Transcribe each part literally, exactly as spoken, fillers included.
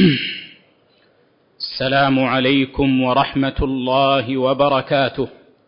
السلام عليكم ورحمة الله وبركاته.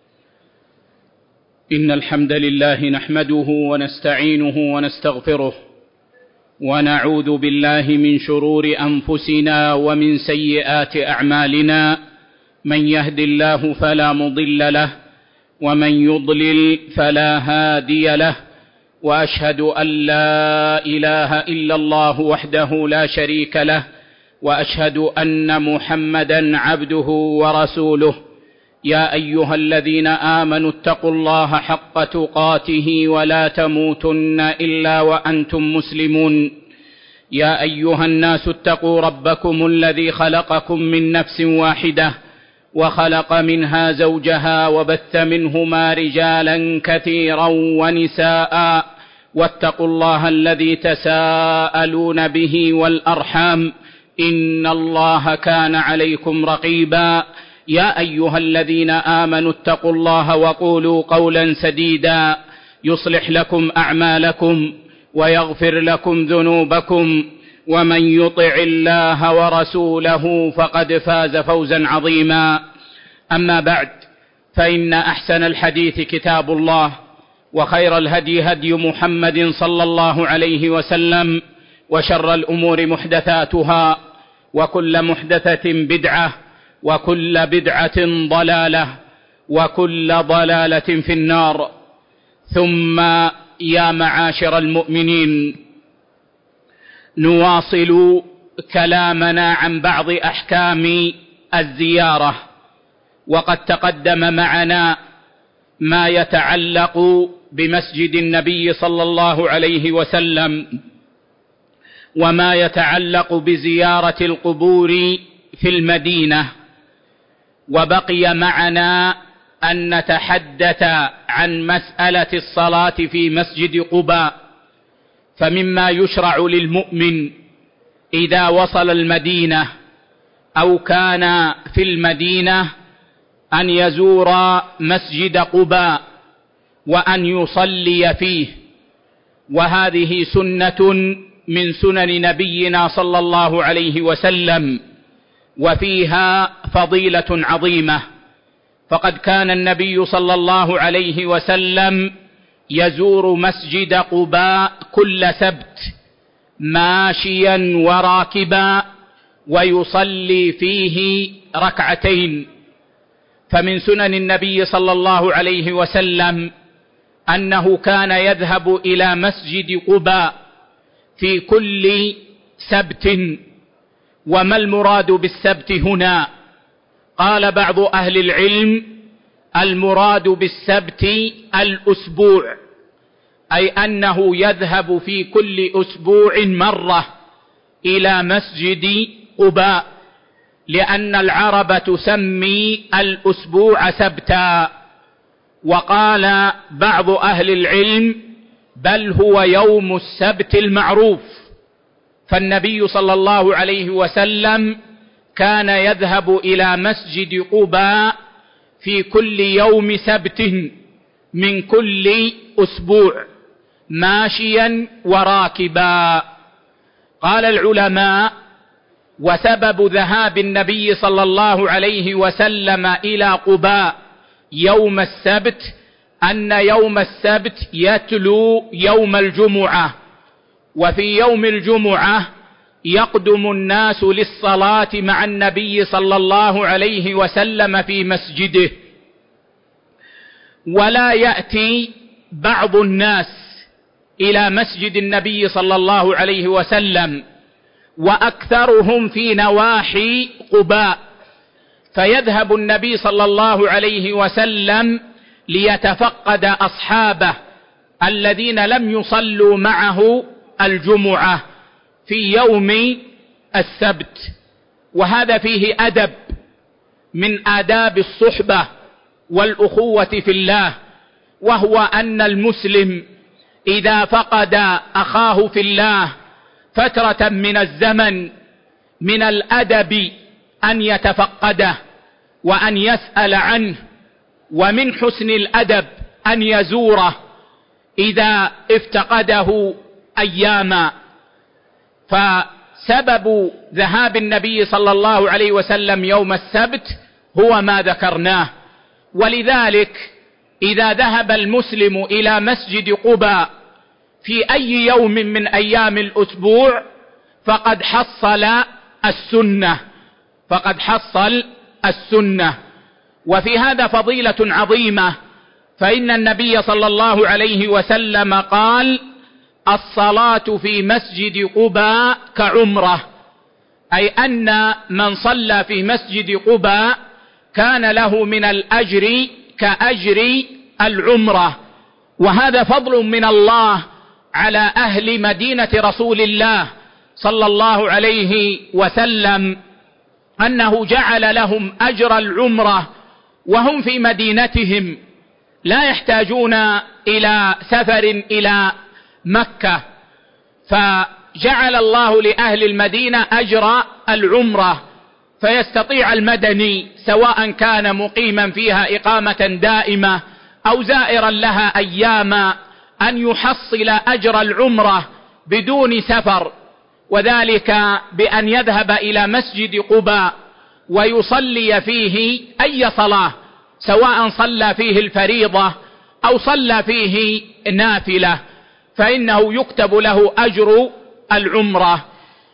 إن الحمد لله نحمده ونستعينه ونستغفره، ونعوذ بالله من شرور أنفسنا ومن سيئات أعمالنا. من يهد الله فلا مضل له، ومن يضلل فلا هادي له، وأشهد أن لا إله إلا الله وحده لا شريك له، وأشهد أن محمدًا عبده ورسوله. يا أيها الذين آمنوا اتقوا الله حق تقاته ولا تموتن إلا وأنتم مسلمون. يا أيها الناس اتقوا ربكم الذي خلقكم من نفس واحدة، وخلق منها زوجها، وبث منهما رجالا كثيرا ونساء، واتقوا الله الذي تساءلون به والأرحام، إن الله كان عليكم رقيبا. يا أيها الذين آمنوا اتقوا الله وقولوا قولا سديدا يصلح لكم أعمالكم ويغفر لكم ذنوبكم، ومن يطع الله ورسوله فقد فاز فوزا عظيما. أما بعد، فإن أحسن الحديث كتاب الله، وخير الهدي هدي محمد صلى الله عليه وسلم، وشر الأمور محدثاتها، وكل محدثة بدعة، وكل بدعة ضلالة، وكل ضلالة في النار. ثم يا معاشر المؤمنين، نواصل كلامنا عن بعض أحكام الزيارة، وقد تقدم معنا ما يتعلق بمسجد النبي صلى الله عليه وسلم، وما يتعلق بزيارة القبور في المدينة. وبقي معنا أن نتحدث عن مسألة الصلاة في مسجد قباء. فمما يشرع للمؤمن إذا وصل المدينة أو كان في المدينة أن يزور مسجد قباء وأن يصلي فيه، وهذه سنة من سنن نبينا صلى الله عليه وسلم، وفيها فضيلة عظيمة. فقد كان النبي صلى الله عليه وسلم يزور مسجد قباء كل سبت ماشيا وراكبا، ويصلي فيه ركعتين. فمن سنن النبي صلى الله عليه وسلم أنه كان يذهب إلى مسجد قباء في كل سبت. وما المراد بالسبت هنا؟ قال بعض أهل العلم: المراد بالسبت الأسبوع، أي أنه يذهب في كل أسبوع مرة إلى مسجد قباء، لأن العرب تسمي الأسبوع سبتا. وقال بعض أهل العلم: بل هو يوم السبت المعروف. فالنبي صلى الله عليه وسلم كان يذهب إلى مسجد قباء في كل يوم سبت من كل أسبوع ماشيا وراكبا. قال العلماء: وسبب ذهاب النبي صلى الله عليه وسلم إلى قباء يوم السبت أن يوم السبت يتلو يوم الجمعة، وفي يوم الجمعة يقدم الناس للصلاة مع النبي صلى الله عليه وسلم في مسجده، ولا يأتي بعض الناس إلى مسجد النبي صلى الله عليه وسلم، وأكثرهم في نواحي قباء. فيذهب النبي صلى الله عليه وسلم ليتفقد أصحابه الذين لم يصلوا معه الجمعة في يوم السبت. وهذا فيه أدب من آداب الصحبة والأخوة في الله، وهو أن المسلم إذا فقد أخاه في الله فترة من الزمن من الأدب أن يتفقده وأن يسأل عنه، ومن حسن الأدب أن يزوره إذا افتقده أياما. سبب ذهاب النبي صلى الله عليه وسلم يوم السبت هو ما ذكرناه. ولذلك إذا ذهب المسلم إلى مسجد قباء في أي يوم من أيام الأسبوع فقد حصل السنة فقد حصل السنة. وفي هذا فضيلة عظيمة، فإن النبي صلى الله عليه وسلم قال: الصلاة في مسجد قباء كعمرة، أي أن من صلى في مسجد قباء كان له من الأجر كأجر العمرة. وهذا فضل من الله على أهل مدينة رسول الله صلى الله عليه وسلم، أنه جعل لهم أجر العمرة وهم في مدينتهم، لا يحتاجون إلى سفر إلى مكة، فجعل الله لأهل المدينة أجر العمرة، فيستطيع المدني سواء كان مقيما فيها إقامة دائمة أو زائرا لها أياما أن يحصل أجر العمرة بدون سفر، وذلك بأن يذهب إلى مسجد قباء ويصلي فيه أي صلاة، سواء صلى فيه الفريضة أو صلى فيه نافلة، فإنه يكتب له أجر العمرة.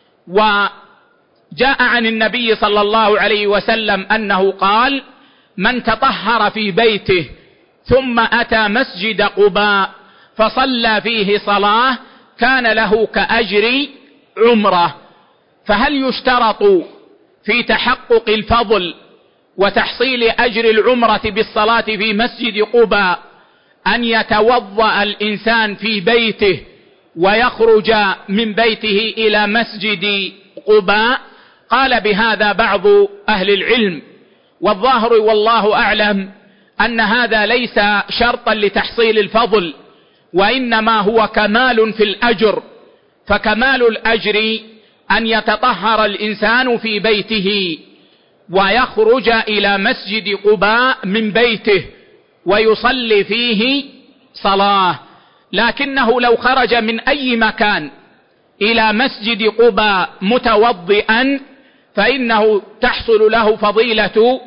وجاء عن النبي صلى الله عليه وسلم أنه قال: من تطهر في بيته ثم أتى مسجد قباء فصلى فيه صلاة كان له كأجر عمرة. فهل يشترط في تحقق الفضل وتحصيل أجر العمرة بالصلاة في مسجد قباء أن يتوضأ الإنسان في بيته ويخرج من بيته إلى مسجد قباء؟ قال بهذا بعض أهل العلم، والظاهر والله أعلم أن هذا ليس شرطا لتحصيل الفضل، وإنما هو كمال في الأجر، فكمال الأجر أن يتطهر الإنسان في بيته ويخرج إلى مسجد قباء من بيته ويصلي فيه صلاة. لكنه لو خرج من أي مكان إلى مسجد قباء متوضئا فإنه تحصل له فضيلة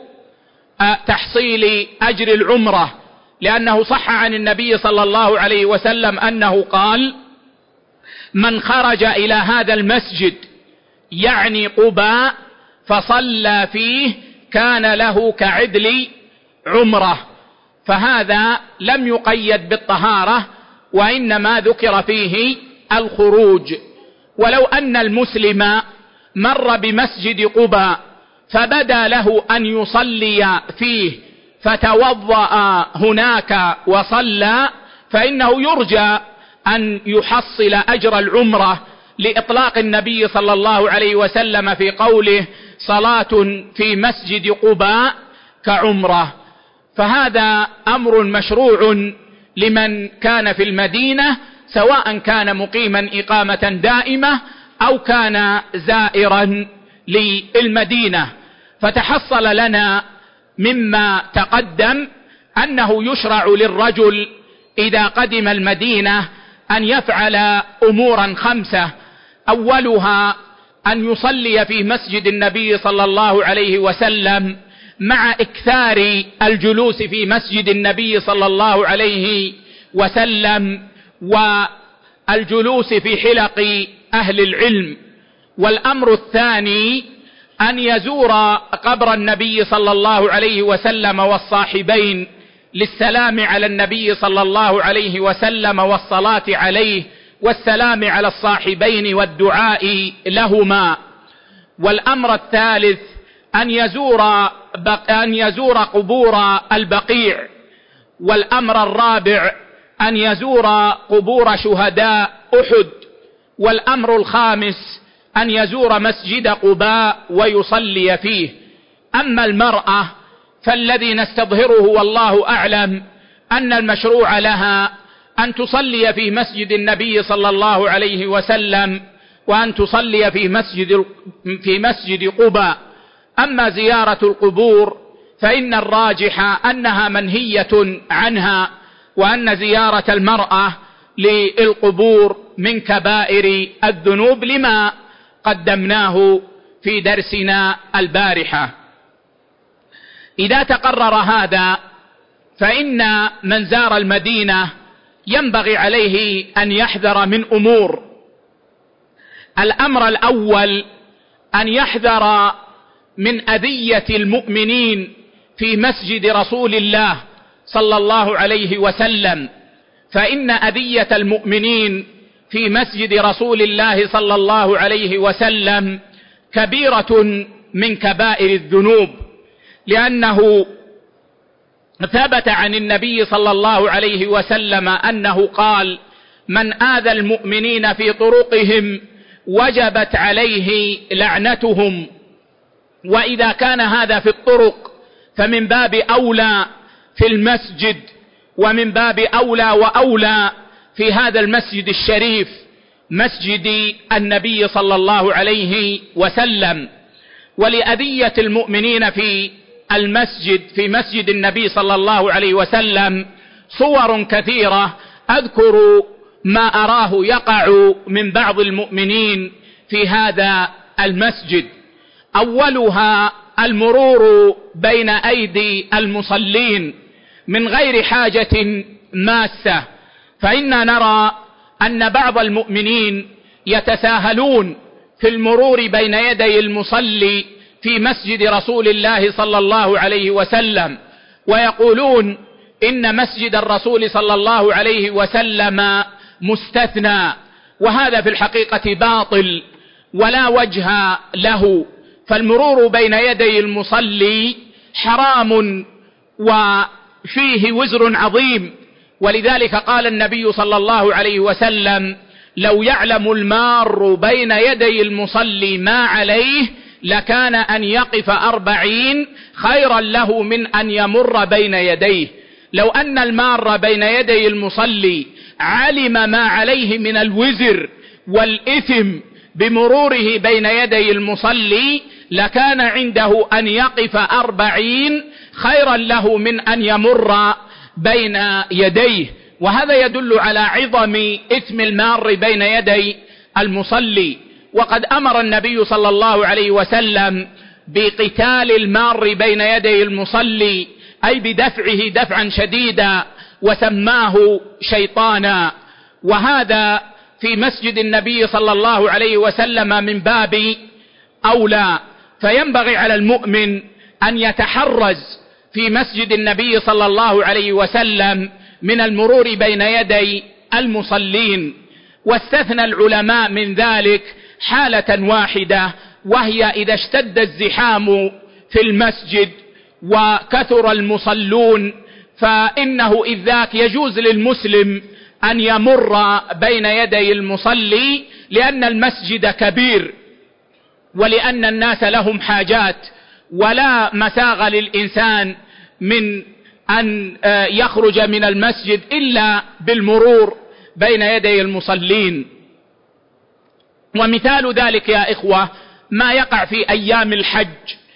تحصيل أجر العمرة، لأنه صح عن النبي صلى الله عليه وسلم أنه قال: من خرج إلى هذا المسجد يعني قباء فصلى فيه كان له كعدل عمرة. فهذا لم يقيد بالطهارة، وإنما ذكر فيه الخروج. ولو أن المسلم مر بمسجد قباء فبدا له أن يصلي فيه فتوضأ هناك وصلى، فإنه يرجى أن يحصل أجر العمرة، لإطلاق النبي صلى الله عليه وسلم في قوله: صلاة في مسجد قباء كعمرة. فهذا أمر مشروع لمن كان في المدينة، سواء كان مقيما إقامة دائمة أو كان زائرا للمدينة. فتحصل لنا مما تقدم أنه يشرع للرجل إذا قدم المدينة أن يفعل أمورا خمسة: أولها أن يصلي في مسجد النبي صلى الله عليه وسلم مع إكثار الجلوس في مسجد النبي صلى الله عليه وسلم والجلوس في حلق أهل العلم. والأمر الثاني أن يزور قبر النبي صلى الله عليه وسلم والصاحبين للسلام على النبي صلى الله عليه وسلم والصلاة عليه والسلام على الصاحبين والدعاء لهما. والأمر الثالث أن يزور أن يزور قبور البقيع. والأمر الرابع أن يزور قبور شهداء أحد. والأمر الخامس أن يزور مسجد قباء ويصلي فيه. أما المرأة فالذي نستظهره والله أعلم أن المشروع لها أن تصلي في مسجد النبي صلى الله عليه وسلم وأن تصلي في مسجد في مسجد قباء. أما زيارة القبور فإن الراجح أنها منهية عنها، وأن زيارة المرأة للقبور من كبائر الذنوب، لما قدمناه في درسنا البارحة. إذا تقرر هذا فإن من زار المدينة ينبغي عليه أن يحذر من أمور. الأمر الأول أن يحذر من أذية المؤمنين في مسجد رسول الله صلى الله عليه وسلم، فإن أذية المؤمنين في مسجد رسول الله صلى الله عليه وسلم كبيرة من كبائر الذنوب، لأنه ثبت عن النبي صلى الله عليه وسلم أنه قال: من آذى المؤمنين في طرقهم وجبت عليه لعنتهم. وإذا كان هذا في الطرق فمن باب أولى في المسجد، ومن باب أولى وأولى في هذا المسجد الشريف، مسجد النبي صلى الله عليه وسلم. ولأذية المؤمنين في المسجد في مسجد النبي صلى الله عليه وسلم صور كثيرة، أذكر ما أراه يقع من بعض المؤمنين في هذا المسجد. أولها المرور بين أيدي المصلين من غير حاجة ماسة، فإنا نرى أن بعض المؤمنين يتساهلون في المرور بين يدي المصلي في مسجد رسول الله صلى الله عليه وسلم، ويقولون إن مسجد الرسول صلى الله عليه وسلم مستثنى، وهذا في الحقيقة باطل ولا وجه له. فالمرور بين يدي المصلي حرام وفيه وزر عظيم، ولذلك قال النبي صلى الله عليه وسلم: لو يعلم المار بين يدي المصلي ما عليه لكان أن يقف أربعين خيرا له من أن يمر بين يديه. لو أن المار بين يدي المصلي علم ما عليه من الوزر والإثم بمروره بين يدي المصلي لكان عنده أن يقف أربعين خيرا له من أن يمر بين يديه. وهذا يدل على عظم إثم المار بين يدي المصلي. وقد أمر النبي صلى الله عليه وسلم بقتال المار بين يدي المصلي، أي بدفعه دفعا شديدا، وسماه شيطانا. وهذا في مسجد النبي صلى الله عليه وسلم من باب أولى. فينبغي على المؤمن أن يتحرز في مسجد النبي صلى الله عليه وسلم من المرور بين يدي المصلين. واستثنى العلماء من ذلك حالة واحدة، وهي إذا اشتد الزحام في المسجد وكثر المصلون، فإنه إذ ذاك يجوز للمسلم أن يمر بين يدي المصلي، لأن المسجد كبير ولأن الناس لهم حاجات، ولا مساغ للإنسان من أن يخرج من المسجد إلا بالمرور بين يدي المصلين. ومثال ذلك يا إخوة ما يقع في أيام الحج،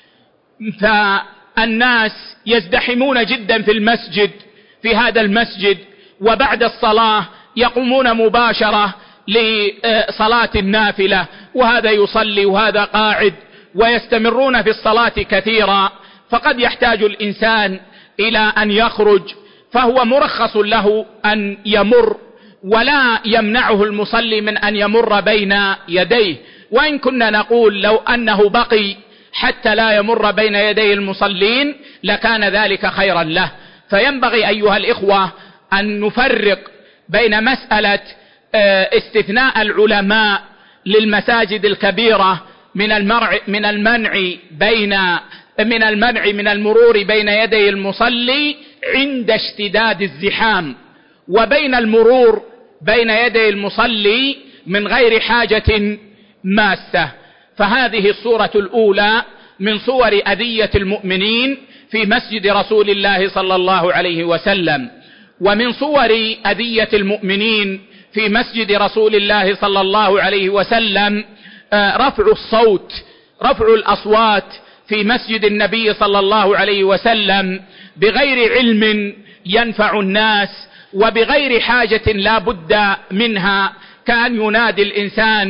فالناس يزدحمون جدا في المسجد في هذا المسجد، وبعد الصلاة يقومون مباشرة لصلاة النافلة، وهذا يصلي وهذا قاعد، ويستمرون في الصلاة كثيرا. فقد يحتاج الإنسان إلى أن يخرج، فهو مرخص له أن يمر، ولا يمنعه المصلي من أن يمر بين يديه. وإن كنا نقول لو أنه بقي حتى لا يمر بين يدي المصلين لكان ذلك خيرا له. فينبغي أيها الإخوة أن نفرق بين مسألة استثناء العلماء للمساجد الكبيرة من المنع من المنع بين من المنع من المرور بين يدي المصلي عند اشتداد الزحام، وبين المرور بين يدي المصلي من غير حاجة ماسة. فهذه الصورة الأولى من صور أذية المؤمنين في مسجد رسول الله صلى الله عليه وسلم. ومن صور أذية المؤمنين في مسجد رسول الله صلى الله عليه وسلم رفع الصوت رفع الأصوات في مسجد النبي صلى الله عليه وسلم بغير علم ينفع الناس، وبغير حاجة لا بد منها، كأن ينادي الإنسان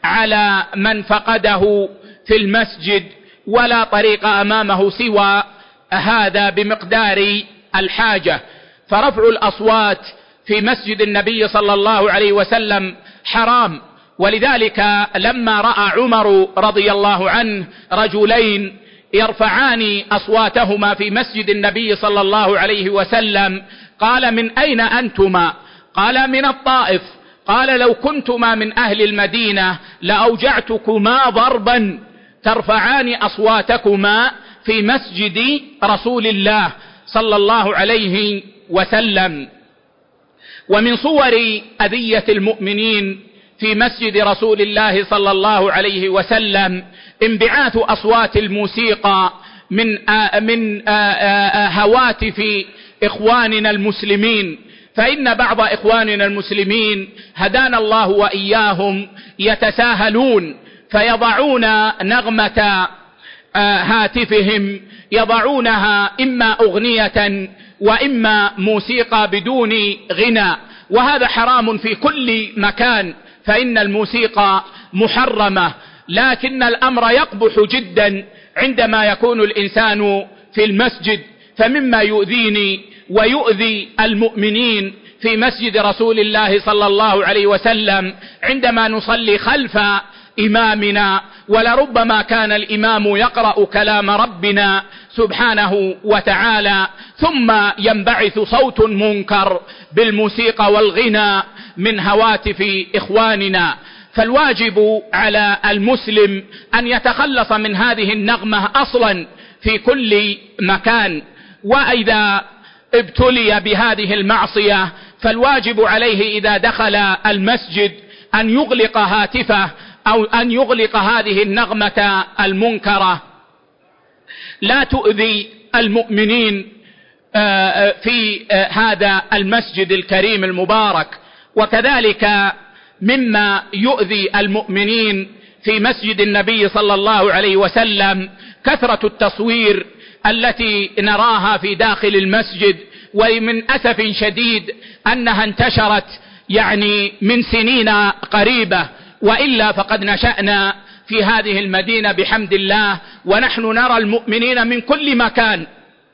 على من فقده في المسجد ولا طريق أمامه سوى هذا بمقدار الحاجة. فرفع الأصوات في مسجد النبي صلى الله عليه وسلم حرام، ولذلك لما رأى عمر رضي الله عنه رجلين يرفعان أصواتهما في مسجد النبي صلى الله عليه وسلم قال: من أين أنتما؟ قال: من الطائف. قال: لو كنتما من أهل المدينة لأوجعتكما ضربا ترفعان أصواتكما في مسجد رسول الله صلى الله عليه وسلم. ومن صور أذية المؤمنين في مسجد رسول الله صلى الله عليه وسلم انبعاث أصوات الموسيقى من آآ من آآ هواتف إخواننا المسلمين، فإن بعض إخواننا المسلمين هدانا الله وإياهم يتساهلون فيضعون نغمة هاتفهم، يضعونها إما أغنية وإما موسيقى بدون غنى، وهذا حرام في كل مكان، فإن الموسيقى محرمة. لكن الأمر يقبح جدا عندما يكون الإنسان في المسجد، فمما يؤذيني ويؤذي المؤمنين في مسجد رسول الله صلى الله عليه وسلم عندما نصلي خلف إمامنا، ولربما كان الإمام يقرأ كلام ربنا سبحانه وتعالى ثم ينبعث صوت منكر بالموسيقى والغنى من هواتف إخواننا. فالواجب على المسلم أن يتخلص من هذه النغمة أصلا في كل مكان، وإذا ابتلي بهذه المعصية فالواجب عليه إذا دخل المسجد أن يغلق هاتفه أو أن يغلق هذه النغمة المنكرة لا تؤذي المؤمنين في هذا المسجد الكريم المبارك. وكذلك مما يؤذي المؤمنين في مسجد النبي صلى الله عليه وسلم كثرة التصوير التي نراها في داخل المسجد، ومن أسف شديد أنها انتشرت يعني من سنين قريبة، وإلا فقد نشأنا في هذه المدينة بحمد الله، ونحن نرى المؤمنين من كل مكان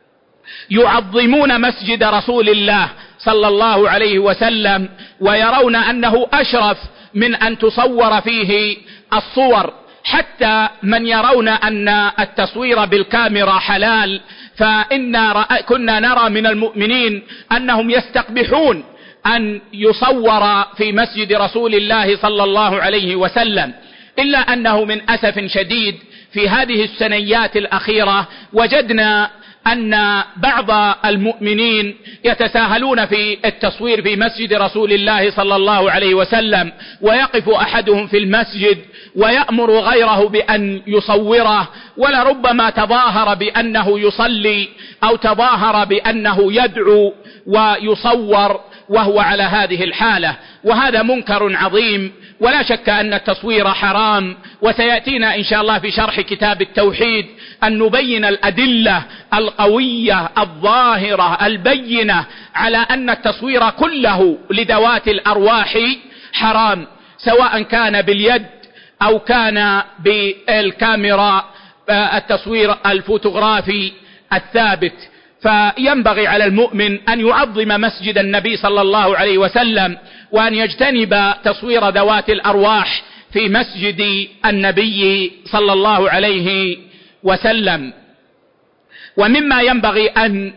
يعظمون مسجد رسول الله صلى الله عليه وسلم، ويرون أنه أشرف من أن تصور فيه الصور، حتى من يرون أن التصوير بالكاميرا حلال، فإنا كنا نرى من المؤمنين أنهم يستقبحون أن يصور في مسجد رسول الله صلى الله عليه وسلم. إلا أنه من أسف شديد في هذه السنيات الأخيرة وجدنا أن بعض المؤمنين يتساهلون في التصوير في مسجد رسول الله صلى الله عليه وسلم، ويقف أحدهم في المسجد ويأمر غيره بأن يصوره، ولربما تظاهر بأنه يصلي أو تظاهر بأنه يدعو ويصور وهو على هذه الحالة، وهذا منكر عظيم. ولا شك أن التصوير حرام، وسيأتينا إن شاء الله في شرح كتاب التوحيد أن نبين الأدلة القوية الظاهرة البينة على أن التصوير كله لذوات الأرواح حرام، سواء كان باليد أو كان بالكاميرا التصوير الفوتوغرافي الثابت. فينبغي على المؤمن أن يعظم مسجد النبي صلى الله عليه وسلم، وأن يجتنب تصوير ذوات الأرواح في مسجد النبي صلى الله عليه وسلم. ومما ينبغي أن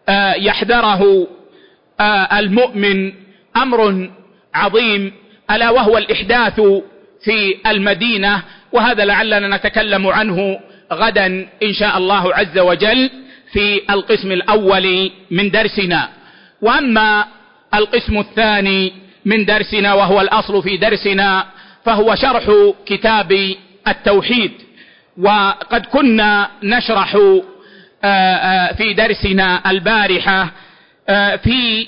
يحذره المؤمن أمر عظيم، ألا وهو الإحداث في المدينة، وهذا لعلنا نتكلم عنه غدا إن شاء الله عز وجل في القسم الأول من درسنا. وأما القسم الثاني من درسنا وهو الأصل في درسنا فهو شرح كتاب التوحيد. وقد كنا نشرح في درسنا البارحة في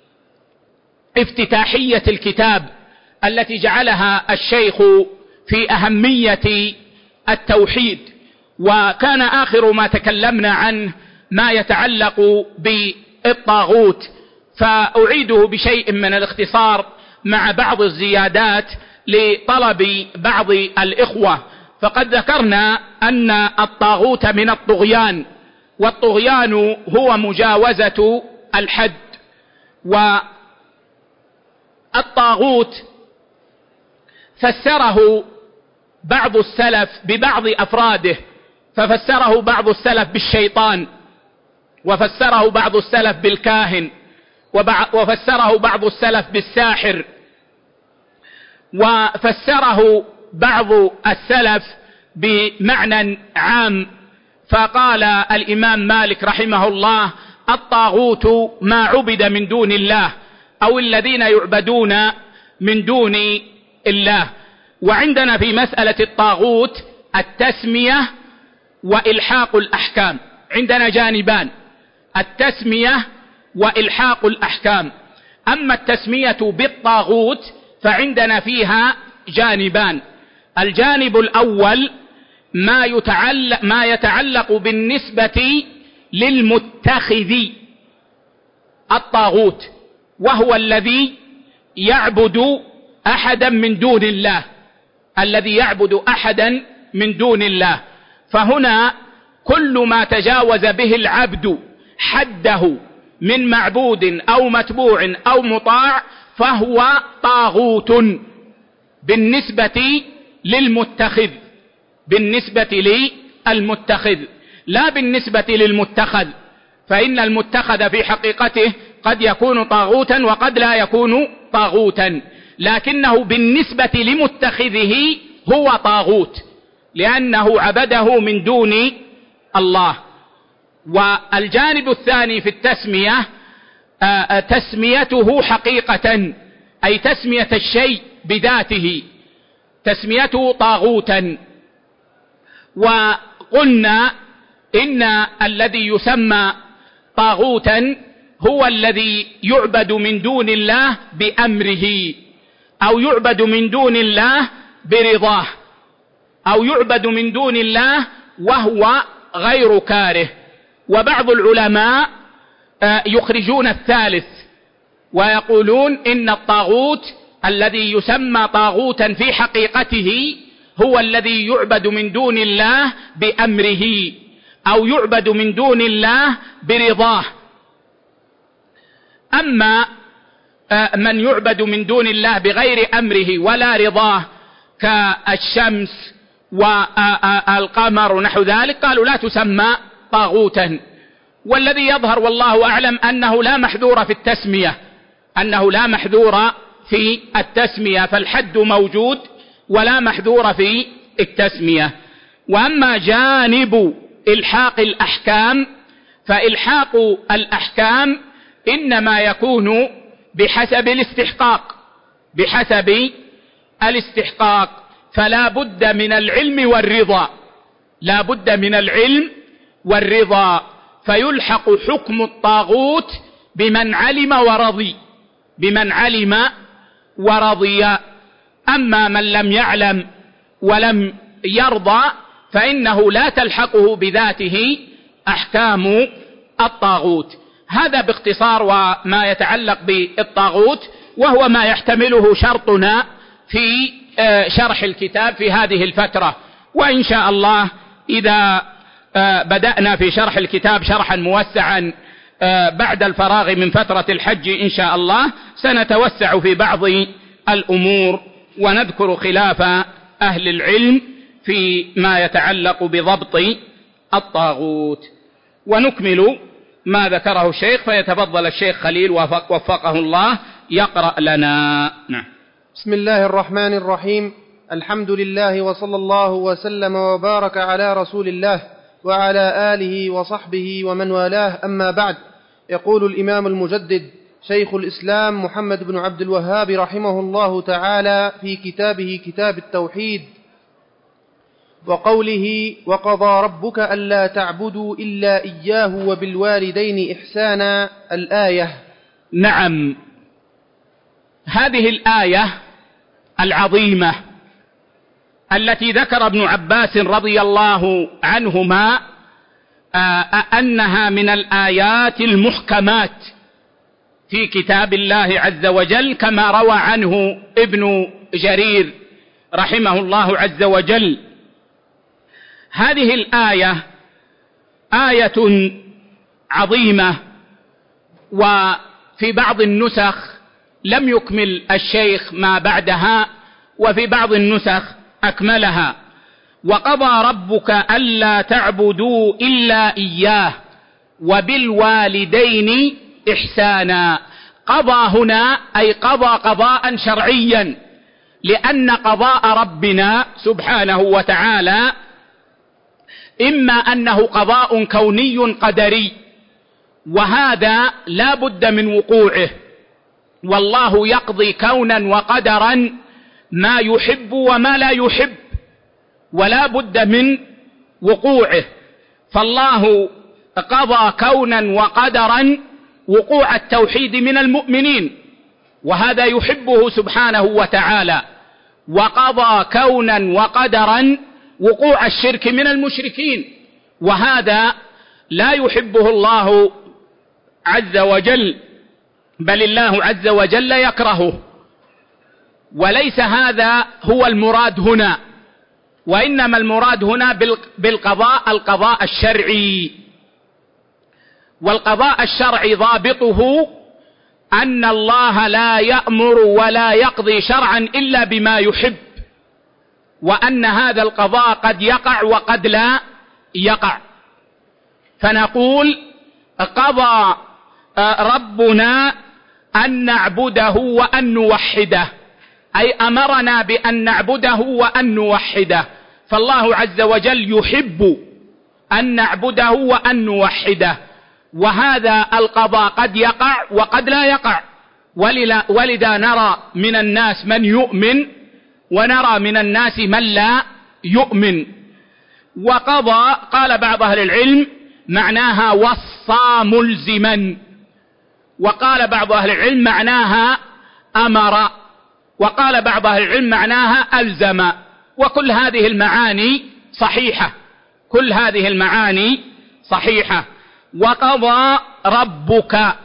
افتتاحية الكتاب التي جعلها الشيخ في أهمية التوحيد، وكان آخر ما تكلمنا عنه ما يتعلق بالطاغوت، فأعيده بشيء من الاختصار مع بعض الزيادات لطلب بعض الإخوة، فقد ذكرنا أن الطاغوت من الطغيان، والطغيان هو مجاوزة الحد. والطاغوت فسره بعض السلف ببعض أفراده، ففسره بعض السلف بالشيطان، وفسره بعض السلف بالكاهن، وفسره بعض السلف بالساحر، وفسره بعض السلف بمعنى عام. فقال الإمام مالك رحمه الله: الطاغوت ما عبد من دون الله، أو الذين يعبدون من دون الله. وعندنا في مسألة الطاغوت التسمية وإلحاق الأحكام، عندنا جانبان: التسمية وإلحاق الأحكام. أما التسمية بالطاغوت فعندنا فيها جانبان: الجانب الأول ما يتعلق, ما يتعلق بالنسبة للمتخذ الطاغوت، وهو الذي يعبد أحدا من دون الله، الذي يعبد أحدا من دون الله. فهنا كل ما تجاوز به العبد حده من معبود أو متبوع أو مطاع فهو طاغوت بالنسبة للمتخذ، بالنسبة للمتخذ، لا بالنسبة للمتخذ، فإن المتخذ في حقيقته قد يكون طاغوتا وقد لا يكون طاغوتا، لكنه بالنسبة لمتخذه هو طاغوت لأنه عبده من دون الله. والجانب الثاني في التسمية تسميته حقيقة، أي تسمية الشيء بذاته، تسميته طاغوتا. وقلنا إن الذي يسمى طاغوتا هو الذي يعبد من دون الله بأمره، أو يعبد من دون الله برضاه، أو يعبد من دون الله وهو غير كاره. وبعض العلماء يخرجون الثالث ويقولون إن الطاغوت الذي يسمى طاغوتا في حقيقته هو الذي يعبد من دون الله بأمره، أو يعبد من دون الله برضاه. أما من يعبد من دون الله بغير أمره ولا رضاه كالشمس والقمر ونحو ذلك قالوا لا تسمى طاغوتا. والذي يظهر والله أعلم أنه لا محذور في التسمية، أنه لا محذور في التسمية، فالحد موجود ولا محذور في التسمية. وأما جانب إلحاق الأحكام فإلحاق الأحكام إنما يكون بحسب الاستحقاق، بحسب الاستحقاق، فلا بد من العلم والرضا، لا بد من العلم والرضا، فيلحق حكم الطاغوت بمن علم ورضي، بمن علم ورضي. أما من لم يعلم ولم يرضى فإنه لا تلحقه بذاته أحكام الطاغوت. هذا باختصار وما يتعلق بالطاغوت، وهو ما يحتمله شرطنا في شرح الكتاب في هذه الفترة. وإن شاء الله إذا بدأنا في شرح الكتاب شرحا موسعا بعد الفراغ من فترة الحج إن شاء الله سنتوسع في بعض الأمور ونذكر خلاف أهل العلم في ما يتعلق بضبط الطاغوت. ونكمل ما ذكره الشيخ، فيتفضل الشيخ خليل وفق وفقه الله يقرأ لنا. نعم. بسم الله الرحمن الرحيم. الحمد لله وصلى الله وسلم وبارك على رسول الله وعلى آله وصحبه ومن والاه، أما بعد. يقول الإمام المجدد شيخ الإسلام محمد بن عبد الوهاب رحمه الله تعالى في كتابه كتاب التوحيد وقوله: وقضى ربك ألا تعبدوا إلا إياه وبالوالدين إحسانا، الآية. نعم، هذه الآية العظيمة التي ذكر ابن عباس رضي الله عنهما أنها من الآيات المحكمات في كتاب الله عز وجل، كما روى عنه ابن جرير رحمه الله عز وجل. هذه الآية آية عظيمة، وفي بعض النسخ لم يكمل الشيخ ما بعدها، وفي بعض النسخ أكملها. وقضى ربك ألا تعبدوا إلا إياه وبالوالدين إحسانا. قضى هنا أي قضى قضاء شرعيا، لأن قضاء ربنا سبحانه وتعالى إما أنه قضاء كوني قدري، وهذا لا بد من وقوعه، والله يقضي كونا وقدرا ما يحب وما لا يحب، ولا بد من وقوعه. فالله قضى كونا وقدرا وقوع التوحيد من المؤمنين، وهذا يحبه سبحانه وتعالى، وقضى كونا وقدرا وقوع الشرك من المشركين، وهذا لا يحبه الله عز وجل، بل الله عز وجل يكرهه. وليس هذا هو المراد هنا، وإنما المراد هنا بالقضاء القضاء الشرعي. والقضاء الشرعي ضابطه أن الله لا يأمر ولا يقضي شرعا إلا بما يحب، وأن هذا القضاء قد يقع وقد لا يقع. فنقول قضى ربنا أن نعبده وأن نوحده، أي أمرنا بأن نعبده وأن نوحده. فالله عز وجل يحب أن نعبده وأن نوحده، وهذا القضاء قد يقع وقد لا يقع. ولذا نرى من الناس من يؤمن ونرى من الناس من لا يؤمن. وقضى قال بعض أهل العلم معناها وصى ملزما، وقال بعض أهل العلم معناها أمر، وقال بعض أهل العلم معناها ألزم. وكل هذه المعاني صحيحة، كل هذه المعاني صحيحة. وقضى ربك،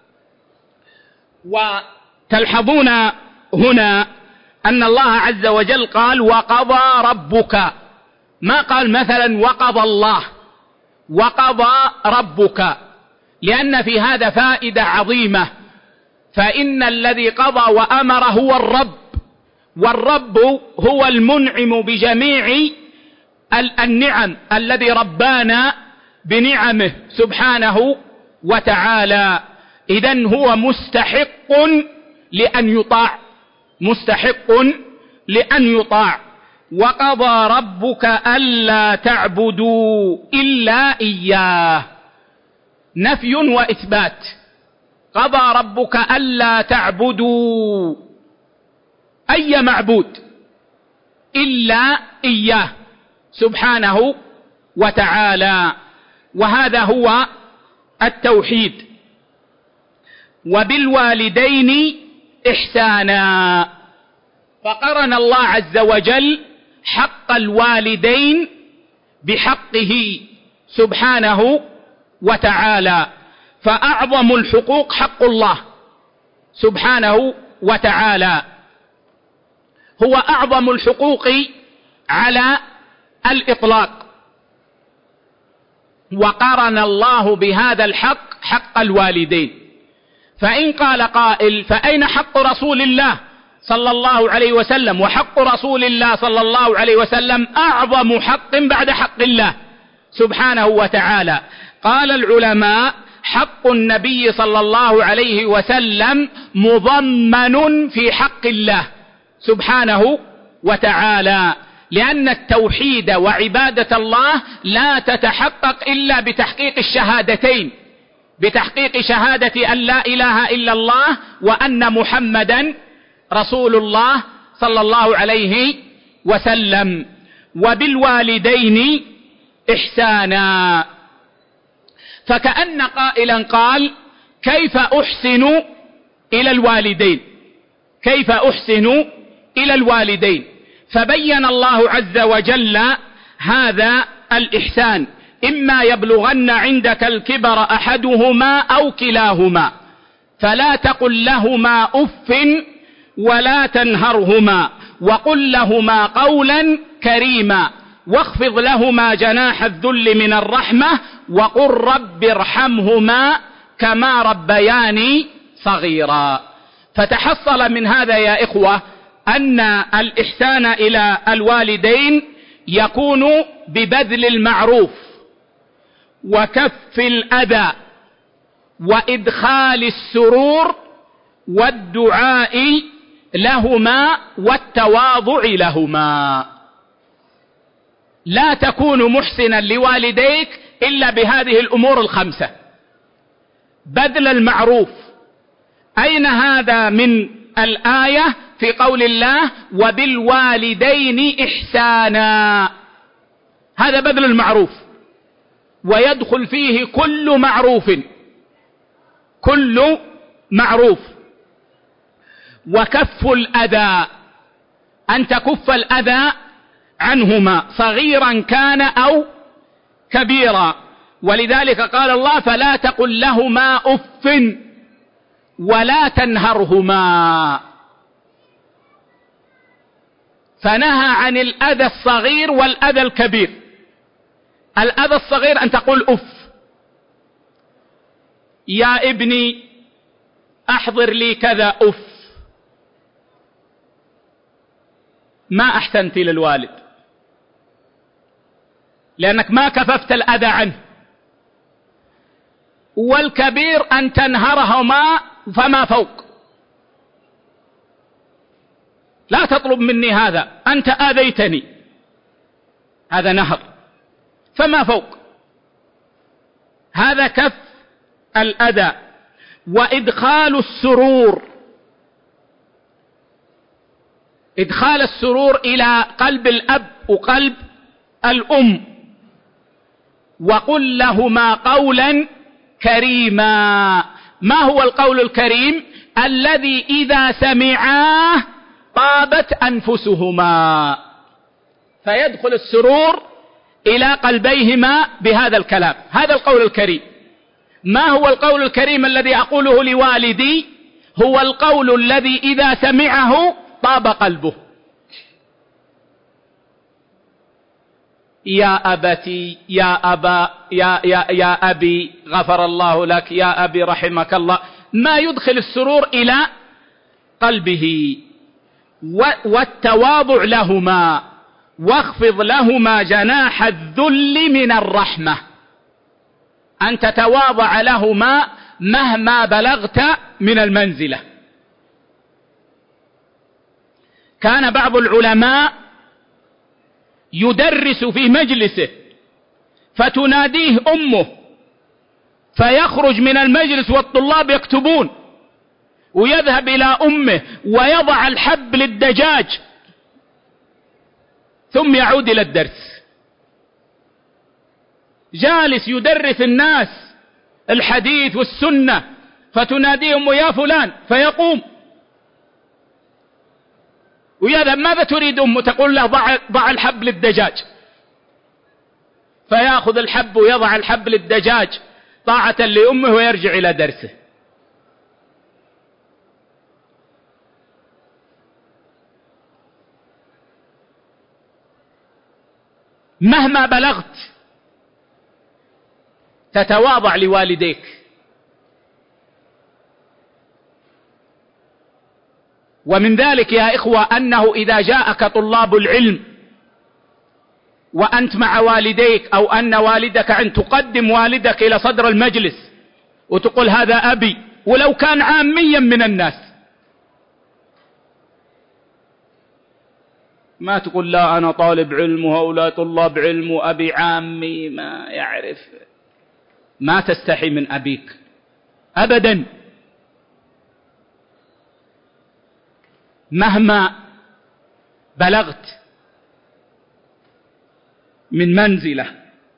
وتلحظون هنا أن الله عز وجل قال وقضى ربك، ما قال مثلا وقضى الله، وقضى ربك، لأن في هذا فائدة عظيمة. فإن الذي قضى وأمر هو الرب، والرب هو المنعم بجميع النعم، الذي ربانا بنعمه سبحانه وتعالى. إذن هو مستحق لأن يطاع، مستحق لأن يطاع. وقضى ربك ألا تعبدوا إلا إياه، نفي وإثبات. قضى ربك ألا تعبدوا أي معبود إلا إياه سبحانه وتعالى، وهذا هو التوحيد. وبالوالدين إحسانا، فقرن الله عز وجل حق الوالدين بحقه سبحانه وتعالى، فأعظم الحقوق حق الله سبحانه وتعالى، هو أعظم الحقوق على الإطلاق. وقرن الله بهذا الحق حق الوالدين. فإن قال قائل فأين حق رسول الله صلى الله عليه وسلم؟ وحق رسول الله صلى الله عليه وسلم أعظم حق بعد حق الله سبحانه وتعالى. قال العلماء حق النبي صلى الله عليه وسلم مضمن في حق الله سبحانه وتعالى، لأن التوحيد وعبادة الله لا تتحقق إلا بتحقيق الشهادتين، بتحقيق شهادة أن لا إله إلا الله وأن محمدا رسول الله صلى الله عليه وسلم. وبالوالدين إحسانا، فكأن قائلا قال كيف أحسن إلى الوالدين، كيف أحسن إلى الوالدين؟ فبين الله عز وجل هذا الإحسان: إما يبلغن عندك الكبر أحدهما أو كلاهما فلا تقل لهما أف ولا تنهرهما وقل لهما قولا كريما واخفض لهما جناح الذل من الرحمة وقل رب ارحمهما كما ربياني صغيرا. فتحصل من هذا يا إخوة أن الإحسان إلى الوالدين يكون ببذل المعروف وكف الأذى وإدخال السرور والدعاء لهما والتواضع لهما. لا تكون محسنا لوالديك إلا بهذه الأمور الخمسة: بذل المعروف. أين هذا من الآية؟ في قول الله وبالوالدين إحسانا، هذا بذل المعروف، ويدخل فيه كل معروف، كل معروف. وكف الأذى، أن تكف الأذى عنهما صغيرا كان أو كبيرا. ولذلك قال الله فلا تقل لهما أف ولا تنهرهما، فنهى عن الأذى الصغير والأذى الكبير. الأذى الصغير أن تقول أف، يا ابني أحضر لي كذا، أف، ما أحسنت للوالد لأنك ما كففت الأذى عنه. والكبير أن تنهرهما فما فوق، لا تطلب مني هذا، أنت آذيتني، هذا نهر فما فوق. هذا كف الأذى. وإدخال السرور، إدخال السرور إلى قلب الأب وقلب الأم. وقل لهما قولا كريما. ما هو القول الكريم؟ الذي إذا سمعاه طابت أنفسهما، فيدخل السرور إلى قلبيهما بهذا الكلام. هذا القول الكريم. ما هو القول الكريم الذي أقوله لوالدي؟ هو القول الذي إذا سمعه طاب قلبه. يا أبتي، يا أبا، يا, يا, يا أبي غفر الله لك، يا أبي رحمك الله، ما يدخل السرور إلى قلبه. والتواضع لهما واخفض لهما جناح الذل من الرحمة، أن تتواضع لهما مهما بلغت من المنزلة. كان بعض العلماء يدرس في مجلسه فتناديه أمه فيخرج من المجلس والطلاب يكتبون، ويذهب إلى أمه ويضع الحب للدجاج ثم يعود إلى الدرس. جالس يدرس الناس الحديث والسنة فتناديهم يا فلان فيقوم ويذهب. ماذا تريد أمه؟ تقول له ضع, ضع الحب للدجاج، فيأخذ الحب ويضع الحب للدجاج طاعة لأمه ويرجع إلى درسه. مهما بلغت تتواضع لوالديك. ومن ذلك يا إخوة أنه إذا جاءك طلاب العلم وأنت مع والديك أو أن والدك أن تقدم والدك إلى صدر المجلس وتقول هذا أبي، ولو كان عاميا من الناس، ما تقول لا أنا طالب علم وهؤلاء طلاب علم وأبي عامي ما يعرف. ما تستحي من أبيك أبدا. مهما بلغت من منزلة.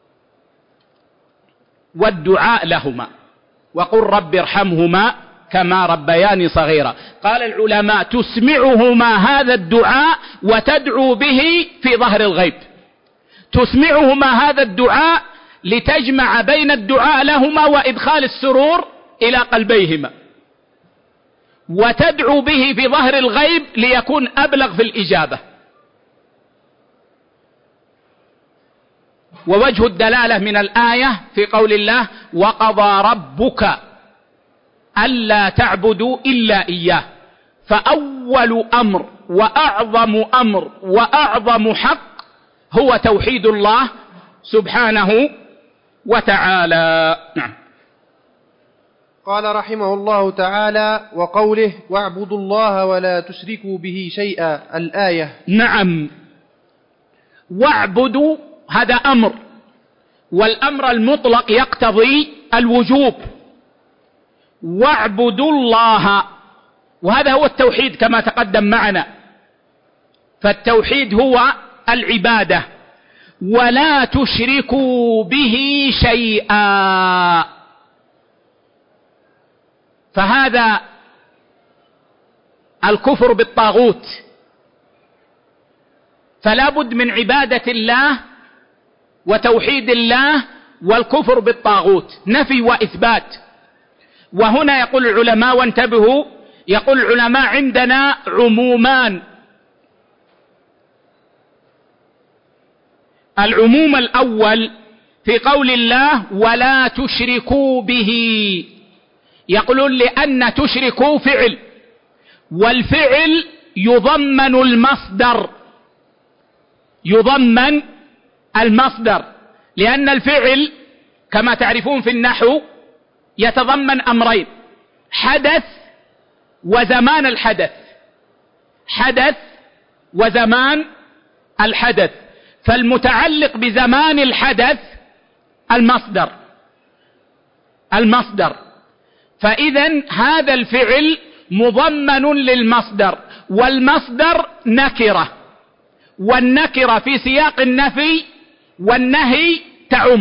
والدعاء لهما وقل رب ارحمهما كما ربياني صغيرا. قال العلماء تسمعهما هذا الدعاء وتدعو به في ظهر الغيب. تسمعهما هذا الدعاء لتجمع بين الدعاء لهما وإدخال السرور إلى قلبيهما. وتدعو به في ظهر الغيب ليكون أبلغ في الإجابة. ووجه الدلالة من الآية في قول الله وقضى ربك ألا تعبدوا إلا إياه، فأول أمر وأعظم أمر وأعظم حق هو توحيد الله سبحانه وتعالى. نعم. قال رحمه الله تعالى وقوله واعبدوا الله ولا تشركوا به شيئا الآية. نعم، واعبدوا هذا أمر، والأمر المطلق يقتضي الوجوب. واعبدوا الله، وهذا هو التوحيد كما تقدم معنا، فالتوحيد هو العبادة. ولا تشركوا به شيئا، فهذا الكفر بالطاغوت، فلا بد من عبادة الله وتوحيد الله والكفر بالطاغوت، نفي وإثبات. وهنا يقول العلماء، وانتبهوا، يقول العلماء عندنا عمومان. العموم الأول في قول الله ولا تشركوا به، يقولون لأن تشركوا فعل، والفعل يضمن المصدر، يضمن المصدر، لأن الفعل كما تعرفون في النحو يتضمن أمرين: حدث وزمان الحدث، حدث وزمان الحدث. فالمتعلق بزمان الحدث المصدر، المصدر. فإذا هذا الفعل مضمن للمصدر، والمصدر نكرة، والنكرة في سياق النفي والنهي تعم.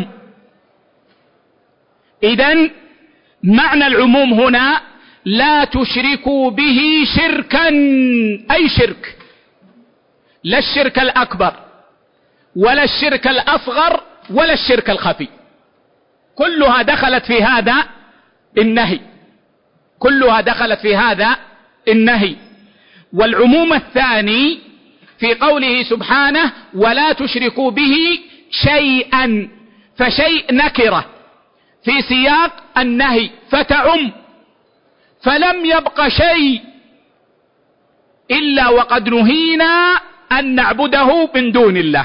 إذن معنى العموم هنا لا تشركوا به شركا، أي شرك، لا الشرك الأكبر ولا الشرك الأصغر ولا الشرك الخفي، كلها دخلت في هذا النهي، كلها دخلت في هذا النهي. والعموم الثاني في قوله سبحانه ولا تشركوا به شيئا، فشيء نكرة في سياق النهي فتعم، فلم يبق شيء إلا وقد نهينا أن نعبده من دون الله: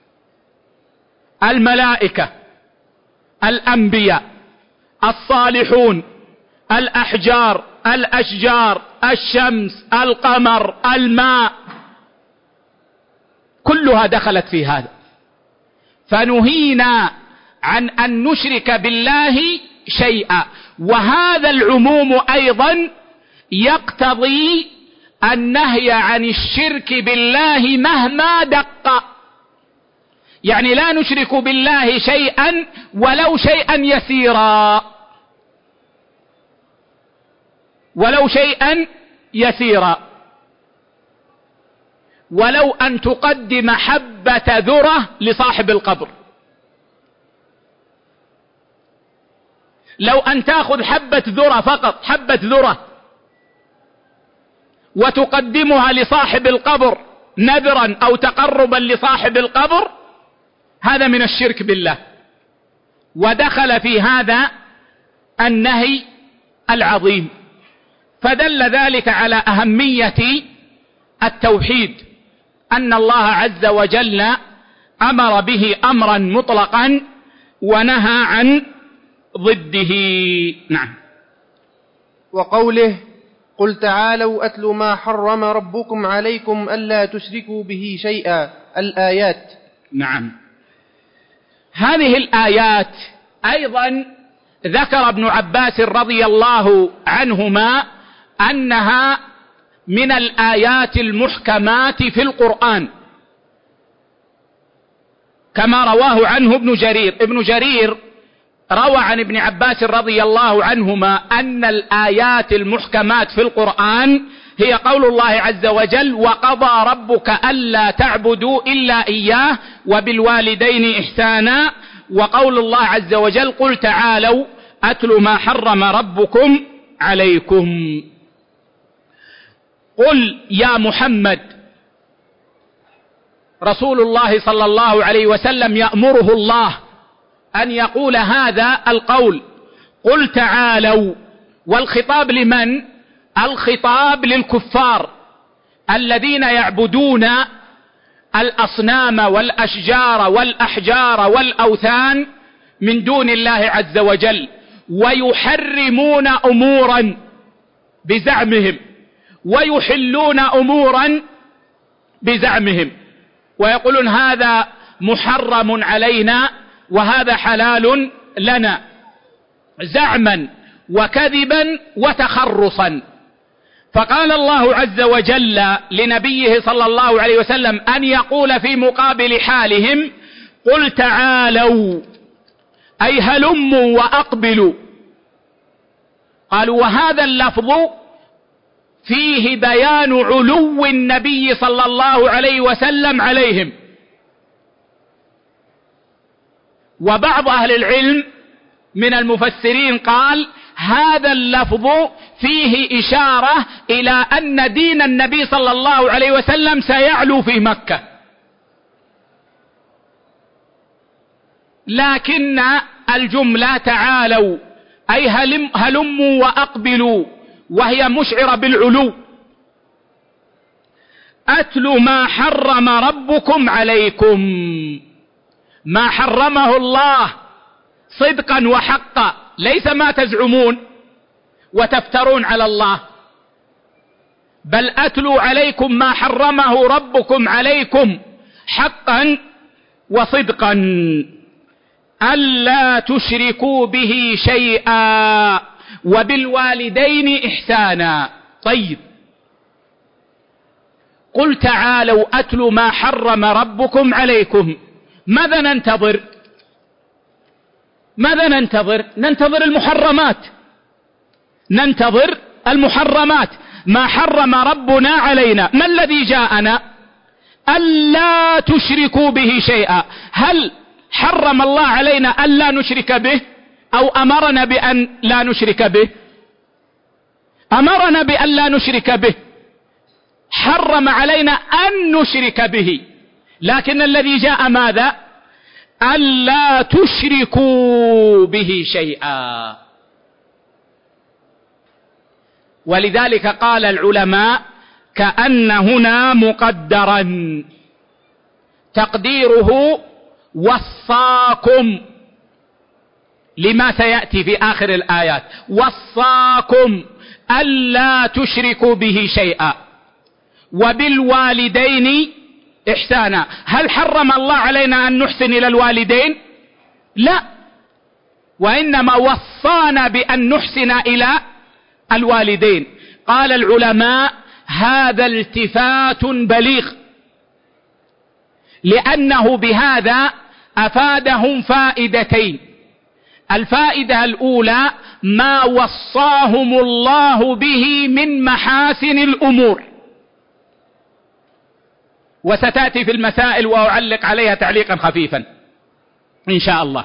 الملائكة، الأنبياء، الصالحون، الأحجار، الأشجار، الشمس، القمر، الماء، كلها دخلت في هذا. فنهينا عن أن نشرك بالله شيئا. وهذا العموم أيضا يقتضي النهي عن الشرك بالله مهما دق، يعني لا نشرك بالله شيئا ولو شيئا يسيرا، ولو شيئا يسيرا، ولو أن تقدم حبة ذرة لصاحب القبر، لو أن تأخذ حبة ذرة فقط، حبة ذرة، وتقدمها لصاحب القبر نذرا أو تقربا لصاحب القبر، هذا من الشرك بالله، ودخل في هذا النهي العظيم. فدل ذلك على أهمية التوحيد، أن الله عز وجل أمر به أمرا مطلقا ونهى عن ضده. نعم. وقوله قل تعالوا أتل ما حرم ربكم عليكم ألا تشركوا به شيئا الآيات. نعم، هذه الآيات أيضا ذكر ابن عباس رضي الله عنهما أنها من الآيات المحكمات في القرآن، كما رواه عنه ابن جرير. ابن جرير روى عن ابن عباس رضي الله عنهما أن الآيات المحكمات في القرآن هي قول الله عز وجل وقضى ربك ألا تعبدوا إلا إياه وبالوالدين إحسانا، وقول الله عز وجل قل تعالوا أتل ما حرم ربكم عليكم. قل يا محمد. رسول الله صلى الله عليه وسلم يأمره الله أن يقول هذا القول: قل تعالوا. والخطاب لمن؟ الخطاب للكفار الذين يعبدون الأصنام والأشجار والأحجار والأوثان من دون الله عز وجل، ويحرمون أمورا بزعمهم ويحلون أمورا بزعمهم، ويقولون هذا محرم علينا وهذا حلال لنا، زعما وكذبا وتخرصا. فقال الله عز وجل لنبيه صلى الله عليه وسلم أن يقول في مقابل حالهم: قل تعالوا، أي هلموا وأقبلوا. قالوا: وهذا اللفظ فيه بيان علو النبي صلى الله عليه وسلم عليهم. وبعض أهل العلم من المفسرين قال: هذا اللفظ فيه إشارة إلى أن دين النبي صلى الله عليه وسلم سيعلو في مكة، لكن الجملة تعالوا أي هلم هلموا وأقبلوا، وهي مشعرة بالعلو. أتل ما حرم ربكم عليكم، ما حرمه الله صدقا وحقا، ليس ما تزعمون وتفترون على الله، بل أتلو عليكم ما حرمه ربكم عليكم حقا وصدقا: ألا تشركوا به شيئا وبالوالدين إحسانا. طيب، قل تعالوا أتل ما حرم ربكم عليكم، ماذا ننتظر؟ ماذا ننتظر؟ ننتظر المحرمات، ننتظر المحرمات. ما حرم ربنا علينا، ما الذي جاءنا؟ ألا تشركوا به شيئا. هل حرم الله علينا ألا نشرك به، أو أمرنا بأن لا نشرك به؟ أمرنا بأن لا نشرك به، حرم علينا أن نشرك به، لكن الذي جاء ماذا؟ ألا تشركوا به شيئا. ولذلك قال العلماء: كأن هنا مقدرا تقديره وصاكم، لما سيأتي في آخر الآيات: وصاكم ألا تشركوا به شيئا وبالوالدين إحسانا. هل حرم الله علينا أن نحسن إلى الوالدين؟ لا، وإنما وصانا بأن نحسن إلى الوالدين. قال العلماء: هذا التفات بليغ، لأنه بهذا أفادهم فائدتين. الفائدة الأولى: ما وصاهم الله به من محاسن الأمور، وستأتي في المسائل وأعلق عليها تعليقا خفيفا إن شاء الله.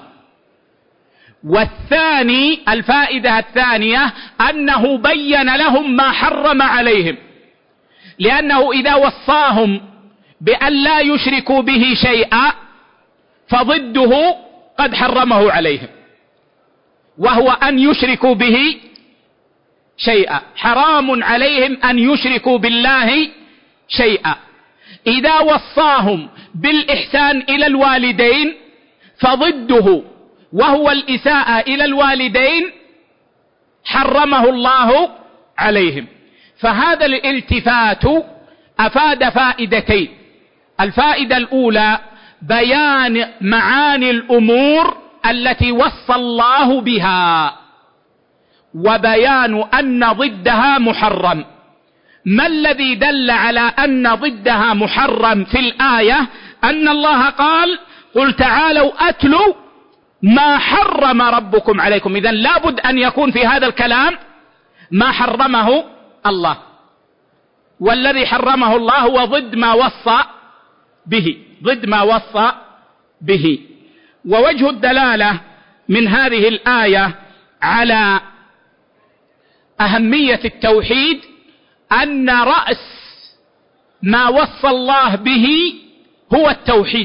والثاني، الفائدة الثانية: أنه بين لهم ما حرم عليهم، لأنه إذا وصاهم بأن لا يشركوا به شيئا فضده قد حرمه عليهم، وهو أن يشركوا به شيئا. حرام عليهم أن يشركوا بالله شيئا. إذا وصاهم بالإحسان إلى الوالدين فضده، وهو الإساءة إلى الوالدين، حرمه الله عليهم. فهذا الالتفات أفاد فائدتين: الفائدة الأولى بيان معاني الأمور التي وصى الله بها، وبيان أن ضدها محرم. ما الذي دل على أن ضدها محرم في الآية؟ أن الله قال: قل تعالوا أتلوا ما حرم ربكم عليكم. إذن لابد أن يكون في هذا الكلام ما حرمه الله، والذي حرمه الله هو ضد ما وصى به، ضد ما وصى به. ووجه الدلالة من هذه الآية على أهمية التوحيد أن رأس ما وصى الله به هو التوحيد،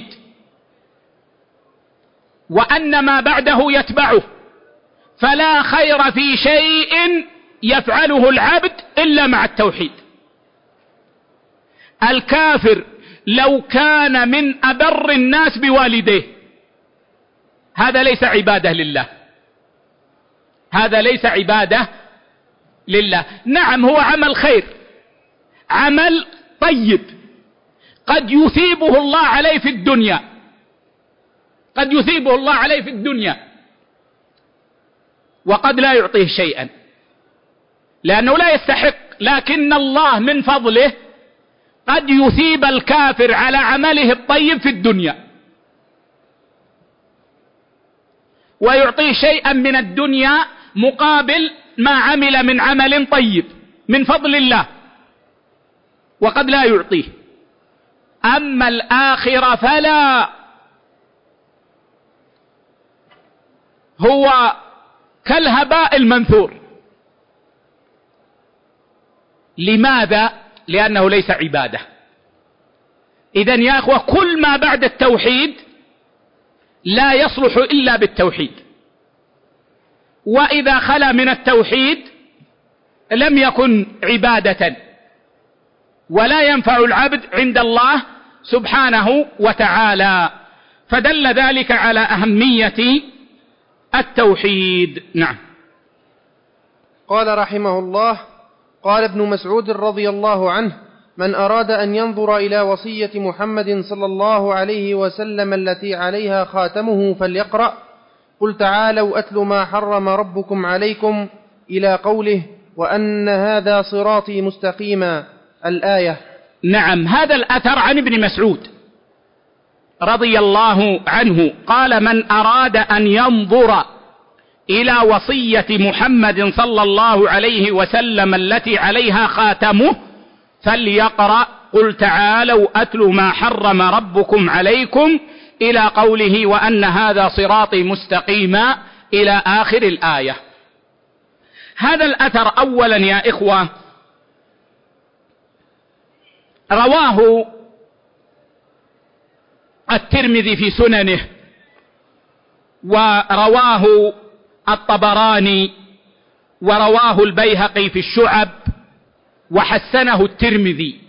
وأن ما بعده يتبعه، فلا خير في شيء يفعله العبد إلا مع التوحيد. الكافر لو كان من أبر الناس بوالديه هذا ليس عبادة لله، هذا ليس عبادة لله. نعم هو عمل خير، عمل طيب، قد يثيبه الله عليه في الدنيا، قد يثيبه الله عليه في الدنيا، وقد لا يعطيه شيئا لأنه لا يستحق، لكن الله من فضله قد يثيب الكافر على عمله الطيب في الدنيا ويعطيه شيئا من الدنيا مقابل ما عمل من عمل طيب من فضل الله، وقد لا يعطيه. أما الآخرة فلا، هو كالهباء المنثور. لماذا؟ لأنه ليس عبادة. إذن يا أخوة كل ما بعد التوحيد لا يصلح إلا بالتوحيد، وإذا خلا من التوحيد لم يكن عبادة ولا ينفع العبد عند الله سبحانه وتعالى. فدل ذلك على أهمية التوحيد. نعم. قال رحمه الله: قال ابن مسعود رضي الله عنه: من أراد أن ينظر إلى وصية محمد صلى الله عليه وسلم التي عليها خاتمه فليقرأ: قل تعالوا أتل ما حرم ربكم عليكم، إلى قوله: وأن هذا صراطي مستقيما، الآية. نعم، هذا الأثر عن ابن مسعود رضي الله عنه قال: من أراد أن ينظر إلى وصية محمد صلى الله عليه وسلم التي عليها خاتمه فليقرأ: قل تعالوا أتل ما حرم ربكم عليكم، إلى قوله: وأن هذا صراطي مستقيما، إلى آخر الآية. هذا الأثر أولا يا إخوة رواه الترمذي في سننه، ورواه الطبراني، ورواه البيهقي في الشعب، وحسنه الترمذي.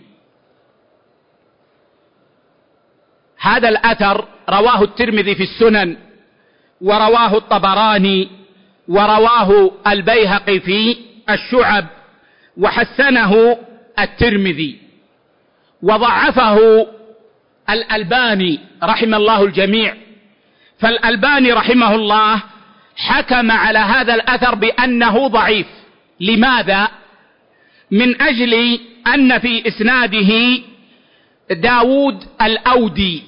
هذا الأثر رواه الترمذي في السنن، ورواه الطبراني، ورواه البيهقي في الشعب، وحسنه الترمذي، وضعفه الألباني رحمه الله الجميع. فالألباني رحمه الله حكم على هذا الأثر بأنه ضعيف. لماذا؟ من أجل أن في إسناده داود الأودي،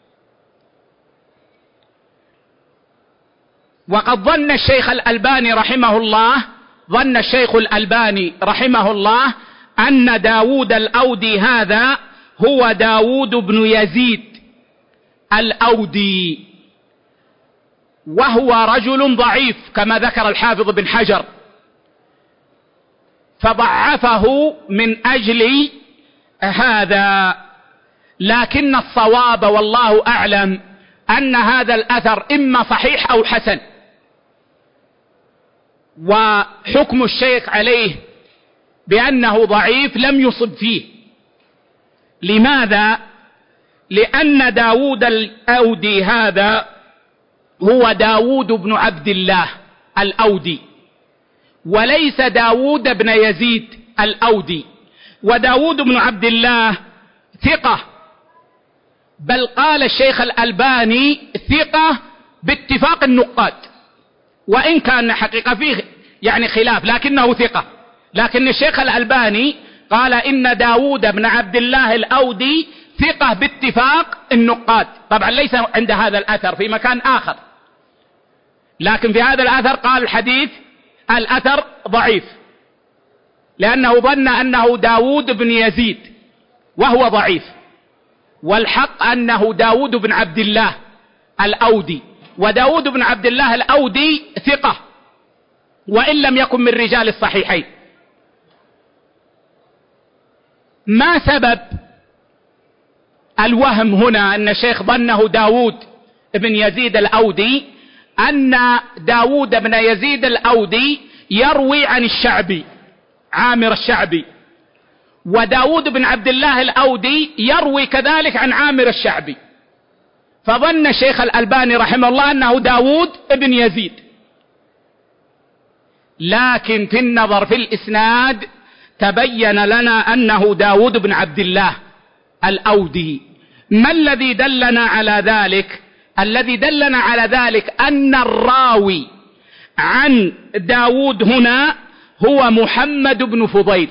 وقد ظن الشيخ الألباني رحمه الله ظن الشيخ الألباني رحمه الله أن داود الأودي هذا هو داود بن يزيد الأودي، وهو رجل ضعيف كما ذكر الحافظ بن حجر، فضعفه من أجل هذا. لكن الصواب والله أعلم أن هذا الأثر إما صحيح أو حسن، وحكم الشيخ عليه بأنه ضعيف لم يصب فيه. لماذا؟ لأن داود الأودي هذا هو داود بن عبد الله الأودي، وليس داود بن يزيد الأودي. وداود بن عبد الله ثقة، بل قال الشيخ الألباني ثقة باتفاق النقاد، وإن كان حقيقة فيه يعني خلاف، لكنه ثقة. لكن الشيخ الألباني قال إن داود بن عبد الله الأودي ثقة باتفاق النقاد. طبعا ليس عند هذا الأثر، في مكان آخر، لكن في هذا الأثر قال الحديث الأثر ضعيف، لأنه ظن أنه داود بن يزيد وهو ضعيف، والحق أنه داود بن عبد الله الأودي. وداود بن عبد الله الأودي ثقة وإن لم يكن من رجال الصحيحين. ما سبب الوهم هنا أن الشيخ ظنه داود بن يزيد الأودي؟ أن داود بن يزيد الأودي يروي عن الشعبي عامر الشعبي، وداود بن عبد الله الأودي يروي كذلك عن عامر الشعبي، فظن الشيخ الألباني رحمه الله أنه داود بن يزيد. لكن في النظر في الإسناد تبين لنا أنه داود بن عبد الله الأودي. ما الذي دلنا على ذلك؟ الذي دلنا على ذلك أن الراوي عن داود هنا هو محمد بن فضيل،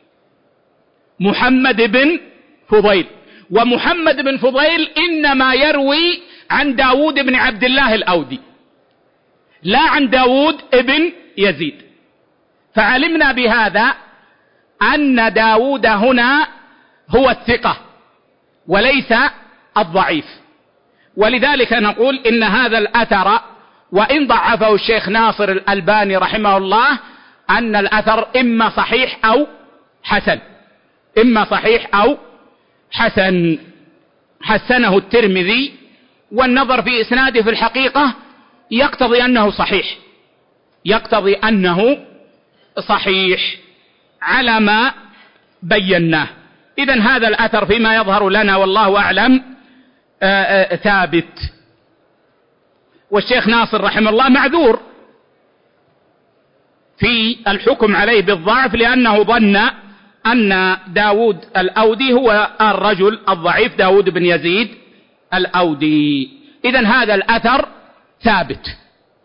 محمد بن فضيل، ومحمد بن فضيل إنما يروي عن داود بن عبد الله الأودي لا عن داود بن يزيد. فعلمنا بهذا أن داود هنا هو الثقة وليس الضعيف، ولذلك نقول إن هذا الأثر وإن ضعفه الشيخ ناصر الألباني رحمه الله أن الأثر إما صحيح أو حسن، إما صحيح أو حسن. حسنه الترمذي، والنظر في إسناده في الحقيقة يقتضي أنه صحيح، يقتضي أنه صحيح على ما بيناه. إذن هذا الأثر فيما يظهر لنا والله أعلم آآ آآ ثابت، والشيخ ناصر رحمه الله معذور في الحكم عليه بالضعف لأنه ظن أن داود الأودي هو الرجل الضعيف داود بن يزيد الأودي. إذن هذا الأثر ثابت.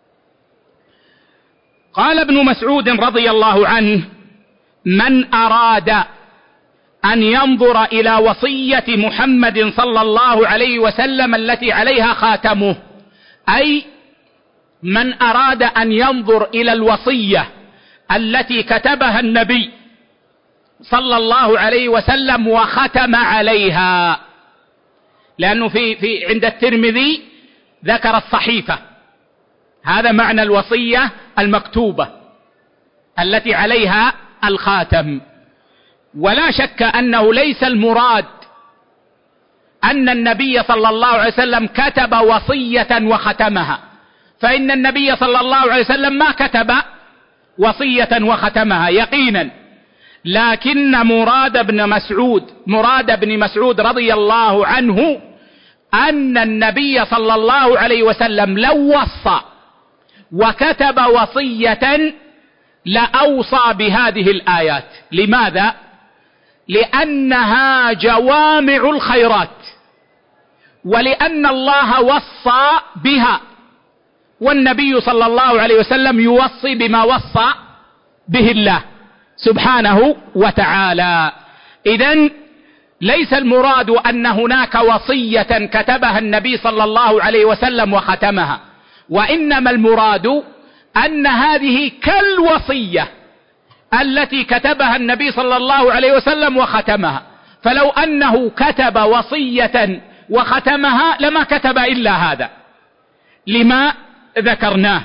قال ابن مسعود رضي الله عنه: من أراد أن ينظر إلى وصية محمد صلى الله عليه وسلم التي عليها خاتمه، أي من أراد أن ينظر إلى الوصية التي كتبها النبي صلى الله عليه وسلم وختم عليها، لأنه في في عند الترمذي ذكر الصحيفة، هذا معنى الوصية المكتوبة التي عليها الخاتم. ولا شك أنه ليس المراد أن النبي صلى الله عليه وسلم كتب وصية وختمها، فإن النبي صلى الله عليه وسلم ما كتب وصية وختمها يقينا، لكن مراد ابن مسعود مراد ابن مسعود رضي الله عنه أن النبي صلى الله عليه وسلم لو وصى وكتب وصية لأوصى بهذه الآيات. لماذا؟ لأنها جوامع الخيرات، ولأن الله وصى بها، والنبي صلى الله عليه وسلم يوصي بما وصى به الله سبحانه وتعالى. إذن ليس المراد أن هناك وصية كتبها النبي صلى الله عليه وسلم وختمها، وإنما المراد أن هذه كالوصية التي كتبها النبي صلى الله عليه وسلم وختمها، فلو أنه كتب وصية وختمها لما كتب إلا هذا لما ذكرناه.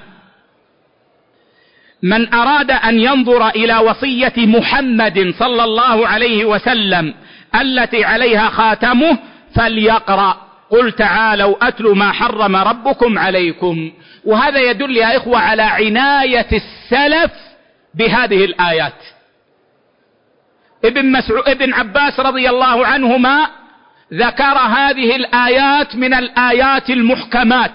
من أراد أن ينظر إلى وصية محمد صلى الله عليه وسلم التي عليها خاتمه فليقرأ قل تعالوا أتل ما حرم ربكم عليكم. وهذا يدل يا إخوة على عناية السلف بهذه الآيات. ابن مسعود ابن عباس رضي الله عنهما ذكر هذه الآيات من الآيات المحكمات،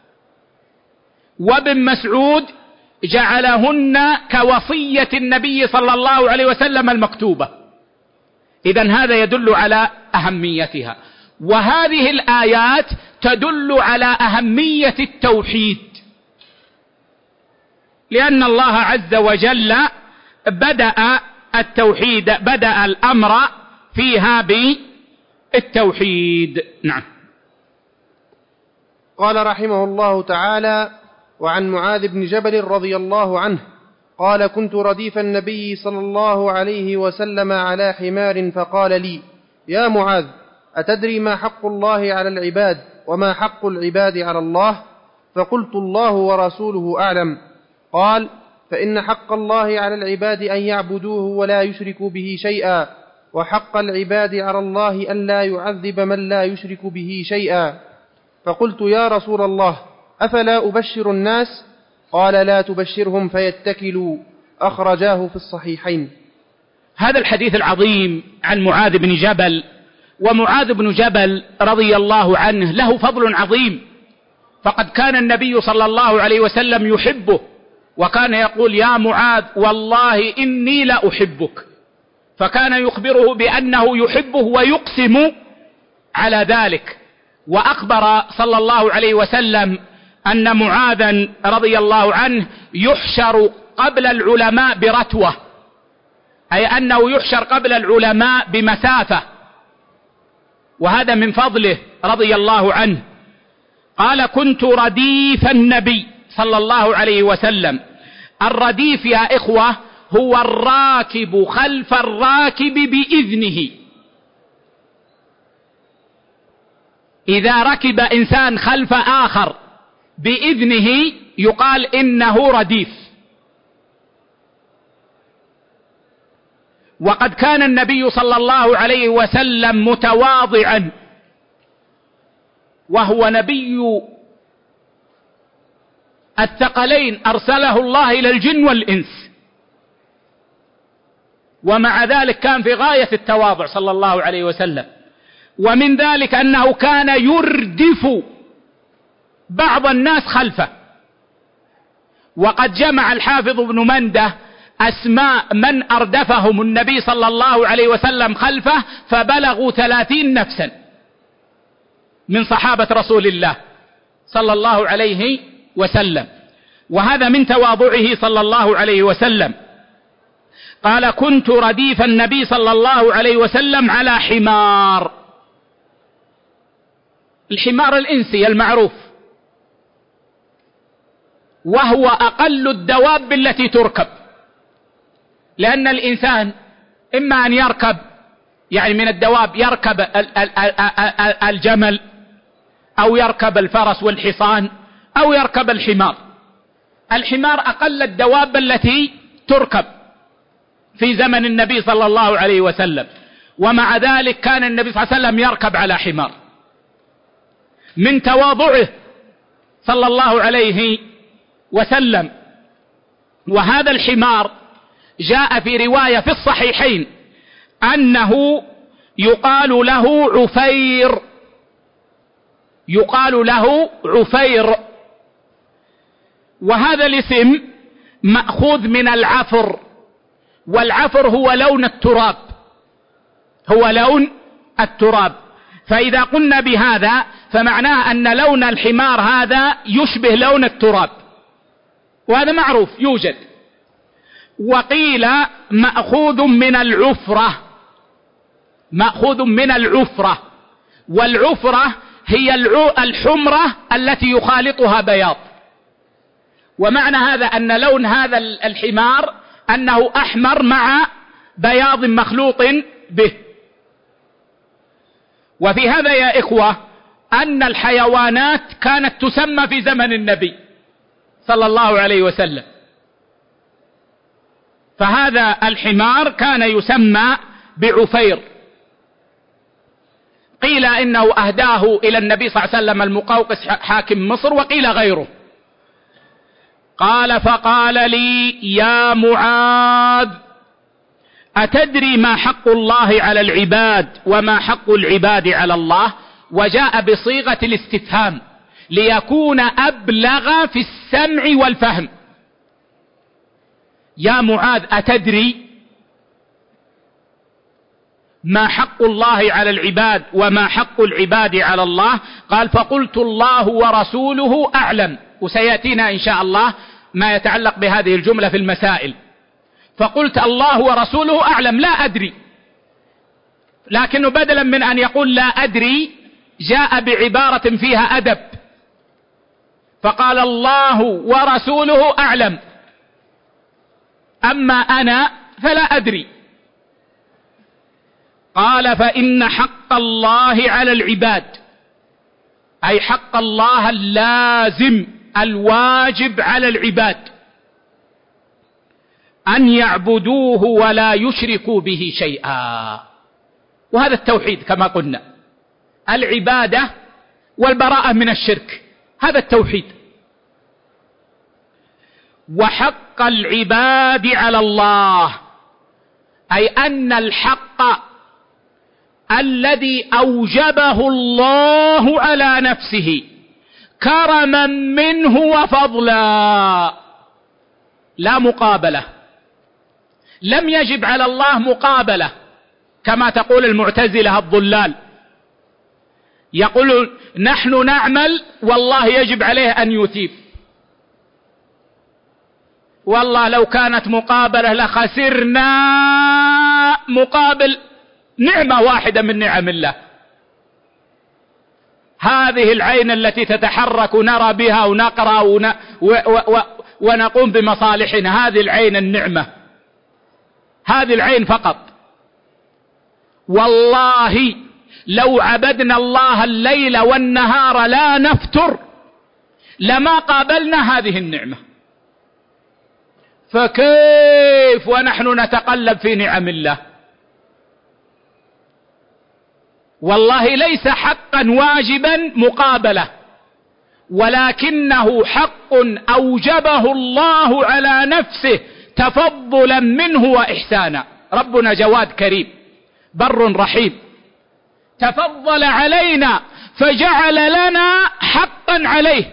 وابن مسعود جعلهن كوصية النبي صلى الله عليه وسلم المكتوبة. إذن هذا يدل على أهميتها. وهذه الآيات تدل على أهمية التوحيد، لأن الله عز وجل بدأ التوحيد بدأ الأمر فيها بالتوحيد. نعم. قال رحمه الله تعالى: وعن معاذ بن جبل رضي الله عنه قال: كنت رديف النبي صلى الله عليه وسلم على حمار فقال لي: يا معاذ، أتدري ما حق الله على العباد وما حق العباد على الله؟ فقلت: الله ورسوله أعلم. قال: فإن حق الله على العباد أن يعبدوه ولا يشركوا به شيئا، وحق العباد على الله أن لا يعذب من لا يشرك به شيئا. فقلت يا رسول الله أفلا أبشر الناس؟ قال لا تبشرهم فيتكلوا. أخرجاه في الصحيحين. هذا الحديث العظيم عن معاذ بن جبل، ومعاذ بن جبل رضي الله عنه له فضل عظيم، فقد كان النبي صلى الله عليه وسلم يحبه، وكان يقول يا معاذ والله إني لا أحبك، فكان يخبره بأنه يحبه ويقسم على ذلك. وأخبر صلى الله عليه وسلم أن معاذا رضي الله عنه يحشر قبل العلماء برتوة، أي أنه يحشر قبل العلماء بمسافة، وهذا من فضله رضي الله عنه. قال كنت رديف النبي صلى الله عليه وسلم. الرديف يا إخوة هو الراكب خلف الراكب بإذنه. إذا ركب إنسان خلف آخر بإذنه يقال إنه رديف. وقد كان النبي صلى الله عليه وسلم متواضعا، وهو نبي الثقلين أرسله الله إلى الجن والإنس، ومع ذلك كان في غاية التواضع صلى الله عليه وسلم. ومن ذلك أنه كان يردف بعض الناس خلفه. وقد جمع الحافظ ابن منده أسماء من أردفهم النبي صلى الله عليه وسلم خلفه فبلغوا ثلاثين نفسا من صحابة رسول الله صلى الله عليه وسلم، وهذا من تواضعه صلى الله عليه وسلم. قال كنت رديف النبي صلى الله عليه وسلم على حمار. الحمار الإنسي المعروف، وهو أقل الدواب التي تركب، لأن الإنسان إما أن يركب يعني من الدواب يركب الجمل أو يركب الفرس والحصان أو يركب الحمار. الحمار أقل الدواب التي تركب في زمن النبي صلى الله عليه وسلم، ومع ذلك كان النبي صلى الله عليه وسلم يركب على حمار من تواضعه صلى الله عليه وسلم. وهذا الحمار جاء في رواية في الصحيحين أنه يقال له عفير، يقال له عفير، وهذا الاسم مأخوذ من العفر، والعفر هو لون التراب، هو لون التراب. فإذا قلنا بهذا فمعناه أن لون الحمار هذا يشبه لون التراب، وهذا معروف يوجد. وقيل مأخوذ من العفرة، مأخوذ من العفرة، والعفرة هي الحمرة التي يخالطها بياض. ومعنى هذا أن لون هذا الحمار أنه أحمر مع بياض مخلوط به. وفي هذا يا إخوة أن الحيوانات كانت تسمى في زمن النبي صلى الله عليه وسلم، فهذا الحمار كان يسمى بعفير. قيل إنه أهداه إلى النبي صلى الله عليه وسلم المقوقس حاكم مصر، وقيل غيره. قال فقال لي يا معاذ أتدري ما حق الله على العباد وما حق العباد على الله؟ وجاء بصيغة الاستفهام ليكون أبلغ في السمع والفهم. يا معاذ أتدري ما حق الله على العباد وما حق العباد على الله؟ قال فقلت الله ورسوله أعلم، وسيأتينا إن شاء الله ما يتعلق بهذه الجملة في المسائل. فقلت الله ورسوله أعلم، لا أدري، لكنه بدلا من أن يقول لا أدري جاء بعبارة فيها أدب، فقال الله ورسوله أعلم، أما أنا فلا أدري. قال فإن حق الله على العباد، أي حق الله اللازم الواجب على العباد، أن يعبدوه ولا يشركوا به شيئا. وهذا التوحيد كما قلنا، العبادة والبراءة من الشرك، هذا التوحيد. وحق العباد على الله، أي أن الحق الذي أوجبه الله على نفسه كرما منه وفضلا، لا مقابلة، لم يجب على الله مقابلة كما تقول المعتزلة الضلال، يقول نحن نعمل والله يجب عليه أن يثيب، والله لو كانت مقابلة لخسرنا مقابل نعمة واحدة من نعم الله. هذه العين التي تتحرك نرى بها ونقرأ ون... و... و... و... ونقوم بمصالحنا، هذه العين النعمة، هذه العين فقط. والله لو عبدنا الله الليل والنهار لا نفتر لما قابلنا هذه النعمة، فكيف ونحن نتقلب في نعم الله؟ والله ليس حقا واجبا مقابلة، ولكنه حق أوجبه الله على نفسه تفضلا منه وإحسانا. ربنا جواد كريم بر رحيم، تفضل علينا فجعل لنا حقا عليه.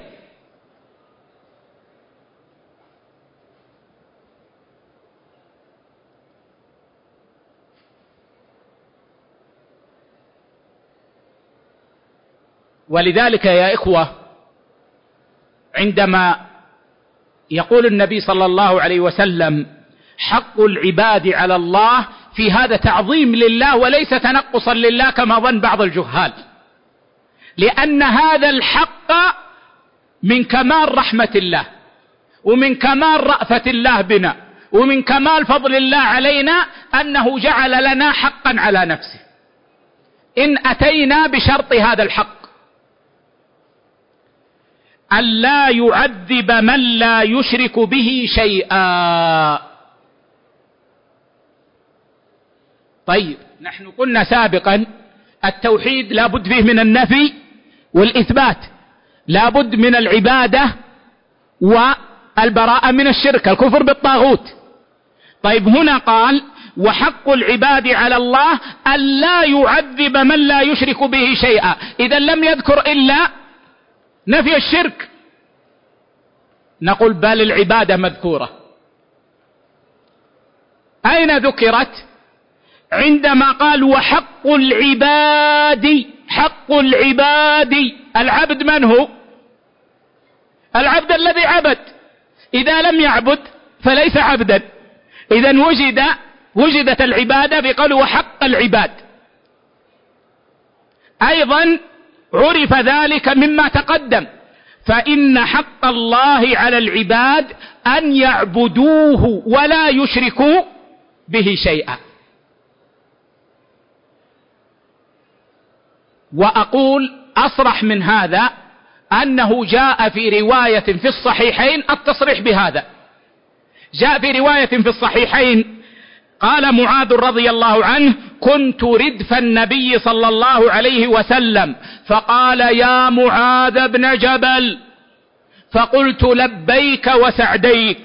ولذلك يا إخوة، عندما يقول النبي صلى الله عليه وسلم حق العباد على الله، في هذا تعظيم لله وليس تنقصا لله كما ظن بعض الجهال، لأن هذا الحق من كمال رحمة الله ومن كمال رأفة الله بنا ومن كمال فضل الله علينا أنه جعل لنا حقا على نفسه إن أتينا بشرط هذا الحق، أن لا يعذب من لا يشرك به شيئا. طيب، نحن قلنا سابقا التوحيد لا بد فيه من النفي والإثبات، لا بد من العبادة والبراءة من الشرك، الكفر بالطاغوت. طيب، هنا قال وحق العباد على الله أن لا يعذب من لا يشرك به شيئا، إذا لم يذكر إلا نفي الشرك. نقول بل العبادة مذكورة. أين ذكرت؟ عندما قال وحق العباد، حق العباد، العبد من هو؟ العبد الذي عبد، إذا لم يعبد فليس عبدا. إذا وجد وجدت العبادة بقول وحق العباد. أيضا عرف ذلك مما تقدم، فإن حق الله على العباد أن يعبدوه ولا يشركوا به شيئا. وأقول أصرح من هذا أنه جاء في رواية في الصحيحين التصريح بهذا. جاء في رواية في الصحيحين قال معاذ رضي الله عنه كنت ردف النبي صلى الله عليه وسلم فقال يا معاذ بن جبل، فقلت لبيك وسعديك،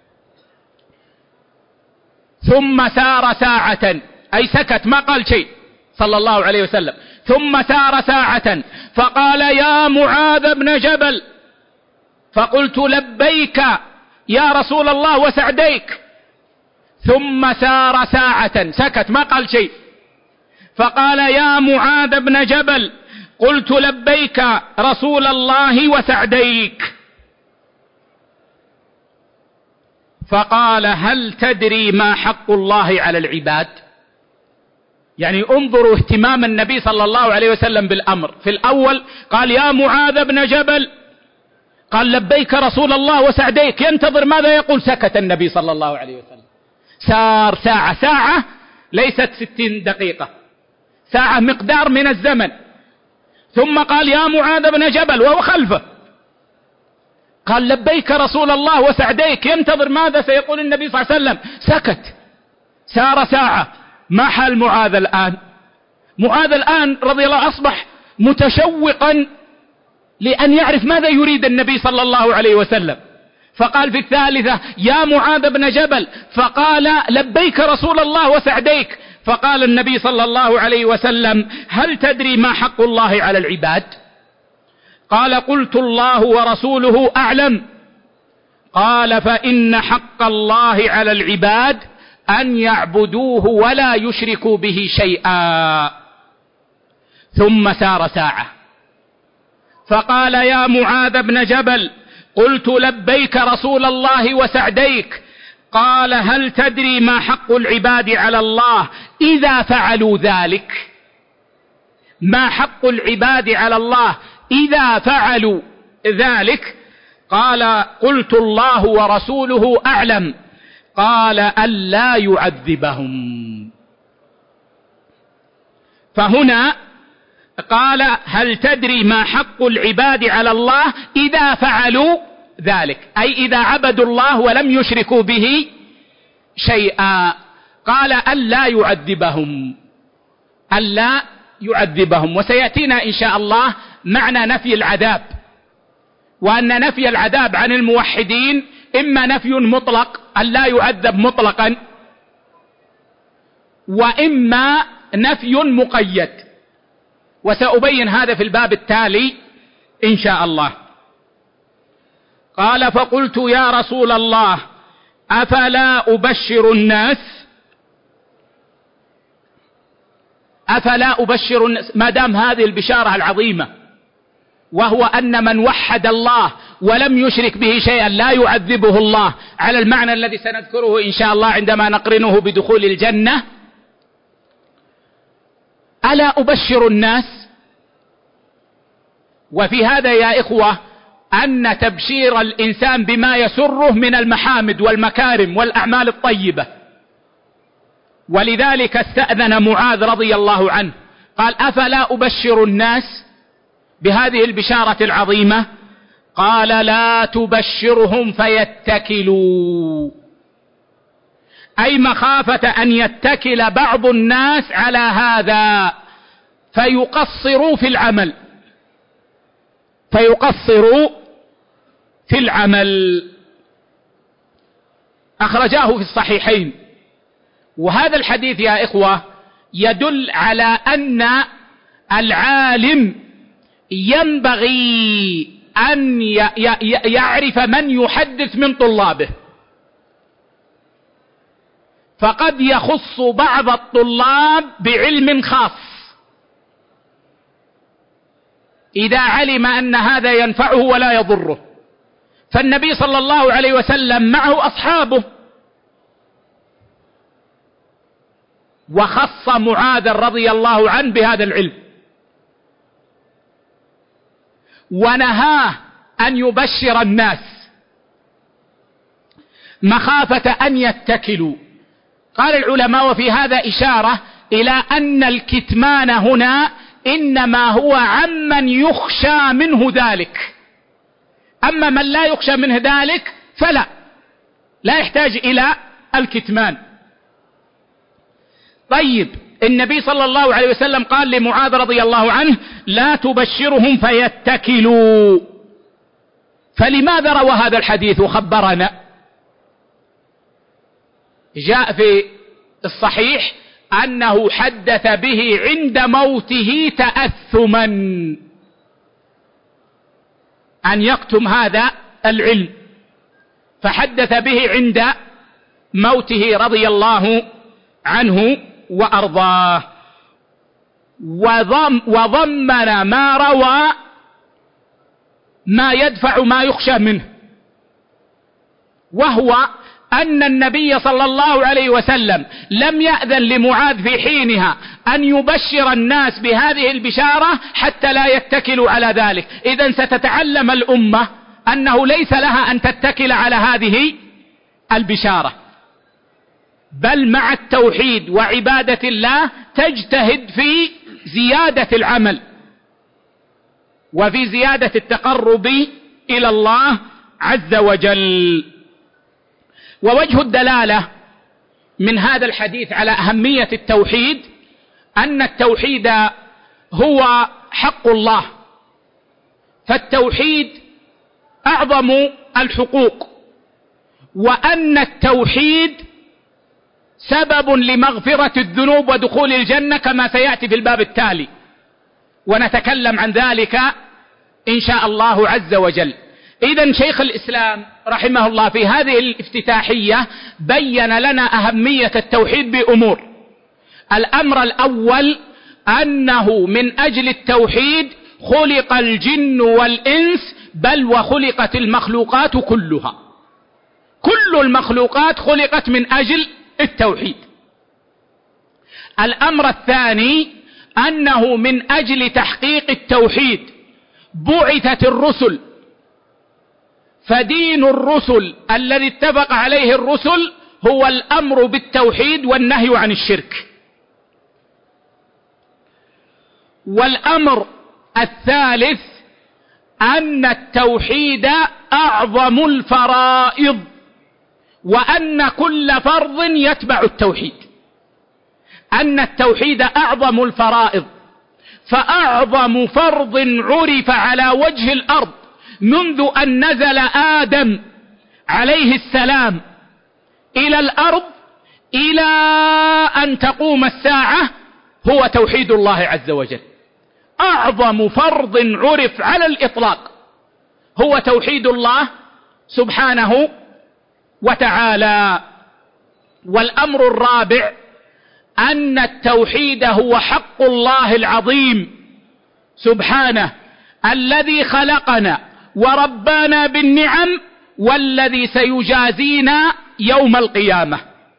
ثم سار ساعة، أي سكت ما قال شيء صلى الله عليه وسلم، ثم سار ساعة فقال يا معاذ بن جبل، فقلت لبيك يا رسول الله وسعديك، ثم سار ساعة، سكت ما قال شيء، فقال يا معاذ بن جبل، قلت لبيك رسول الله وسعديك، فقال هل تدري ما حق الله على العباد؟ يعني انظروا اهتمام النبي صلى الله عليه وسلم بالأمر. في الأول قال يا معاذ بن جبل، قال لبيك رسول الله وسعديك، ينتظر ماذا يقول، سكت النبي صلى الله عليه وسلم. سار ساعة، ساعة ليست ستين دقيقة، ساعة مقدار من الزمن. ثم قال يا معاذ بن جبل وهو خلفه، قال لبيك رسول الله وسعديك، ينتظر ماذا سيقول النبي صلى الله عليه وسلم، سكت. سار ساعة، ما حال معاذ الآن؟ معاذ الآن رضي الله أصبح متشوقا لأن يعرف ماذا يريد النبي صلى الله عليه وسلم، فقال في الثالثة: يا معاذ بن جبل، فقال: لبيك رسول الله وسعديك. فقال النبي صلى الله عليه وسلم: هل تدري ما حق الله على العباد؟ قال: قلت الله ورسوله أعلم. قال: فإن حق الله على العباد أن يعبدوه ولا يشركوا به شيئا. ثم سار ساعة فقال: يا معاذ بن جبل، قلت لبيك رسول الله وسعديك. قال: هل تدري ما حق العباد على الله إذا فعلوا ذلك؟ ما حق العباد على الله إذا فعلوا ذلك؟ قال: قلت الله ورسوله أعلم. قال: ألا يعذبهم. فهنا قال: هل تدري ما حق العباد على الله إذا فعلوا ذلك، أي إذا عبدوا الله ولم يشركوا به شيئا. قال: ألا يعذبهم، ألا يعذبهم. وسيأتينا إن شاء الله معنى نفي العذاب، وأن نفي العذاب عن الموحدين إما نفي مطلق ألا يعذب مطلقا، وإما نفي مقيد، وسأبين هذا في الباب التالي إن شاء الله. قال: فقلت يا رسول الله أفلا أبشر الناس؟ أفلا أبشر الناس، ما دام هذه البشارة العظيمة، وهو أن من وحد الله ولم يشرك به شيئا لا يعذبه الله، على المعنى الذي سنذكره إن شاء الله عندما نقرنه بدخول الجنة. ألا أبشر الناس؟ وفي هذا يا إخوة أن تبشير الإنسان بما يسره من المحامد والمكارم والأعمال الطيبة. ولذلك استأذن معاذ رضي الله عنه، قال: أفلا أبشر الناس بهذه البشارة العظيمة؟ قال: لا تبشرهم فيتكلوا، أي مخافة أن يتكل بعض الناس على هذا فيقصروا في العمل فيقصروا في العمل. أخرجاه في الصحيحين. وهذا الحديث يا إخوة يدل على أن العالم ينبغي أن يعرف من يحدث من طلابه، فقد يخص بعض الطلاب بعلم خاص إذا علم أن هذا ينفعه ولا يضره. فالنبي صلى الله عليه وسلم معه أصحابه، وخص معاذ رضي الله عنه بهذا العلم، ونهاه أن يبشر الناس مخافة أن يتكلوا. قال العلماء: وفي هذا إشارة إلى أن الكتمان هنا إنما هو عمن يخشى منه ذلك، أما من لا يخشى منه ذلك فلا لا يحتاج إلى الكتمان. طيب، النبي صلى الله عليه وسلم قال لمعاذ رضي الله عنه: لا تبشرهم فيتكلوا. فلماذا روى هذا الحديث وخبرنا؟ جاء في الصحيح أنه حدث به عند موته تأثما، أن يكتم هذا العلم، فحدث به عند موته رضي الله عنه وأرضاه. وضم وضمن ما روى ما يدفع ما يخشى منه، وهو أن النبي صلى الله عليه وسلم لم يأذن لمعاذ في حينها أن يبشر الناس بهذه البشارة حتى لا يتكلوا على ذلك. إذن ستتعلم الأمة أنه ليس لها أن تتكل على هذه البشارة، بل مع التوحيد وعبادة الله تجتهد في زيادة العمل وفي زيادة التقرب إلى الله عز وجل. ووجه الدلالة من هذا الحديث على أهمية التوحيد أن التوحيد هو حق الله، فالتوحيد أعظم الحقوق، وأن التوحيد سبب لمغفرة الذنوب ودخول الجنة كما سيأتي في الباب التالي، ونتكلم عن ذلك إن شاء الله عز وجل. إذن شيخ الإسلام رحمه الله في هذه الافتتاحية بين لنا أهمية التوحيد بأمور. الأمر الأول أنه من أجل التوحيد خلق الجن والإنس، بل وخلقت المخلوقات كلها، كل المخلوقات خلقت من أجل التوحيد. الأمر الثاني أنه من أجل تحقيق التوحيد بعثت الرسل، فدين الرسل الذي اتفق عليه الرسل هو الأمر بالتوحيد والنهي عن الشرك. والأمر الثالث أن التوحيد أعظم الفرائض، وأن كل فرض يتبع التوحيد، أن التوحيد أعظم الفرائض، فأعظم فرض عرف على وجه الأرض منذ أن نزل آدم عليه السلام إلى الأرض إلى أن تقوم الساعة هو توحيد الله عز وجل. أعظم فرض عرف على الإطلاق هو توحيد الله سبحانه وتعالى. والأمر الرابع أن التوحيد هو حق الله العظيم سبحانه، الذي خلقنا وربانا بالنعم، والذي سيجازينا يوم القيامة.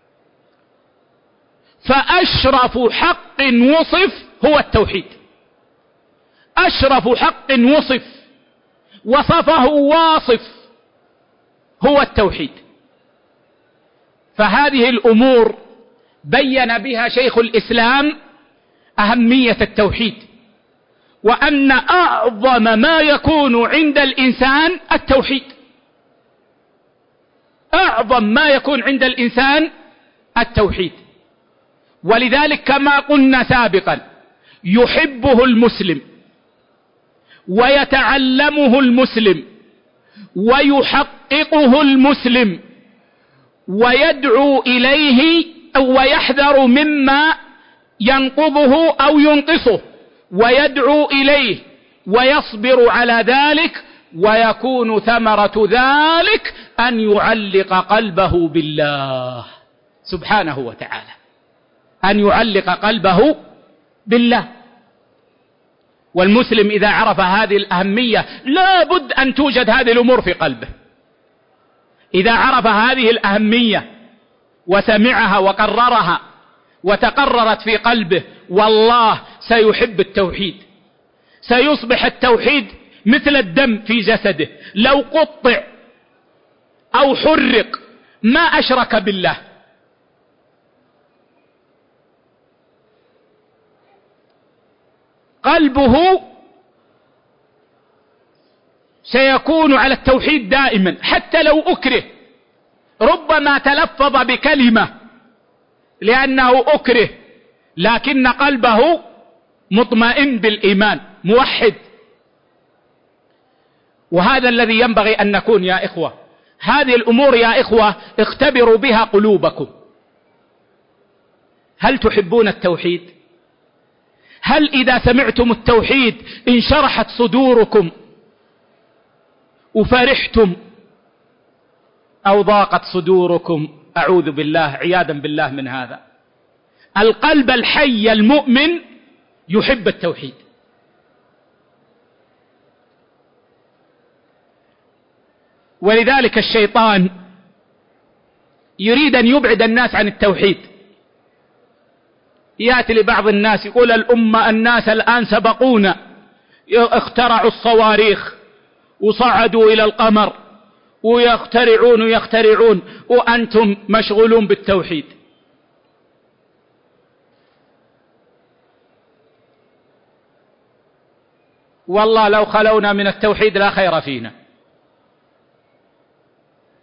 فأشرف حق وصف هو التوحيد، أشرف حق وصف وصفه واصف هو التوحيد. فهذه الأمور بين بها شيخ الإسلام أهمية التوحيد، وأن أعظم ما يكون عند الإنسان التوحيد، أعظم ما يكون عند الإنسان التوحيد. ولذلك كما قلنا سابقا يحبه المسلم ويتعلمه المسلم ويحققه المسلم ويدعو إليه أو ويحذر مما ينقضه أو ينقصه، ويدعو إليه ويصبر على ذلك، ويكون ثمرة ذلك أن يعلق قلبه بالله سبحانه وتعالى، أن يعلق قلبه بالله. والمسلم إذا عرف هذه الأهمية لا بد أن توجد هذه الأمور في قلبه. إذا عرف هذه الأهمية وسمعها وقررها وتقررت في قلبه، والله سيحب التوحيد، سيصبح التوحيد مثل الدم في جسده، لو قطع أو حرق ما أشرك بالله. قلبه سيكون على التوحيد دائما حتى لو أكره، ربما تلفظ بكلمة لأنه أكره، لكن قلبه مطمئن بالإيمان موحد. وهذا الذي ينبغي أن نكون يا إخوة. هذه الأمور يا إخوة اختبروا بها قلوبكم. هل تحبون التوحيد؟ هل إذا سمعتم التوحيد انشرحت صدوركم وفرحتم، أو ضاقت صدوركم؟ أعوذ بالله، عياذا بالله من هذا. القلب الحي المؤمن يحب التوحيد. ولذلك الشيطان يريد أن يبعد الناس عن التوحيد. يأتي لبعض الناس يقول الأمة الناس الآن سبقونا، اخترعوا الصواريخ وصعدوا إلى القمر ويخترعون ويخترعون وأنتم مشغولون بالتوحيد. والله لو خلونا من التوحيد لا خير فينا.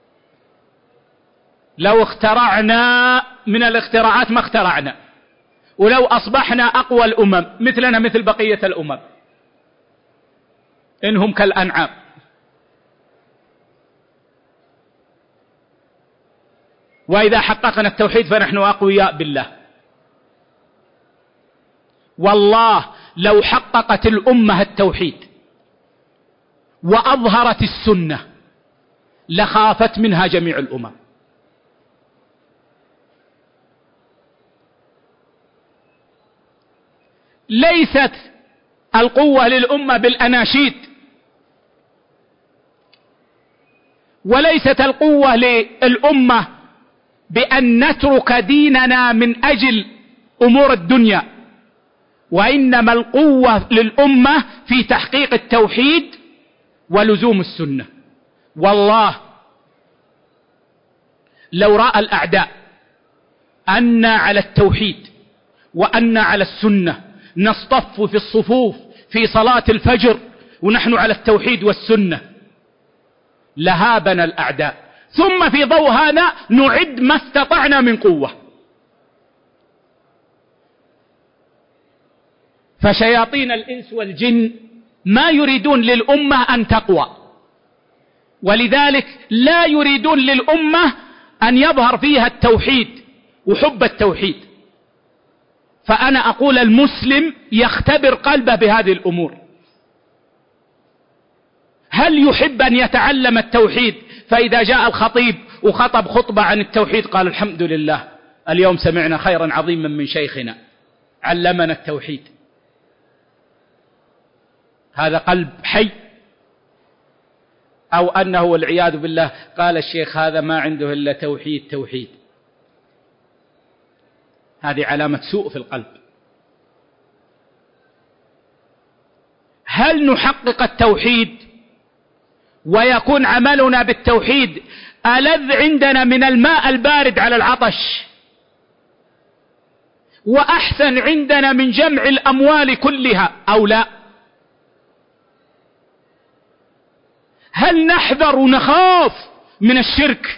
لو اخترعنا من الاختراعات ما اخترعنا، ولو أصبحنا أقوى الأمم مثلنا مثل بقية الأمم إنهم كالأنعام. وإذا حققنا التوحيد فنحن أقوياء بالله. والله لو حققت الأمة التوحيد وأظهرت السنة لخافت منها جميع الأمم. ليست القوة للأمة بالأناشيد، وليست القوة للأمة بأن نترك ديننا من أجل أمور الدنيا، وإنما القوة للأمة في تحقيق التوحيد ولزوم السنة. والله لو رأى الأعداء أن على التوحيد وأن على السنة نصطف في الصفوف في صلاة الفجر ونحن على التوحيد والسنة لهابنا الأعداء، ثم في ضوء هذا نعد ما استطعنا من قوة. فشياطين الإنس والجن ما يريدون للأمة أن تقوى، ولذلك لا يريدون للأمة أن يظهر فيها التوحيد وحب التوحيد. فأنا أقول المسلم يختبر قلبه بهذه الأمور، هل يحب أن يتعلم التوحيد فإذا جاء الخطيب وخطب خطبة عن التوحيد قال الحمد لله اليوم سمعنا خيرا عظيما من شيخنا علمنا التوحيد؟ هذا قلب حي؟ أو أنه والعياذ بالله قال الشيخ هذا ما عنده إلا توحيد توحيد. هذه علامة سوء في القلب. هل نحقق التوحيد ويكون عملنا بالتوحيد ألذ عندنا من الماء البارد على العطش، وأحسن عندنا من جمع الأموال كلها أو لا؟ هل نحذر ونخاف من الشرك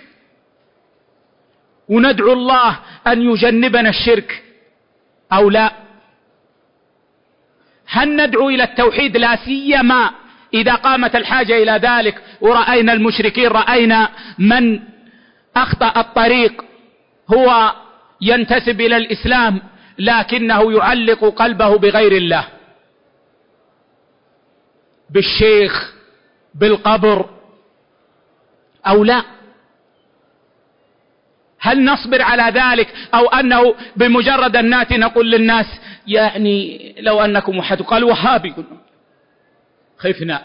وندعو الله أن يجنبنا الشرك أو لا؟ هل ندعو إلى التوحيد لا سيما إذا قامت الحاجة إلى ذلك ورأينا المشركين، رأينا من أخطأ الطريق هو ينتسب إلى الإسلام لكنه يعلق قلبه بغير الله، بالشيخ بالقبر أو لا؟ هل نصبر على ذلك أو أنه بمجرد أن ناتي نقول للناس يعني لو أنكم وحد قال وهابي خفنا؟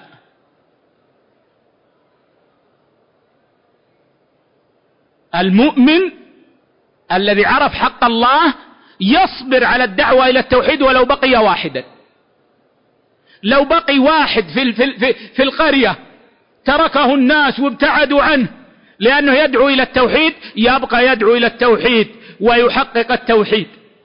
المؤمن الذي عرف حق الله يصبر على الدعوة إلى التوحيد ولو بقي واحدا. لو بقي واحد في, في, في القرية تركه الناس وابتعدوا عنه لأنه يدعو إلى التوحيد، يبقى يدعو إلى التوحيد ويحقق التوحيد.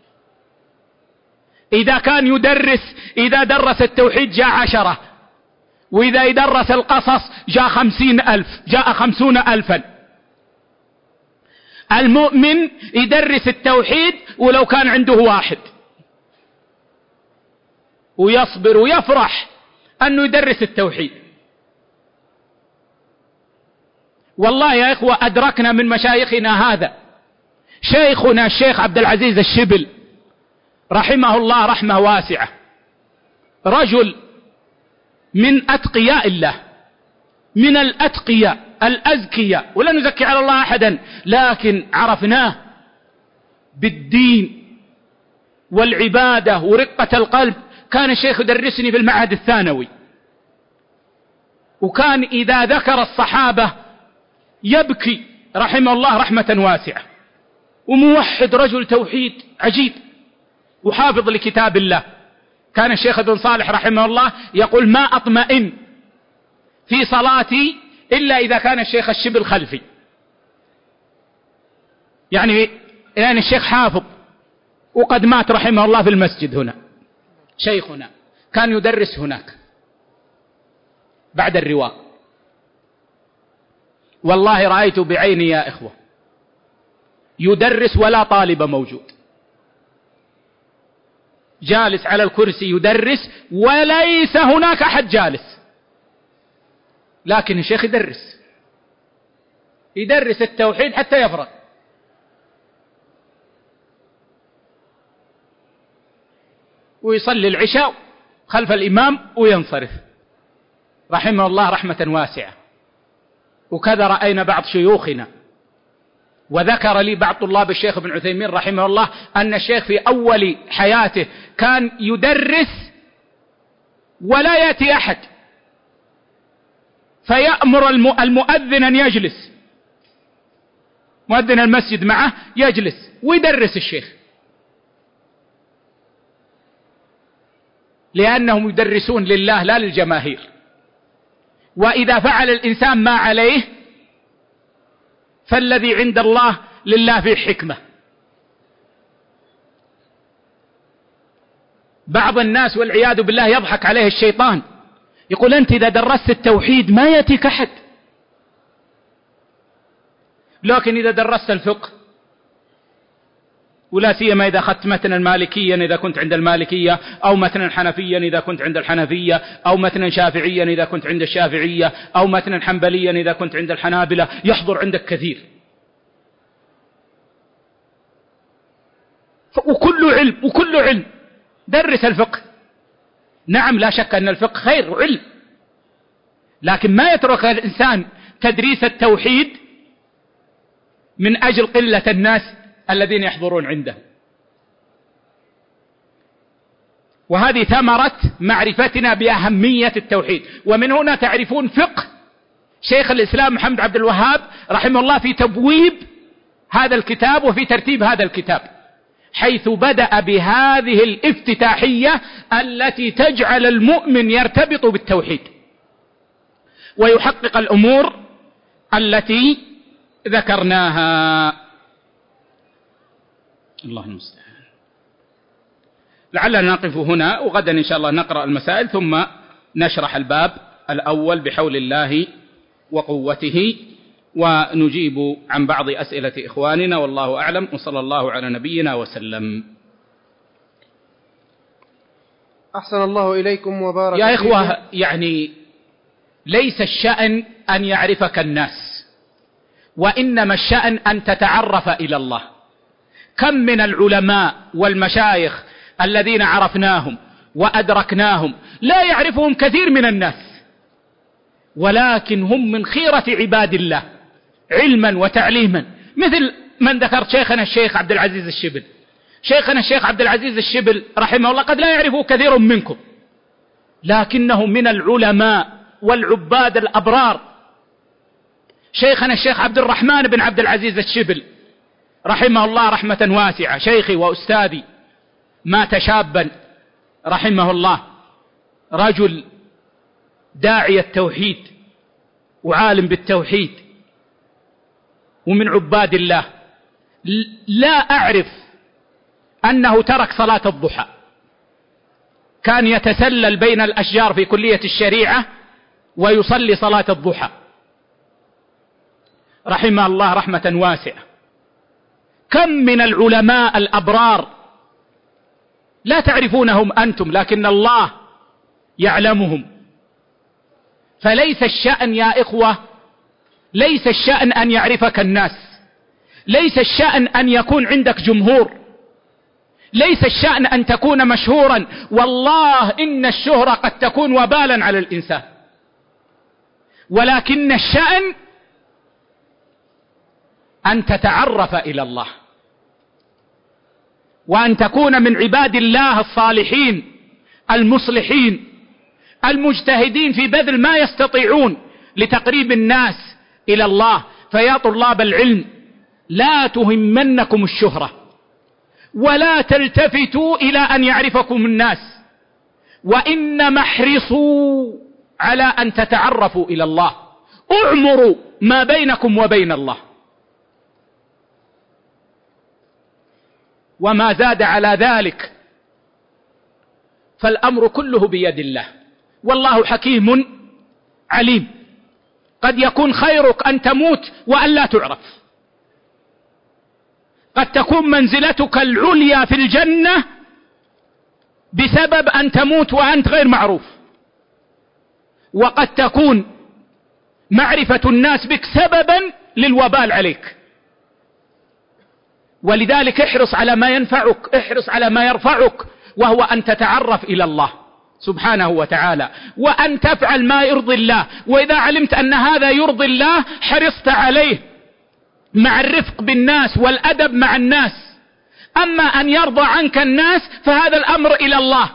إذا كان يدرس، إذا درس التوحيد جاء عشرة، وإذا يدرس القصص جاء خمسين ألف، جاء خمسون ألفا. المؤمن يدرس التوحيد ولو كان عنده واحد، ويصبر ويفرح أنه يدرس التوحيد. والله يا إخوة أدركنا من مشايخنا هذا. شيخنا الشيخ عبد العزيز الشبل رحمه الله رحمة واسعة، رجل من أتقياء الله، من الأتقياء الأزكياء، ولا نزكي على الله أحدا، لكن عرفناه بالدين والعبادة ورقة القلب. كان الشيخ يدرسني في المعهد الثانوي، وكان إذا ذكر الصحابة يبكي رحمه الله رحمة واسعة، وموحد رجل توحيد عجيب وحافظ لكتاب الله. كان الشيخ ابن صالح رحمه الله يقول ما أطمئن في صلاتي إلا إذا كان الشيخ الشبل خلفي. يعني يعني الشيخ حافظ وقد مات رحمه الله في المسجد هنا. شيخنا كان يدرس هناك بعد الرواق. والله رأيت بعيني يا إخوة يدرس ولا طالب موجود، جالس على الكرسي يدرس وليس هناك أحد جالس، لكن الشيخ يدرس يدرس التوحيد حتى يفرغ. ويصلي العشاء خلف الإمام وينصرف رحمه الله رحمة واسعة. وكذا رأينا بعض شيوخنا، وذكر لي بعض طلاب الشيخ ابن عثيمين رحمه الله أن الشيخ في أول حياته كان يدرس ولا يأتي أحد، فيأمر المؤذن أن يجلس، مؤذن المسجد معه يجلس ويدرس الشيخ، لأنهم يدرسون لله لا للجماهير. وإذا فعل الإنسان ما عليه فالذي عند الله لله فيه حكمة. بعض الناس والعياذ بالله يضحك عليه الشيطان، يقول أنت إذا درست التوحيد ما يأتيك أحد، لكن إذا درست الفقه، ولا سيما إذا أخذت متنا مالكيا إذا كنت عند المالكية، أو متنا حنفيا إذا كنت عند الحنفية، أو متنا شافعيا إذا كنت عند الشافعية، أو متنا حنبليا إذا كنت عند الحنابلة، يحضر عندك كثير. وكل علم وكل علم درس الفقه. نعم لا شك أن الفقه خير وعلم، لكن ما يترك الإنسان تدريس التوحيد من أجل قلة الناس الذين يحضرون عنده. وهذه ثمرة معرفتنا بأهمية التوحيد. ومن هنا تعرفون فقه شيخ الإسلام محمد عبد الوهاب رحمه الله في تبويب هذا الكتاب وفي ترتيب هذا الكتاب، حيث بدأ بهذه الافتتاحية التي تجعل المؤمن يرتبط بالتوحيد ويحقق الأمور التي ذكرناها. الله المستعان. لعلنا نقف هنا، وغدا إن شاء الله نقرأ المسائل ثم نشرح الباب الأول بحول الله وقوته، ونجيب عن بعض أسئلة إخواننا، والله أعلم، وصلى الله على نبينا وسلم. أحسن الله إليكم وبارك يا إخوة، يعني ليس الشأن أن يعرفك الناس، وإنما الشأن أن تتعرف إلى الله. كم من العلماء والمشايخ الذين عرفناهم وأدركناهم لا يعرفهم كثير من الناس، ولكن هم من خيرة عباد الله علما وتعليما، مثل من ذكرت شيخنا الشيخ عبد العزيز الشبل. شيخنا الشيخ عبد العزيز الشبل رحمه الله قد لا يعرفه كثير منكم، لكنه من العلماء والعباد الأبرار. شيخنا الشيخ عبد الرحمن بن عبد العزيز الشبل رحمه الله رحمة واسعة، شيخي وأستاذي، مات شابا رحمه الله، رجل داعي التوحيد وعالم بالتوحيد ومن عباد الله. لا أعرف أنه ترك صلاة الضحى، كان يتسلل بين الأشجار في كلية الشريعة ويصلي صلاة الضحى رحمه الله رحمة واسعة. كم من العلماء الأبرار لا تعرفونهم أنتم، لكن الله يعلمهم. فليس الشأن يا إخوة، ليس الشأن أن يعرفك الناس، ليس الشأن أن يكون عندك جمهور، ليس الشأن أن تكون مشهورا. والله إن الشهرة قد تكون وبالا على الإنسان، ولكن الشأن أن تتعرف إلى الله، وأن تكون من عباد الله الصالحين المصلحين المجتهدين في بذل ما يستطيعون لتقريب الناس إلى الله. فيا طلاب العلم، لا تهمنكم الشهرة، ولا تلتفتوا إلى أن يعرفكم الناس، وإنما احرصوا على أن تتعرفوا إلى الله. اعمروا ما بينكم وبين الله، وما زاد على ذلك فالأمر كله بيد الله، والله حكيم عليم. قد يكون خيرك أن تموت وأن لا تعرف، قد تكون منزلتك العليا في الجنة بسبب أن تموت وأنت غير معروف، وقد تكون معرفة الناس بك سببا للوبال عليك. ولذلك احرص على ما ينفعك، احرص على ما يرفعك، وهو أن تتعرف إلى الله سبحانه وتعالى، وأن تفعل ما يرضي الله. وإذا علمت أن هذا يرضي الله حرصت عليه مع الرفق بالناس والأدب مع الناس. أما أن يرضى عنك الناس فهذا الأمر إلى الله،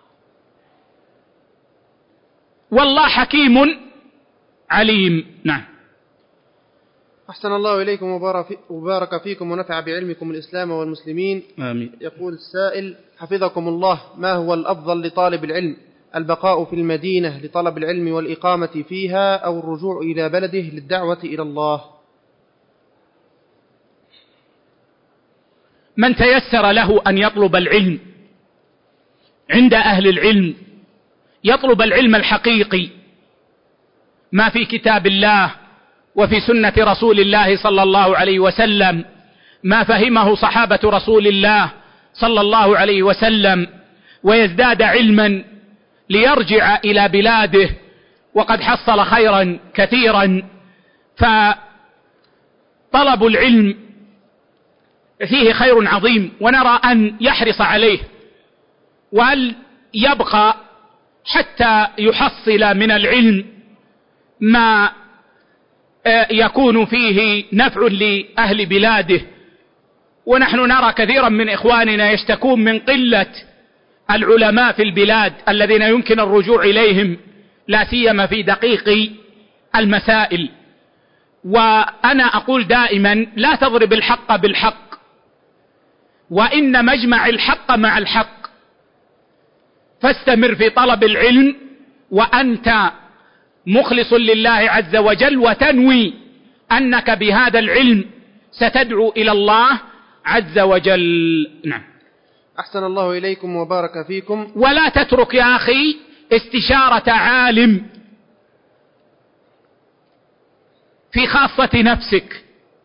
والله حكيم عليم. نعم. أحسن الله إليكم وبارك فيكم ونفع بعلمكم الإسلام والمسلمين. آمين. يقول السائل حفظكم الله: ما هو الأفضل لطالب العلم، البقاء في المدينة لطلب العلم والإقامة فيها، أو الرجوع إلى بلده للدعوة إلى الله؟ من تيسر له أن يطلب العلم عند أهل العلم يطلب العلم الحقيقي، ما في كتاب الله وفي سنة رسول الله صلى الله عليه وسلم، ما فهمه صحابة رسول الله صلى الله عليه وسلم، ويزداد علما ليرجع إلى بلاده وقد حصل خيرا كثيرا. فطلب العلم فيه خير عظيم، ونرى أن يحرص عليه وأن يبقى حتى يحصل من العلم ما يكون فيه نفع لأهل بلاده. ونحن نرى كثيرا من إخواننا يشتكون من قلة العلماء في البلاد الذين يمكن الرجوع إليهم، لا سيما في دقيق المسائل. وأنا أقول دائما: لا تضرب الحق بالحق، وإن مجمع الحق مع الحق. فاستمر في طلب العلم وأنت مخلص لله عز وجل، وتنوي أنك بهذا العلم ستدعو إلى الله عز وجل. نعم. أحسن الله إليكم وبارك فيكم. ولا تترك يا أخي استشارة عالم في خاصة نفسك،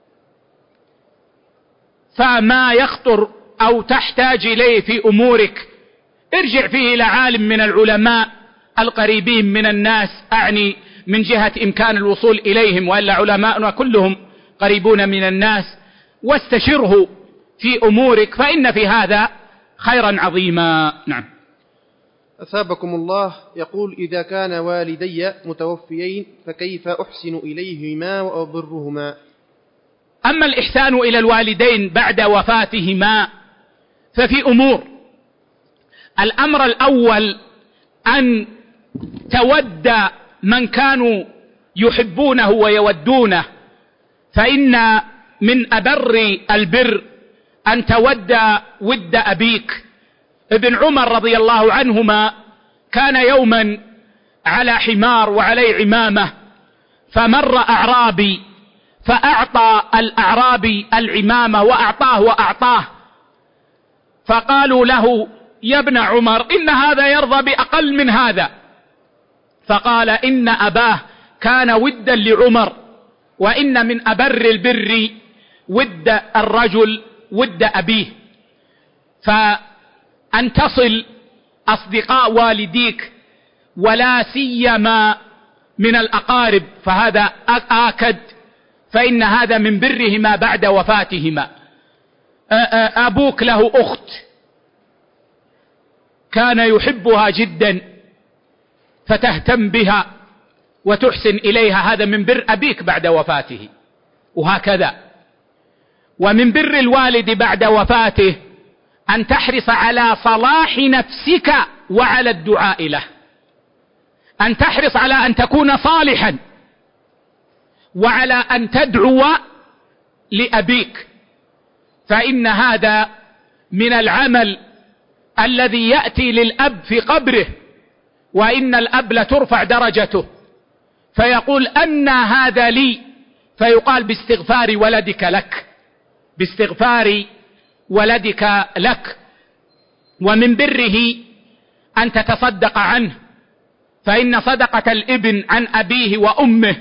فما يخطر أو تحتاج إليه في أمورك ارجع فيه إلى عالم من العلماء القريبين من الناس، أعني من جهة إمكان الوصول إليهم، وإلا علماءنا كلهم قريبون من الناس، واستشره في أمورك، فإن في هذا خيرا عظيما. نعم. أثابكم الله. يقول: إذا كان والدي متوفيين فكيف أحسن إليهما وأبرهما؟ أما الإحسان إلى الوالدين بعد وفاتهما ففي أمور. الأمر الأول أن تود من كانوا يحبونه ويودونه، فإن من أبر البر أن تود ود أبيك. ابن عمر رضي الله عنهما كان يوما على حمار وعليه عمامة، فمر أعرابي فأعطى الأعرابي العمامة وأعطاه وأعطاه، فقالوا له: يا ابن عمر، إن هذا يرضى بأقل من هذا. فقال: إن أباه كان ودا لعمر، وإن من أبر البر ود الرجل ود أبيه. فأن تصل أصدقاء والديك ولا سيما من الأقارب فهذا آكد، فإن هذا من برهما بعد وفاتهما. أبوك له أخت كان يحبها جدا فتهتم بها وتحسن إليها، هذا من بر أبيك بعد وفاته. وهكذا. ومن بر الوالد بعد وفاته أن تحرص على صلاح نفسك وعلى الدعاء له، أن تحرص على أن تكون صالحا وعلى أن تدعو لأبيك، فإن هذا من العمل الذي يأتي للأب في قبره، وإن الأب لترفع درجته فيقول: أن هذا لي، فيقال: باستغفار ولدك لك، باستغفار ولدك لك. ومن بره أن تتصدق عنه، فإن صدقة الابن عن أبيه وأمه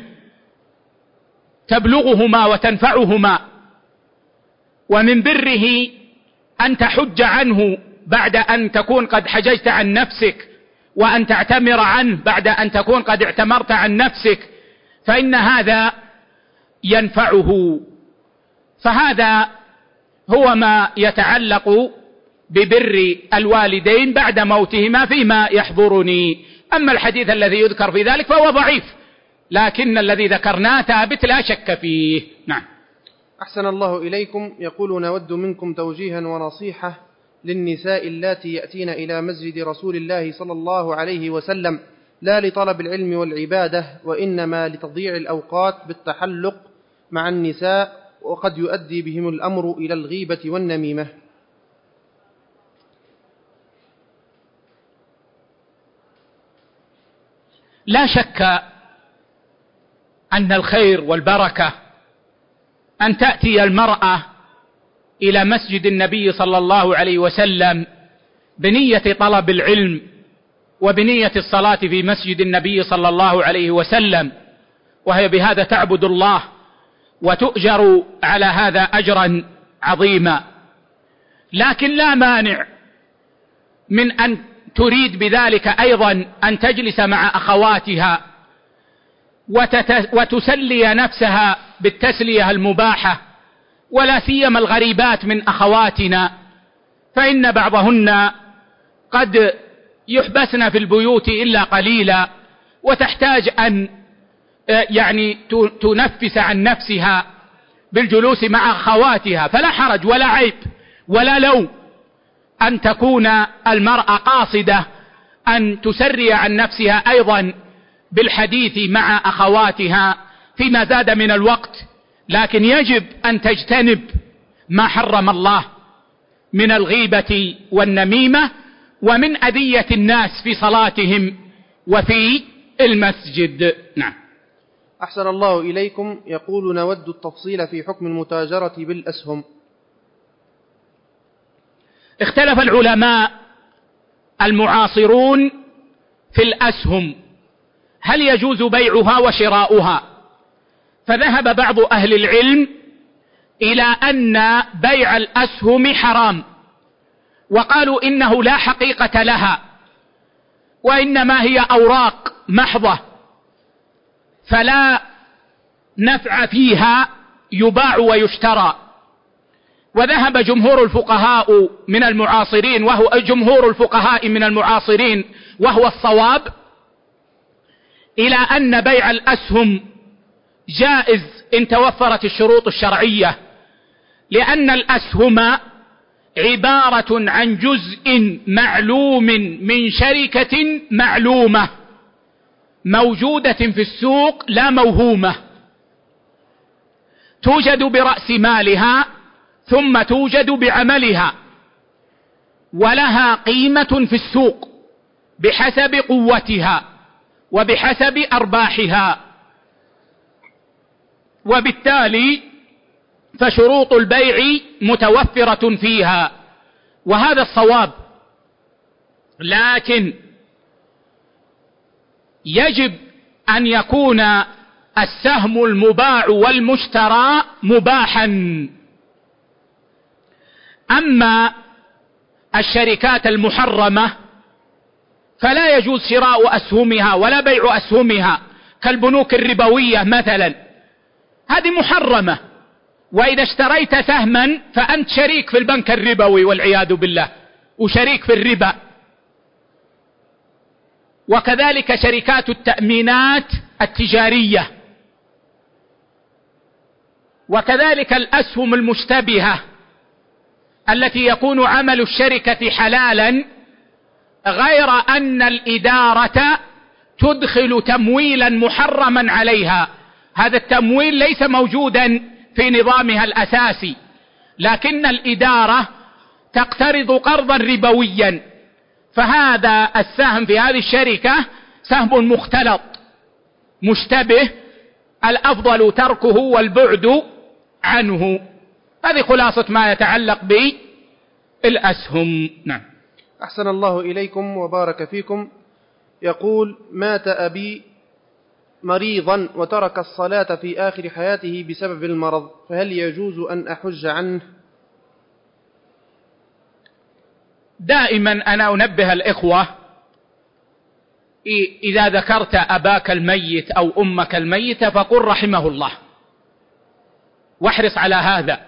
تبلغهما وتنفعهما. ومن بره أن تحج عنه بعد أن تكون قد حججت عن نفسك، وأن تعتمر عنه بعد أن تكون قد اعتمرت عن نفسك، فإن هذا ينفعه. فهذا هو ما يتعلق ببر الوالدين بعد موتهما فيما يحضرني. أما الحديث الذي يذكر في ذلك فهو ضعيف، لكن الذي ذكرناه ثابت لا شك فيه. نعم. أحسن الله إليكم. يقول: نود منكم توجيها ونصيحة للنساء اللاتي يأتين إلى مسجد رسول الله صلى الله عليه وسلم لا لطلب العلم والعبادة، وإنما لتضييع الأوقات بالتحلق مع النساء، وقد يؤدي بهم الأمر إلى الغيبة والنميمة. لا شك أن الخير والبركة أن تأتي المرأة إلى مسجد النبي صلى الله عليه وسلم بنية طلب العلم وبنية الصلاة في مسجد النبي صلى الله عليه وسلم، وهي بهذا تعبد الله وتؤجر على هذا أجرا عظيما. لكن لا مانع من أن تريد بذلك أيضا أن تجلس مع أخواتها وتسلي نفسها بالتسلية المباحة، ولا سيما الغريبات من أخواتنا، فإن بعضهن قد يحبسن في البيوت إلا قليلا، وتحتاج أن يعني تنفس عن نفسها بالجلوس مع أخواتها. فلا حرج ولا عيب ولا لوم أن تكون المرأة قاصدة أن تسري عن نفسها أيضا بالحديث مع أخواتها فيما زاد من الوقت، لكن يجب أن تجتنب ما حرم الله من الغيبة والنميمة ومن أذية الناس في صلاتهم وفي المسجد. نعم. أحسن الله إليكم. يقول: نود التفصيل في حكم المتاجرة بالأسهم. اختلف العلماء المعاصرون في الأسهم، هل يجوز بيعها وشراؤها؟ فذهب بعض أهل العلم إلى أن بيع الأسهم حرام، وقالوا إنه لا حقيقة لها، وإنما هي أوراق محضة فلا نفع فيها يباع ويشترى. وذهب جمهور الفقهاء من المعاصرين وهو جمهور الفقهاء من المعاصرين وهو الصواب إلى أن بيع الأسهم جائز إن توفرت الشروط الشرعية، لأن الأسهم عبارة عن جزء معلوم من شركة معلومة موجودة في السوق لا موهومة، توجد برأس مالها ثم توجد بعملها، ولها قيمة في السوق بحسب قوتها وبحسب أرباحها، وبالتالي فشروط البيع متوفرة فيها، وهذا الصواب. لكن يجب أن يكون السهم المباع والمشترى مباحا. أما الشركات المحرمة فلا يجوز شراء أسهمها ولا بيع أسهمها، كالبنوك الربوية مثلا، هذه محرمة، وإذا اشتريت سهما فأنت شريك في البنك الربوي والعياذ بالله، وشريك في الربا. وكذلك شركات التأمينات التجارية، وكذلك الأسهم المشتبهة التي يكون عمل الشركة حلالا غير أن الإدارة تدخل تمويلا محرما عليها. هذا التمويل ليس موجودا في نظامها الأساسي، لكن الإدارة تقترض قرضا ربويا، فهذا السهم في هذه الشركة سهم مختلط مشتبه، الأفضل تركه والبعد عنه. هذه خلاصة ما يتعلق بالأسهم. نعم. أحسن الله إليكم وبارك فيكم. يقول: مات أبي مريضا وترك الصلاة في آخر حياته بسبب المرض، فهل يجوز أن أحج عنه؟ دائما أنا أنبه الإخوة إذا ذكرت أباك الميت أو أمك الميتة فقل رحمه الله، واحرص على هذا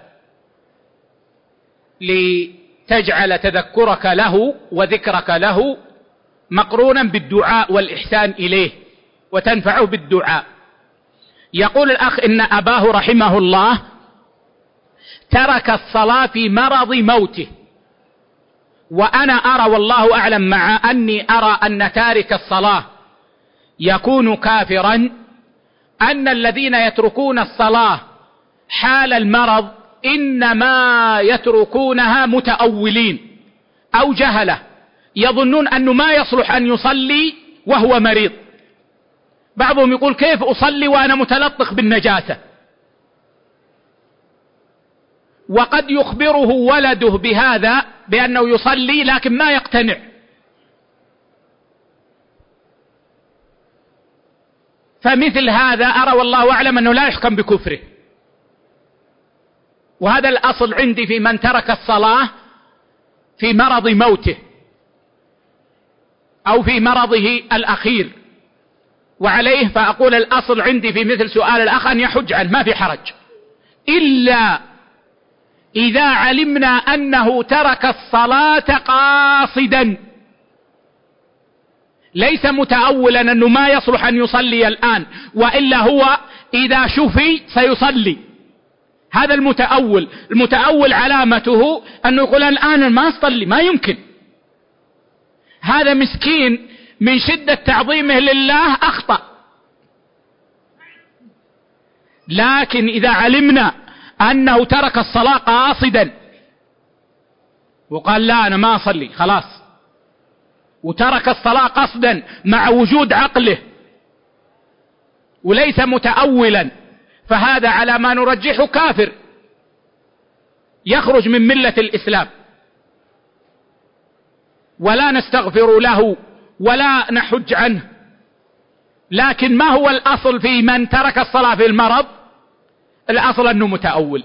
لتجعل تذكرك له وذكرك له مقرونا بالدعاء والإحسان إليه وتنفعه بالدعاء. يقول الأخ إن أباه رحمه الله ترك الصلاة في مرض موته، وأنا أرى والله أعلم مع أني أرى أن تارك الصلاة يكون كافرا أن الذين يتركون الصلاة حال المرض إنما يتركونها متأولين أو جهلة يظنون أنه ما يصلح أن يصلي وهو مريض. بعضهم يقول كيف أصلي وأنا متلطخ بالنجاسة، وقد يخبره ولده بهذا بأنه يصلي لكن ما يقتنع. فمثل هذا أرى والله أعلم أنه لا يحكم بكفره، وهذا الأصل عندي في من ترك الصلاة في مرض موته أو في مرضه الأخير. وعليه فأقول الأصل عندي في مثل سؤال الأخ أن يحج عنه، ما في حرج، إلا إذا علمنا أنه ترك الصلاة قاصدا ليس متأولا أنه ما يصلح أن يصلي الآن، وإلا هو إذا شفي سيصلي. هذا المتأول. المتأول علامته أنه يقول الآن ما أصلي، ما يمكن. هذا مسكين من شدة تعظيمه لله أخطأ. لكن إذا علمنا أنه ترك الصلاة قاصدا وقال لا أنا ما أصلي خلاص، وترك الصلاة قصدا مع وجود عقله وليس متأولا، فهذا على ما نرجحه كافر يخرج من ملة الإسلام، ولا نستغفر له ولا نحج عنه. لكن ما هو الأصل في من ترك الصلاة في المرض؟ الأصل أنه متأول،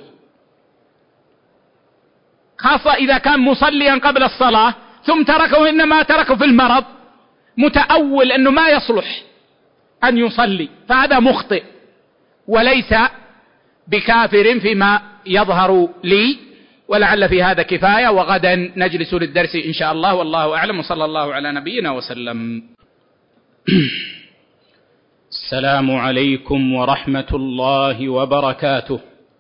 خاصة إذا كان مصليا قبل الصلاة ثم تركه، إنما تركه في المرض متأول أنه ما يصلح أن يصلي، فهذا مخطئ وليس بكافر فيما يظهر لي. ولعل في هذا كفاية، وغدا نجلس للدرس إن شاء الله، والله أعلم، وصلى الله على نبينا وسلم. السلام عليكم ورحمة الله وبركاته.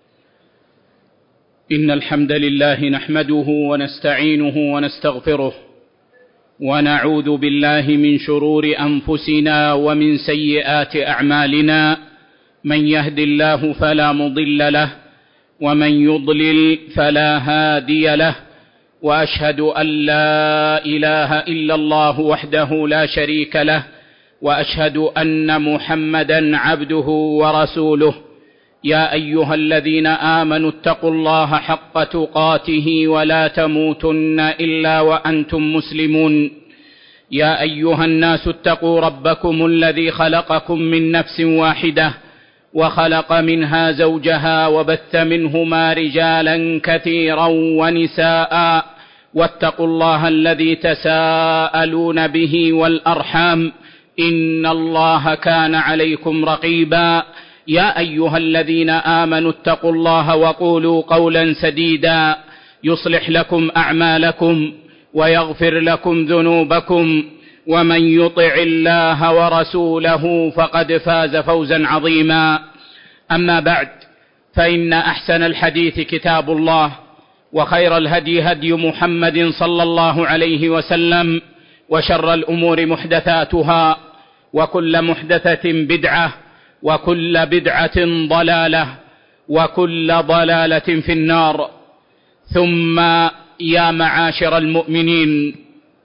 إن الحمد لله نحمده ونستعينه ونستغفره، ونعوذ بالله من شرور أنفسنا ومن سيئات أعمالنا، من يهد الله فلا مضل له ومن يضلل فلا هادي له، وأشهد أن لا إله إلا الله وحده لا شريك له، وأشهد أن محمدا عبده ورسوله. يا أيها الذين آمنوا اتقوا الله حق تقاته ولا تموتن إلا وأنتم مسلمون. يا أيها الناس اتقوا ربكم الذي خلقكم من نفس واحدة وخلق منها زوجها وبث منهما رجالا كثيرا ونساء، واتقوا الله الذي تساءلون به والأرحام، إن الله كان عليكم رقيبا. يا أيها الذين آمنوا اتقوا الله وقولوا قولا سديدا يصلح لكم أعمالكم ويغفر لكم ذنوبكم، ومن يطع الله ورسوله فقد فاز فوزا عظيما. أما بعد، فإن أحسن الحديث كتاب الله، وخير الهدي هدي محمد صلى الله عليه وسلم، وشر الأمور محدثاتها، وكل محدثة بدعة، وكل بدعة ضلالة، وكل ضلالة في النار. ثم يا معاشر المؤمنين،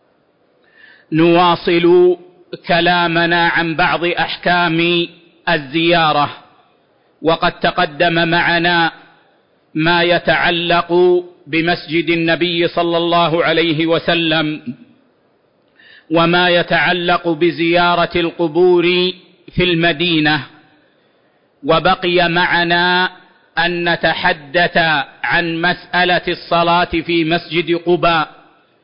نواصل كلامنا عن بعض أحكام الزيارة، وقد تقدم معنا ما يتعلق بمسجد النبي صلى الله عليه وسلم، وما يتعلق بزيارة القبور في المدينة، وبقي معنا أن نتحدث عن مسألة الصلاة في مسجد قباء،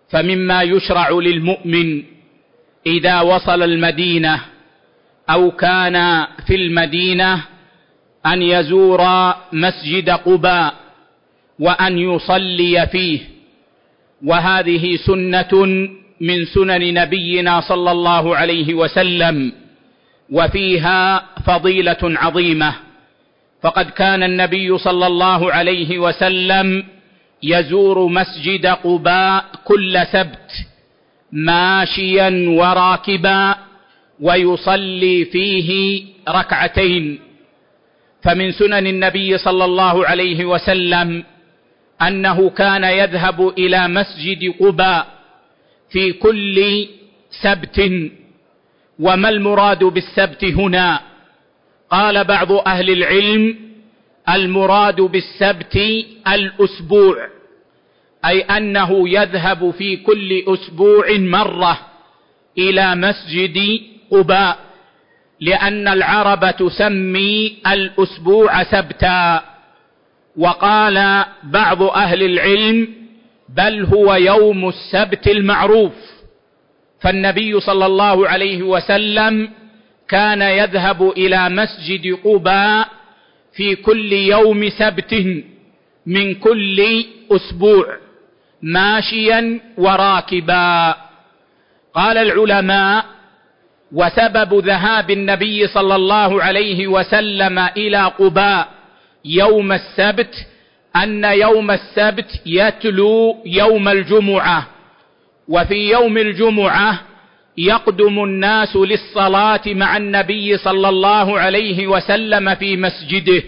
فمما يشرع للمؤمن إذا وصل المدينة أو كان في المدينة أن يزور مسجد قباء وأن يصلي فيه، وهذه سنة من سنن نبينا صلى الله عليه وسلم، وفيها فضيلة عظيمة. فقد كان النبي صلى الله عليه وسلم يزور مسجد قباء كل سبت ماشيا وراكبا ويصلي فيه ركعتين. فمن سنن النبي صلى الله عليه وسلم أنه كان يذهب إلى مسجد قباء في كل سبت. وما المراد بالسبت هنا؟ قال بعض أهل العلم: المراد بالسبت الأسبوع، أي أنه يذهب في كل أسبوع مرة إلى مسجد قباء، لأن العرب تسمي الأسبوع سبتا. وقال بعض أهل العلم: بل هو يوم السبت المعروف. فالنبي صلى الله عليه وسلم كان يذهب إلى مسجد قباء في كل يوم سبت من كل أسبوع ماشيا وراكبا. قال العلماء: وسبب ذهاب النبي صلى الله عليه وسلم إلى قباء يوم السبت أن يوم السبت يتلو يوم الجمعة، وفي يوم الجمعة يقدم الناس للصلاة مع النبي صلى الله عليه وسلم في مسجده،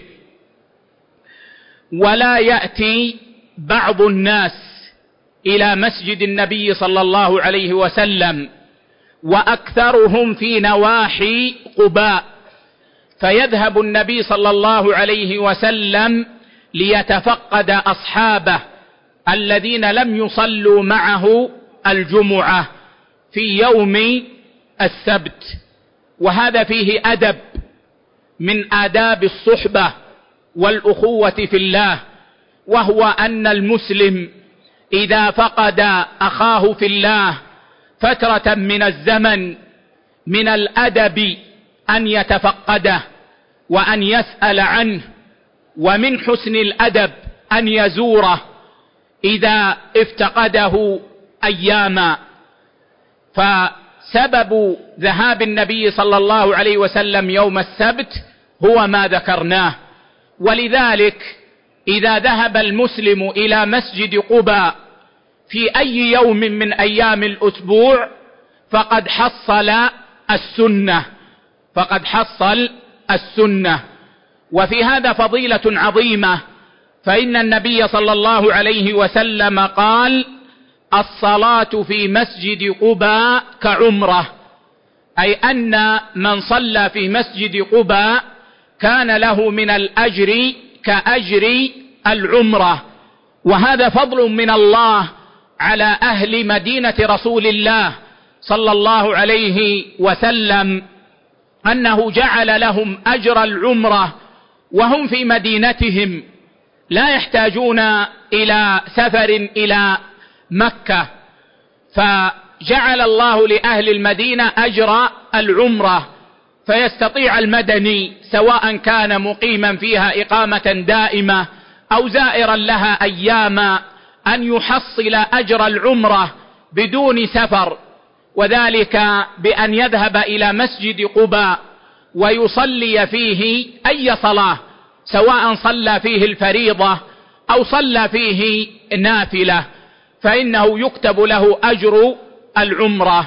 ولا يأتي بعض الناس إلى مسجد النبي صلى الله عليه وسلم، وأكثرهم في نواحي قباء، فيذهب النبي صلى الله عليه وسلم ليتفقد أصحابه الذين لم يصلوا معه الجمعة في يوم السبت. وهذا فيه أدب من آداب الصحبة والأخوة في الله، وهو أن المسلم إذا فقد أخاه في الله فترة من الزمن من الأدب أن يتفقده وأن يسأل عنه، ومن حسن الأدب أن يزوره إذا افتقده أياما. فسبب ذهاب النبي صلى الله عليه وسلم يوم السبت هو ما ذكرناه. ولذلك إذا ذهب المسلم إلى مسجد قباء في أي يوم من أيام الأسبوع فقد حصل السنة فقد حصل السنة. وفي هذا فضيلة عظيمة، فإن النبي صلى الله عليه وسلم قال: الصلاة في مسجد قباء كعمرة، أي أن من صلى في مسجد قباء كان له من الأجر كأجر العمرة. وهذا فضل من الله على أهل مدينة رسول الله صلى الله عليه وسلم، أنه جعل لهم أجر العمرة وهم في مدينتهم، لا يحتاجون إلى سفر إلى مكة، فجعل الله لأهل المدينة أجر العمرة، فيستطيع المدني سواء كان مقيما فيها إقامة دائمة أو زائرا لها أياما أن يحصل أجر العمرة بدون سفر، وذلك بأن يذهب إلى مسجد قباء ويصلي فيه أي صلاة، سواء صلى فيه الفريضة أو صلى فيه نافلة، فإنه يكتب له أجر العمرة.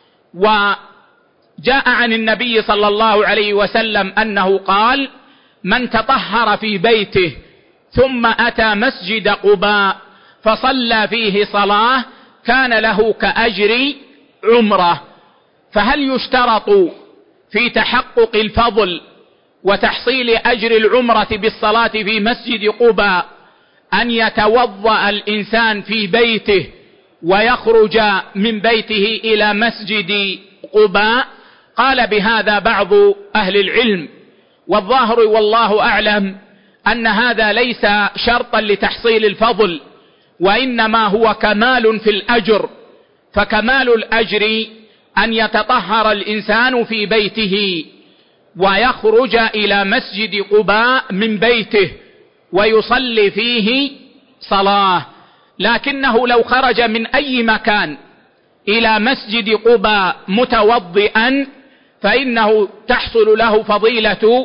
وجاء عن النبي صلى الله عليه وسلم أنه قال: من تطهر في بيته ثم أتى مسجد قباء فصلى فيه صلاة كان له كأجر عمرة. فهل يشترط في تحقق الفضل وتحصيل أجر العمرة بالصلاة في مسجد قباء أن يتوضأ الإنسان في بيته ويخرج من بيته إلى مسجد قباء؟ قال بهذا بعض أهل العلم، والظاهر والله أعلم أن هذا ليس شرطا لتحصيل الفضل، وإنما هو كمال في الأجر فكمال الأجر أن يتطهر الإنسان في بيته ويخرج إلى مسجد قباء من بيته ويصلي فيه صلاة. لكنه لو خرج من أي مكان إلى مسجد قباء متوضئا فإنه تحصل له فضيلة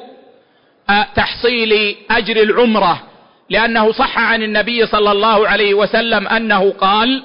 تحصيل أجر العمرة، لأنه صح عن النبي صلى الله عليه وسلم أنه قال: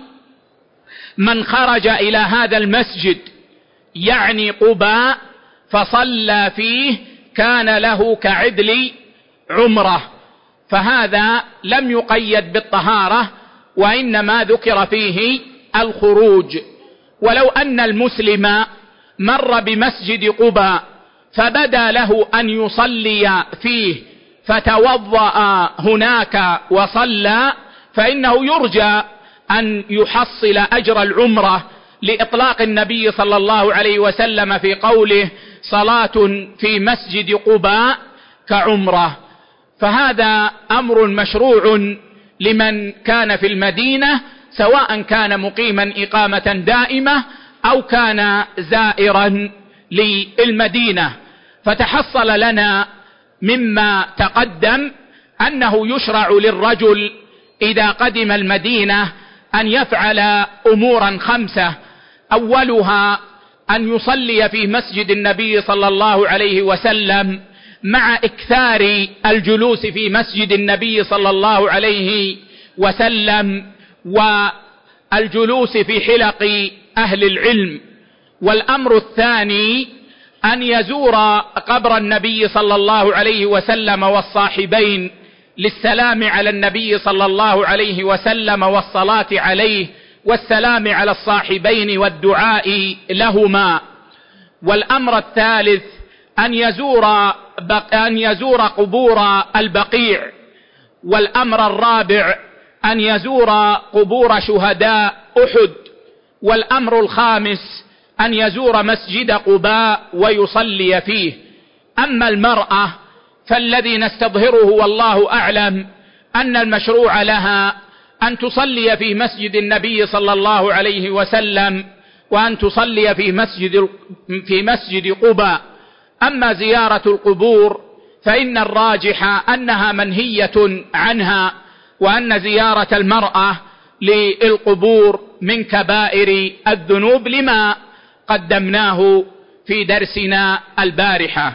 من خرج إلى هذا المسجد يعني قباء فصلى فيه كان له كعدل عمرة. فهذا لم يقيد بالطهارة، وإنما ذكر فيه الخروج. ولو أن المسلم مر بمسجد قباء فبدا له أن يصلي فيه فتوضأ هناك وصلى، فإنه يرجى أن يحصل أجر العمرة، لإطلاق النبي صلى الله عليه وسلم في قوله: صلاة في مسجد قباء كعمرة. فهذا أمر مشروع لمن كان في المدينة، سواء كان مقيما إقامة دائمة أو كان زائرا للمدينة. فتحصل لنا مما تقدم أنه يشرع للرجل إذا قدم المدينة أن يفعل أمورا خمسة: أولها أن يصلي في مسجد النبي صلى الله عليه وسلم مع إكثار الجلوس في مسجد النبي صلى الله عليه وسلم والجلوس في حلق أهل العلم. والأمر الثاني أن يزور قبر النبي صلى الله عليه وسلم والصاحبين للسلام على النبي صلى الله عليه وسلم والصلاة عليه والسلام على الصاحبين والدعاء لهما. والأمر الثالث أن يزور أن يزور قبور البقيع. والأمر الرابع أن يزور قبور شهداء أحد. والأمر الخامس أن يزور مسجد قباء ويصلي فيه. أما المرأة فالذي نستظهره والله أعلم أن المشروع لها أن تصلي في مسجد النبي صلى الله عليه وسلم وأن تصلي في مسجد في مسجد قباء. أما زيارة القبور فإن الراجح أنها منهية عنها، وأن زيارة المرأة للقبور من كبائر الذنوب لما قدمناه في درسنا البارحة.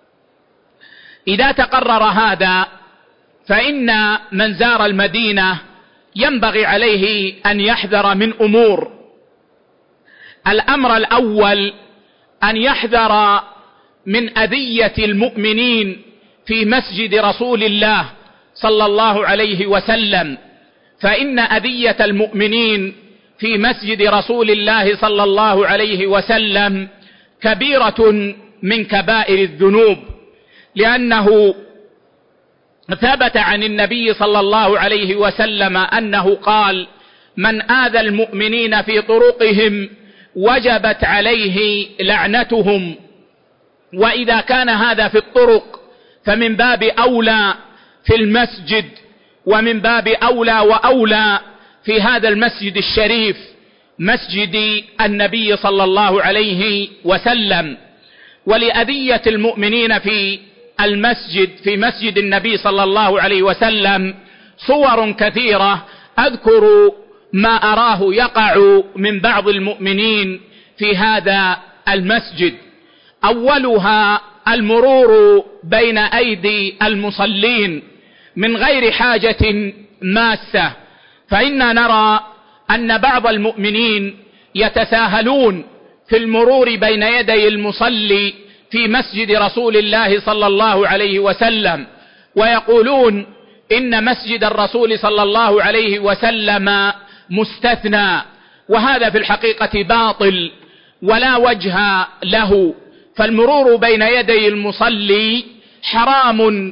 إذا تقرر هذا فإن من زار المدينة ينبغي عليه أن يحذر من أمور. الأمر الأول أن يحذر من أذية المؤمنين في مسجد رسول الله صلى الله عليه وسلم، فإن أذية المؤمنين في مسجد رسول الله صلى الله عليه وسلم كبيرة من كبائر الذنوب، لأنه ثبت عن النبي صلى الله عليه وسلم أنه قال: من آذى المؤمنين في طرقهم وجبت عليه لعنتهم. وإذا كان هذا في الطرق فمن باب أولى في المسجد، ومن باب أولى وأولى في هذا المسجد الشريف مسجد النبي صلى الله عليه وسلم. ولأذية المؤمنين في المسجد في مسجد النبي صلى الله عليه وسلم صور كثيرة، أذكر ما أراه يقع من بعض المؤمنين في هذا المسجد. أولها المرور بين أيدي المصلين من غير حاجة ماسة، فإنا نرى أن بعض المؤمنين يتساهلون في المرور بين يدي المصلي في مسجد رسول الله صلى الله عليه وسلم، ويقولون إن مسجد الرسول صلى الله عليه وسلم مستثنى، وهذا في الحقيقة باطل ولا وجه له. فالمرور بين يدي المصلي حرام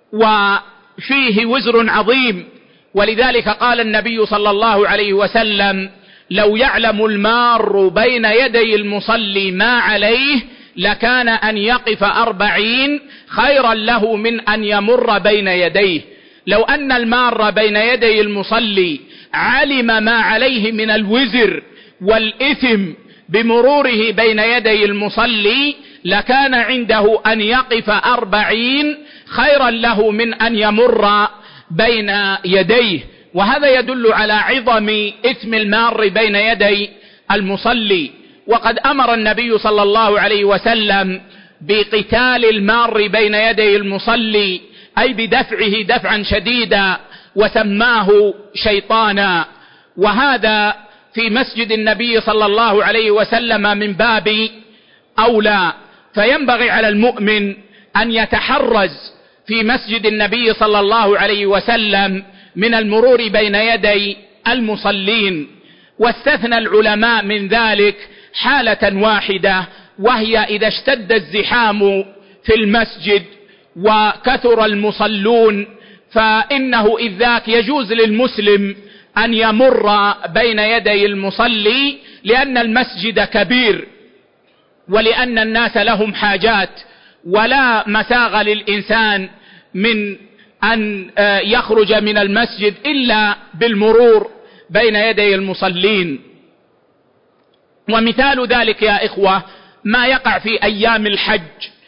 وفيه وزر عظيم، ولذلك قال النبي صلى الله عليه وسلم: لو يعلم المار بين يدي المصلي ما عليه لكان أن يقف أربعين خيرا له من أن يمر بين يديه. لو أن المار بين يدي المصلي علم ما عليه من الوزر والإثم بمروره بين يدي المصلي لكان عنده أن يقف أربعين خيرا له من أن يمر بين يديه. وهذا يدل على عظم إثم المار بين يدي المصلي. وقد أمر النبي صلى الله عليه وسلم بقتال المار بين يدي المصلي، أي بدفعه دفعا شديدا، وسماه شيطانا. وهذا في مسجد النبي صلى الله عليه وسلم من باب أولى. فينبغي على المؤمن أن يتحرز في مسجد النبي صلى الله عليه وسلم من المرور بين يدي المصلين. واستثنى العلماء من ذلك حالة واحدة، وهي إذا اشتد الزحام في المسجد وكثر المصلون، فإنه إذ ذاك يجوز للمسلم أن يمر بين يدي المصلي، لأن المسجد كبير ولأن الناس لهم حاجات، ولا مساغ للإنسان من أن يخرج من المسجد إلا بالمرور بين يدي المصلين. ومثال ذلك يا إخوة ما يقع في أيام الحج،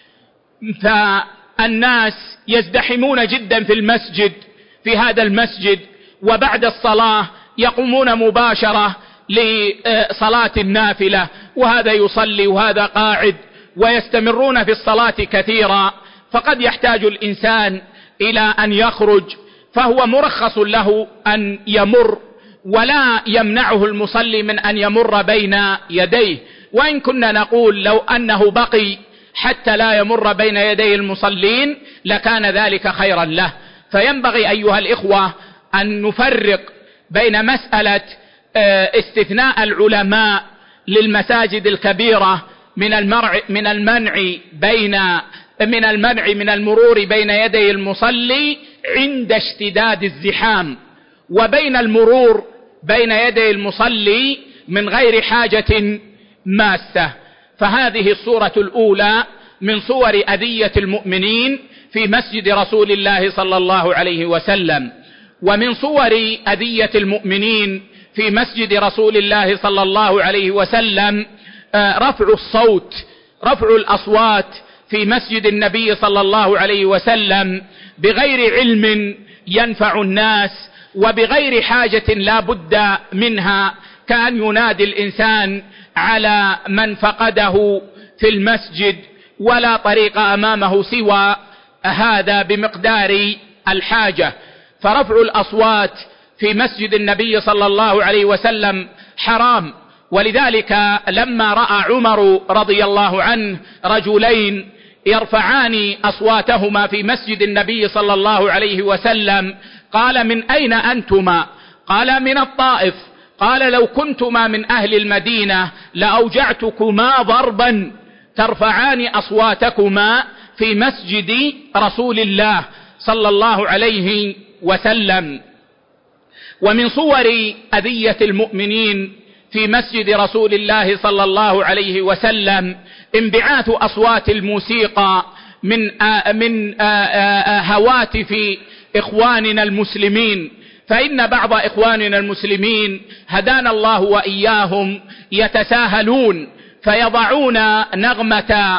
فالناس يزدحمون جدا في المسجد، في هذا المسجد، وبعد الصلاة يقومون مباشرة لصلاة النافلة، وهذا يصلي وهذا قاعد، ويستمرون في الصلاة كثيرا. فقد يحتاج الإنسان إلى أن يخرج، فهو مرخص له أن يمر، ولا يمنعه المصلي من أن يمر بين يديه. وإن كنا نقول لو أنه بقي حتى لا يمر بين يدي المصلين لكان ذلك خيرا له. فينبغي أيها الإخوة أن نفرق بين مسألة استثناء العلماء للمساجد الكبيرة من المنع من المنع بين من المنع من المرور بين يدي المصلي عند اشتداد الزحام، وبين المرور بين يدي المصلي من غير حاجة ماسة. فهذه الصورة الأولى من صور أذية المؤمنين في مسجد رسول الله صلى الله عليه وسلم. ومن صور أذية المؤمنين في مسجد رسول الله صلى الله عليه وسلم رفع الصوت، رفع الأصوات في مسجد النبي صلى الله عليه وسلم بغير علم ينفع الناس، وبغير حاجة لا بد منها، كأن ينادي الإنسان على من فقده في المسجد ولا طريق أمامه سوى هذا بمقدار الحاجة. فرفع الأصوات في مسجد النبي صلى الله عليه وسلم حرام. ولذلك لما رأى عمر رضي الله عنه رجلين يرفعان أصواتهما في مسجد النبي صلى الله عليه وسلم قال: من أين أنتما؟ قال: من الطائف. قال: لو كنتما من أهل المدينة لأوجعتكما ضربا ترفعان أصواتكما في مسجد رسول الله صلى الله عليه وسلم. ومن صور أذية المؤمنين في مسجد رسول الله صلى الله عليه وسلم انبعاث أصوات الموسيقى من آآ من آآ هواتف إخواننا المسلمين. فإن بعض إخواننا المسلمين هدانا الله وإياهم يتساهلون فيضعون نغمة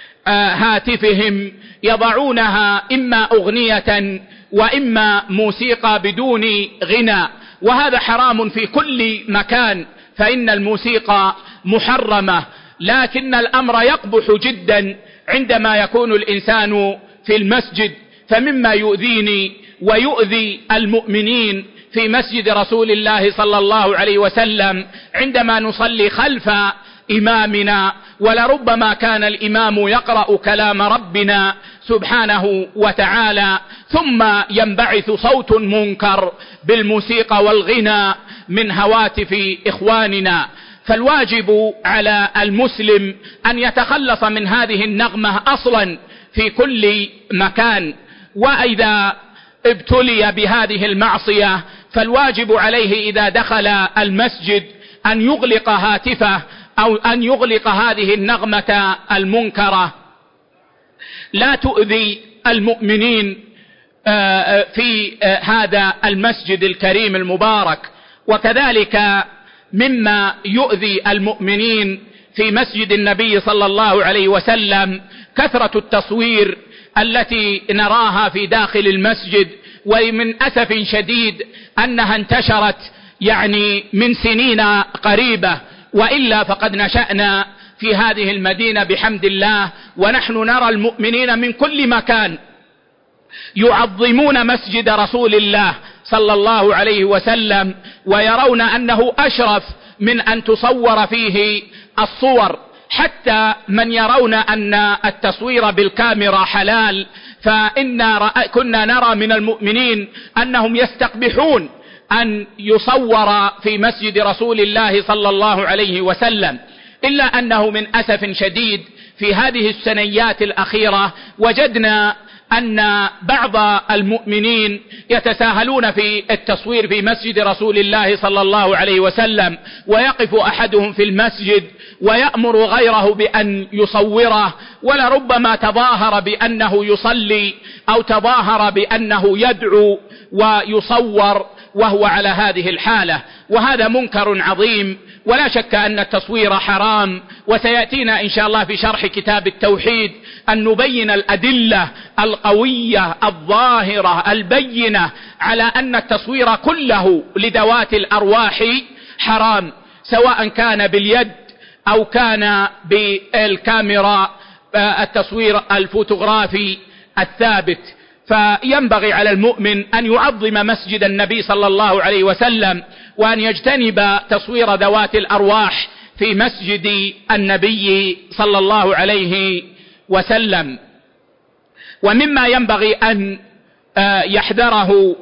هاتفهم، يضعونها إما أغنية وإما موسيقى بدون غنى، وهذا حرام في كل مكان، فإن الموسيقى محرمة. لكن الأمر يقبح جدا عندما يكون الإنسان في المسجد. فمما يؤذيني ويؤذي المؤمنين في مسجد رسول الله صلى الله عليه وسلم عندما نصلي خلف إمامنا، ولربما كان الإمام يقرأ كلام ربنا سبحانه وتعالى، ثم ينبعث صوت منكر بالموسيقى والغنى من هواتف إخواننا. فالواجب على المسلم أن يتخلص من هذه النغمة أصلا في كل مكان. وإذا ابتلي بهذه المعصية فالواجب عليه إذا دخل المسجد أن يغلق هاتفه أو أن يغلق هذه النغمة المنكرة لا تؤذي المؤمنين في هذا المسجد الكريم المبارك. وكذلك مما يؤذي المؤمنين في مسجد النبي صلى الله عليه وسلم كثرة التصوير التي نراها في داخل المسجد، ومن أسف شديد أنها انتشرت يعني من سنين قريبة، وإلا فقد نشأنا في هذه المدينة بحمد الله، ونحن نرى المؤمنين من كل مكان يعظمون مسجد رسول الله صلى الله عليه وسلم، ويرون أنه أشرف من أن تصور فيه الصور، حتى من يرون أن التصوير بالكاميرا حلال، فإنا كنا نرى من المؤمنين أنهم يستقبحون أن يصور في مسجد رسول الله صلى الله عليه وسلم. إلا أنه من أسف شديد في هذه السنيات الأخيرة وجدنا أن بعض المؤمنين يتساهلون في التصوير في مسجد رسول الله صلى الله عليه وسلم، ويقف أحدهم في المسجد ويأمر غيره بأن يصوره، ولربما تظاهر بأنه يصلي أو تظاهر بأنه يدعو ويصور وهو على هذه الحالة، وهذا منكر عظيم، ولا شك أن التصوير حرام. وسيأتينا إن شاء الله في شرح كتاب التوحيد أن نبين الأدلة القوية الظاهرة البينة على أن التصوير كله لذوات الأرواح حرام، سواء كان باليد أو كان بالكاميرا التصوير الفوتوغرافي الثابت. فينبغي على المؤمن أن يعظم مسجد النبي صلى الله عليه وسلم، وأن يجتنب تصوير ذوات الأرواح في مسجد النبي صلى الله عليه وسلم. ومما ينبغي أن يحذره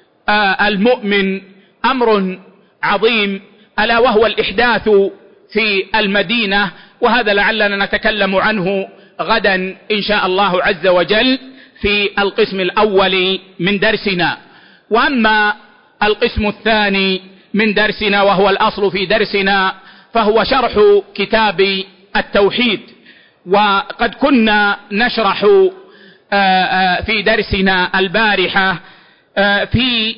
المؤمن أمر عظيم، ألا وهو الإحداث في المدينة، وهذا لعلنا نتكلم عنه غدا إن شاء الله عز وجل في القسم الأول من درسنا. وأما القسم الثاني من درسنا وهو الأصل في درسنا فهو شرح كتاب التوحيد. وقد كنا نشرح في درسنا البارحة في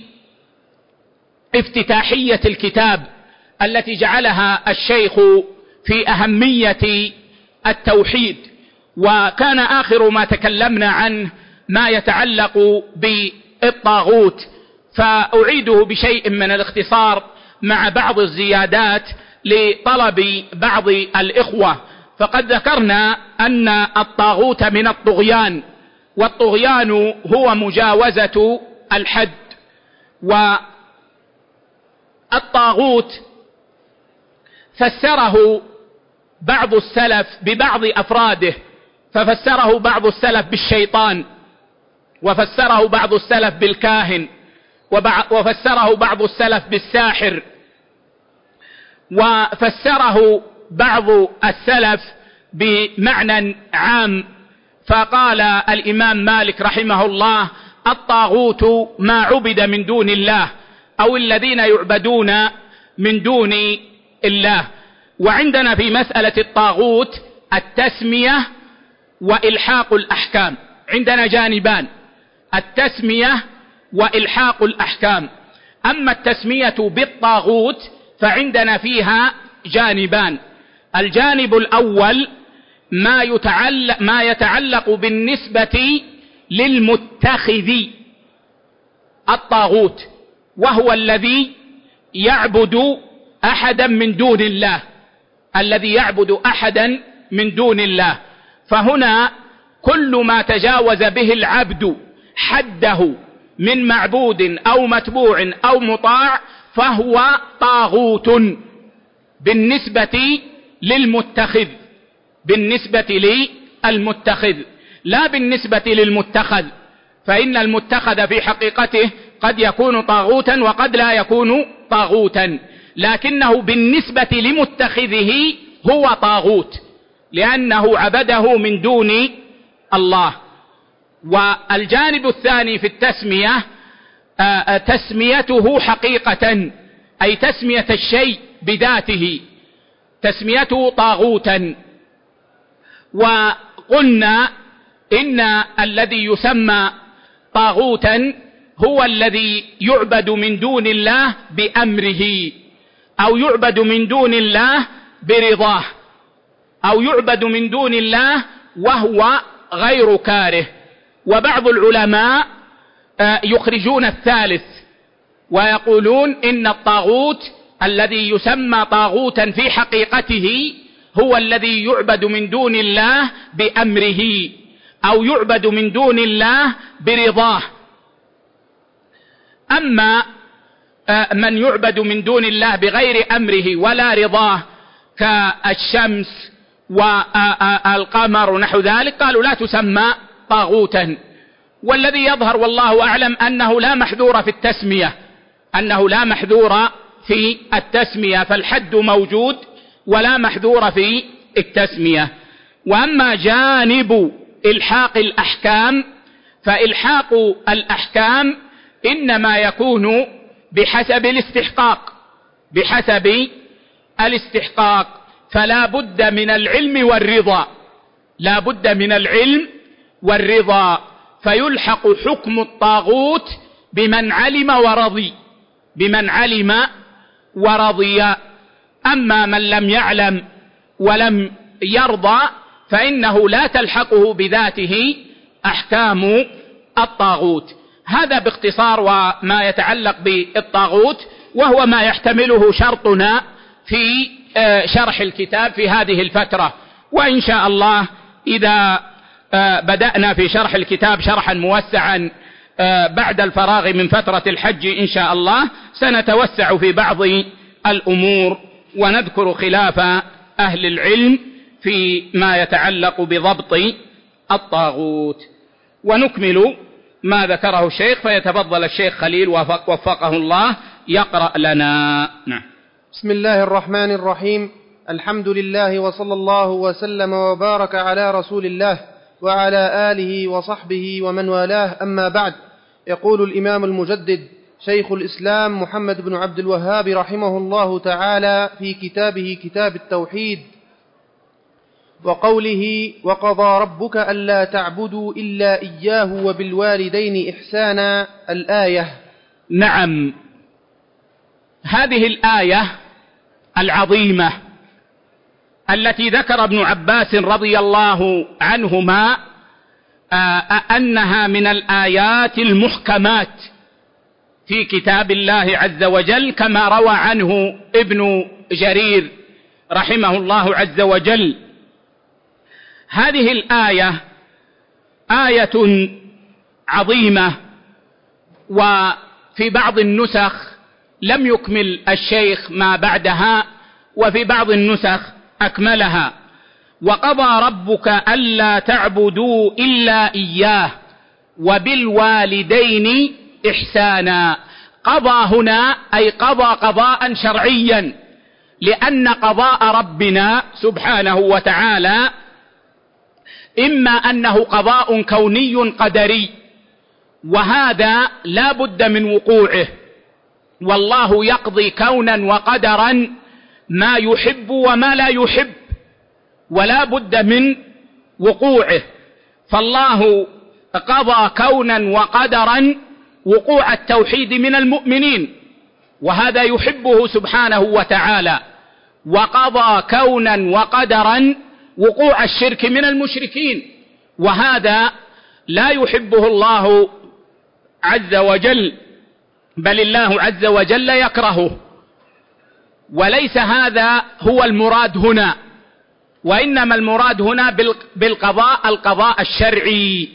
افتتاحية الكتاب التي جعلها الشيخ في أهمية التوحيد، وكان آخر ما تكلمنا عنه ما يتعلق بالطاغوت، فأعيده بشيء من الاختصار مع بعض الزيادات لطلب بعض الإخوة. فقد ذكرنا أن الطاغوت من الطغيان، والطغيان هو مجاوزة الحد. والطاغوت فسره بعض السلف ببعض أفراده، ففسره بعض السلف بالشيطان، وفسره بعض السلف بالكاهن، وفسره بعض السلف بالساحر، وفسره بعض السلف بمعنى عام. فقال الإمام مالك رحمه الله: الطاغوت ما عبد من دون الله أو الذين يعبدون من دون الله. وعندنا في مسألة الطاغوت التسمية وإلحاق الأحكام، عندنا جانبان: التسمية وإلحاق الأحكام. أما التسمية بالطاغوت فعندنا فيها جانبان: الجانب الأول ما يتعلق, ما يتعلق بالنسبة للمتخذ الطاغوت، وهو الذي يعبد أحدا من دون الله، الذي يعبد أحدا من دون الله. فهنا كل ما تجاوز به العبد حده من معبود أو متبوع أو مطاع فهو طاغوت بالنسبة للمتخذ، بالنسبة للمتخذ، لا بالنسبة للمتخذ، فإن المتخذ في حقيقته قد يكون طاغوتا وقد لا يكون طاغوتا، لكنه بالنسبة لمتخذه هو طاغوت لأنه عبده من دون الله. والجانب الثاني في التسمية تسميته حقيقة، أي تسمية الشيء بذاته، تسميته طاغوتا. وقلنا إن الذي يسمى طاغوتا هو الذي يعبد من دون الله بأمره، أو يعبد من دون الله برضاه، أو يعبد من دون الله وهو غير كاره. وبعض العلماء يخرجون الثالث ويقولون إن الطاغوت الذي يسمى طاغوتا في حقيقته هو الذي يعبد من دون الله بأمره أو يعبد من دون الله برضاه. أما من يعبد من دون الله بغير أمره ولا رضاه كالشمس والقمر ونحو ذلك قالوا لا تسمى طاغوتا. والذي يظهر والله أعلم أنه لا محذور في التسمية، أنه لا محذور في التسمية، فالحد موجود ولا محذور في التسمية. وأما جانب إلحاق الأحكام فإلحاق الأحكام إنما يكون بحسب الاستحقاق، بحسب الاستحقاق، فلا بد من العلم والرضا، لا بد من العلم والرضا، فيلحق حكم الطاغوت بمن علم ورضي، بمن علم ورضي. أما من لم يعلم ولم يرضى فإنه لا تلحقه بذاته أحكام الطاغوت. هذا باختصار وما يتعلق بالطاغوت، وهو ما يحتمله شرطنا في شرح الكتاب في هذه الفترة. وإن شاء الله إذا بدأنا في شرح الكتاب شرحا موسعا بعد الفراغ من فترة الحج إن شاء الله سنتوسع في بعض الأمور ونذكر خلاف أهل العلم فيما يتعلق بضبط الطاغوت. ونكمل ما ذكره الشيخ، فيتفضل الشيخ خليل وفق وفقه الله يقرأ لنا. نعم. بسم الله الرحمن الرحيم. الحمد لله وصلى الله وسلم وبارك على رسول الله وعلى آله وصحبه ومن والاه، أما بعد. يقول الإمام المجدد شيخ الإسلام محمد بن عبد الوهاب رحمه الله تعالى في كتابه كتاب التوحيد وقوله: وقضى ربك ألا تعبدوا إلا إياه وبالوالدين إحسانا، الآية. نعم، هذه الآية العظيمة التي ذكر ابن عباس رضي الله عنهما أنها من الآيات المحكمات في كتاب الله عز وجل، كما روى عنه ابن جرير رحمه الله عز وجل. هذه الآية آية عظيمة، وفي بعض النسخ لم يكمل الشيخ ما بعدها، وفي بعض النسخ أكملها: وقضى ربك ألا تعبدوا إلا إياه وبالوالدين إحسانا. قضى هنا أي قضى قضاء شرعيا، لأن قضاء ربنا سبحانه وتعالى إما أنه قضاء كوني قدري، وهذا لا بد من وقوعه، والله يقضي كونا وقدرا ما يحب وما لا يحب، ولا بد من وقوعه. فالله قضى كونا وقدرا وقوع التوحيد من المؤمنين، وهذا يحبه سبحانه وتعالى، وقضى كونا وقدرا وقوع الشرك من المشركين، وهذا لا يحبه الله عز وجل، بل الله عز وجل يكرهه. وليس هذا هو المراد هنا، وإنما المراد هنا بالقضاء القضاء الشرعي.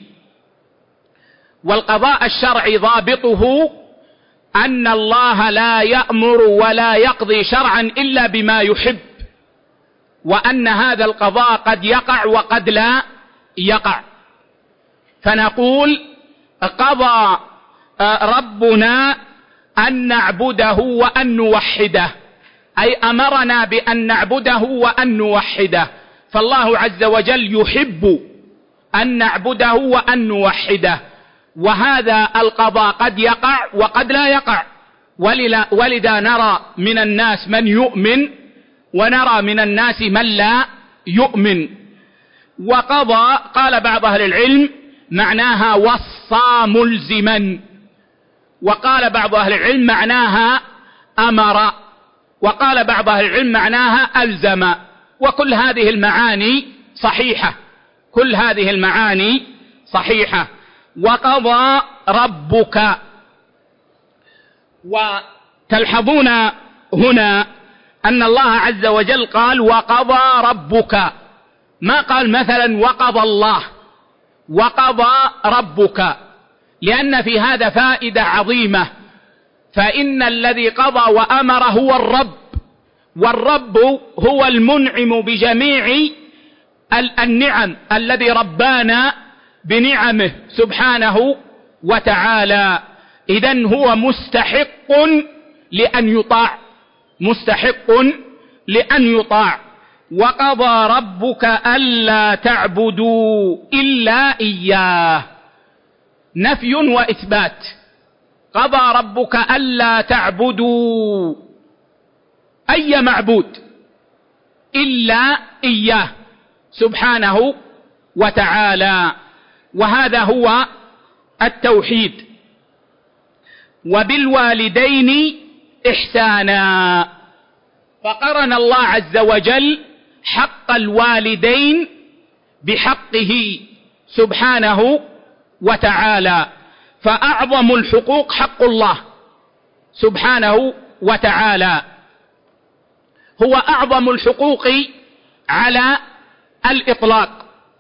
والقضاء الشرعي ضابطه أن الله لا يأمر ولا يقضي شرعا إلا بما يحب، وأن هذا القضاء قد يقع وقد لا يقع. فنقول قضى ربنا أن نعبده وأن نوحده، أي أمرنا بأن نعبده وأن نوحده، فالله عز وجل يحب أن نعبده وأن نوحده، وهذا القضاء قد يقع وقد لا يقع. ولذا نرى من الناس من يؤمن ونرى من الناس من لا يؤمن. وقضى قال بعض أهل العلم معناها وصى ملزما، وقال بعض أهل العلم معناها أمر. وقال بعض أهل العلم معناها ألزم. وكل هذه المعاني صحيحة، كل هذه المعاني صحيحة. وقضى ربك، وتلحظون هنا أن الله عز وجل قال وقضى ربك، ما قال مثلا وقضى الله، وقضى ربك، لأن في هذا فائدة عظيمة. فإن الذي قضى وأمر هو الرب، والرب هو المنعم بجميع النعم، الذي ربانا بنعمه سبحانه وتعالى. إذن هو مستحق لأن يطاع، مستحق لأن يطاع. وقضى ربك ألا تعبدوا إلا إياه، نفي وإثبات. قضى ربك ألا تعبدوا أي معبود إلا إياه سبحانه وتعالى، وهذا هو التوحيد. وبالوالدين إحسانا، فقرن الله عز وجل حق الوالدين بحقه سبحانه وتعالى، فأعظم الحقوق حق الله سبحانه وتعالى، هو أعظم الحقوق على الإطلاق.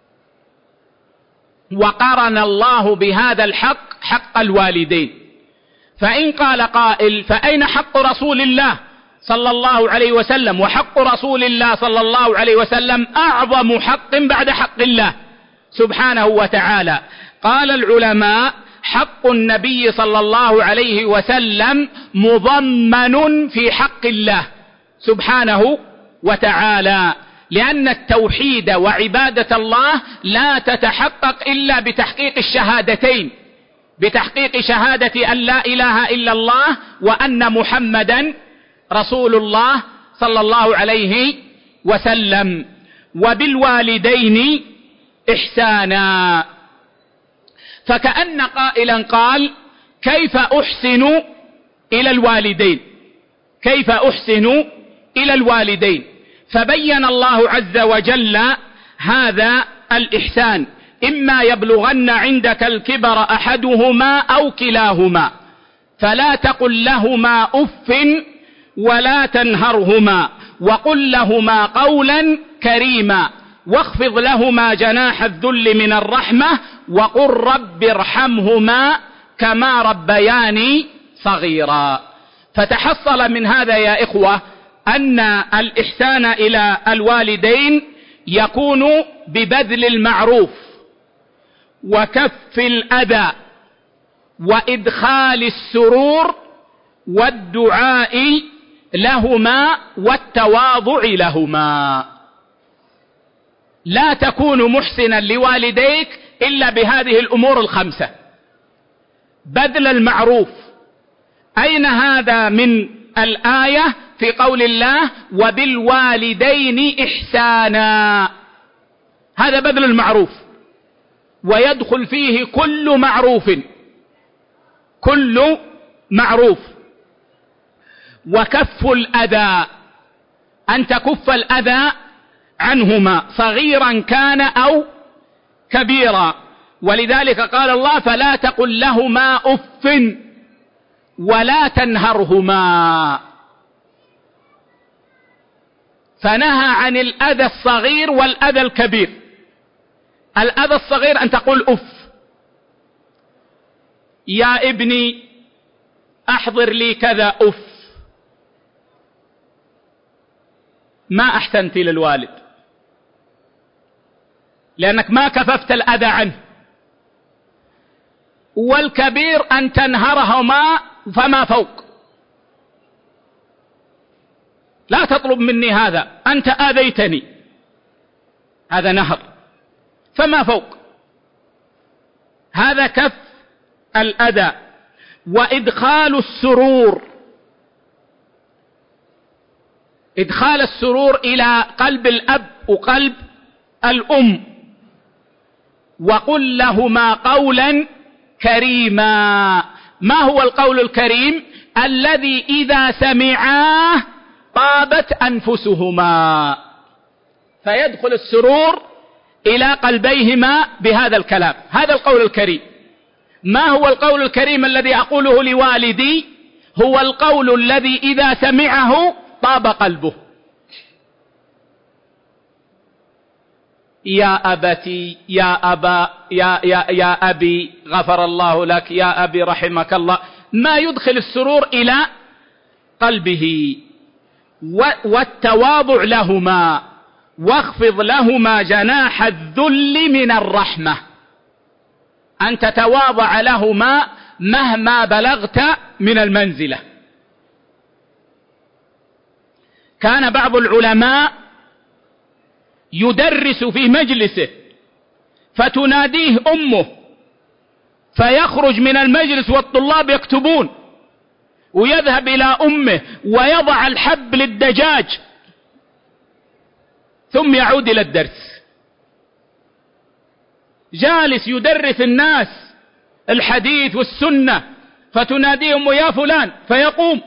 وقرن الله بهذا الحق حق الوالدين. فإن قال قائل فأين حق رسول الله صلى الله عليه وسلم؟ وحق رسول الله صلى الله عليه وسلم أعظم حق بعد حق الله سبحانه وتعالى. قال العلماء حق النبي صلى الله عليه وسلم مضمن في حق الله سبحانه وتعالى، لأن التوحيد وعبادة الله لا تتحقق إلا بتحقيق الشهادتين، بتحقيق شهادة أن لا إله إلا الله وأن محمدا رسول الله صلى الله عليه وسلم. وبالوالدين إحسانا، فكأن قائلا قال كيف أحسن إلى الوالدين، كيف أحسن إلى الوالدين؟ فبين الله عز وجل هذا الإحسان: إما يبلغن عندك الكبر أحدهما أو كلاهما فلا تقل لهما أف ولا تنهرهما وقل لهما قولا كريما واخفض لهما جناح الذل من الرحمة وقل رب ارحمهما كما ربياني صغيرا. فتحصل من هذا يا إخوة أن الإحسان إلى الوالدين يكون ببذل المعروف وكف الأذى وإدخال السرور والدعاء لهما والتواضع لهما. لا تكون محسنا لوالديك إلا بهذه الأمور الخمسة: بذل المعروف. أين هذا من الآية؟ في قول الله وبالوالدين إحسانا، هذا بذل المعروف، ويدخل فيه كل معروف، كل معروف. وكف الأذى، أن تكف الأذى عنهما صغيرا كان أو كبيرا، ولذلك قال الله فلا تقل لهما أف ولا تنهرهما، فنهى عن الأذى الصغير والأذى الكبير. الأذى الصغير أن تقول أف، يا ابني أحضر لي كذا، أف، ما أحسنت للوالد لأنك ما كففت الأذى عنه. والكبير أن تنهرهما فما فوق، لا تطلب مني هذا، أنت آذيتني، هذا نهر، فما فوق، هذا كف الأذى. وإدخال السرور، إدخال السرور إلى قلب الأب وقلب الأم. وقل لهما قولا كريما. ما هو القول الكريم؟ الذي إذا سمعاه طابت أنفسهما، فيدخل السرور إلى قلبيهما بهذا الكلام. هذا القول الكريم. ما هو القول الكريم الذي أقوله لوالدي؟ هو القول الذي إذا سمعه طاب قلبه. يا أبتي، يا أبا، يا, يا, يا أبي غفر الله لك، يا أبي رحمك الله، ما يدخل السرور إلى قلبه. والتواضع لهما، واخفض لهما جناح الذل من الرحمة، أن تتواضع لهما مهما بلغت من المنزلة. كان بعض العلماء يدرس في مجلسه فتناديه أمه فيخرج من المجلس والطلاب يكتبون، ويذهب إلى أمه ويضع الحب للدجاج ثم يعود إلى الدرس. جالس يدرس الناس الحديث والسنة فتناديهم يا فلان فيقوم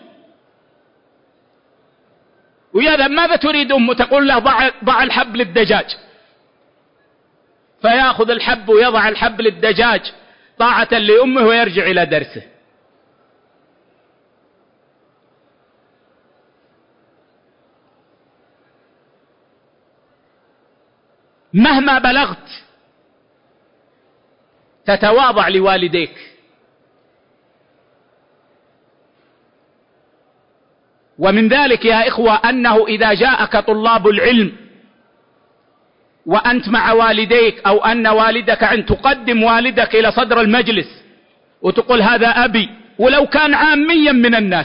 ويذهب. ماذا تريد أمه؟ تقول له ضع, ضع الحب للدجاج، فيأخذ الحب ويضع الحب للدجاج طاعة لأمه ويرجع إلى درسه. مهما بلغت تتواضع لوالديك. ومن ذلك يا إخوة أنه إذا جاءك طلاب العلم وأنت مع والديك، أو أن والدك أن تقدم والدك إلى صدر المجلس وتقول هذا أبي، ولو كان عاميا من الناس،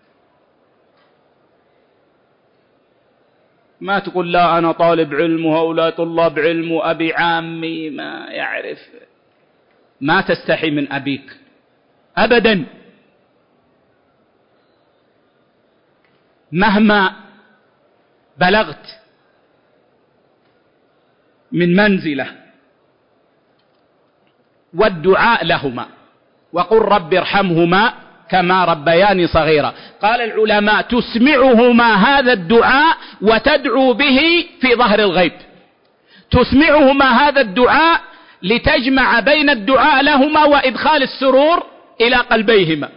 ما تقول لا أنا طالب علم وهؤلاء طلاب علم وأبي عامي ما يعرف. ما تستحي من أبيك أبدا. مهما بلغت من منزلة. والدعاء لهما، وقل رب ارحمهما كما ربياني صغيرا. قال العلماء تسمعهما هذا الدعاء وتدعو به في ظهر الغيب. تسمعهما هذا الدعاء لتجمع بين الدعاء لهما وإدخال السرور إلى قلبيهما،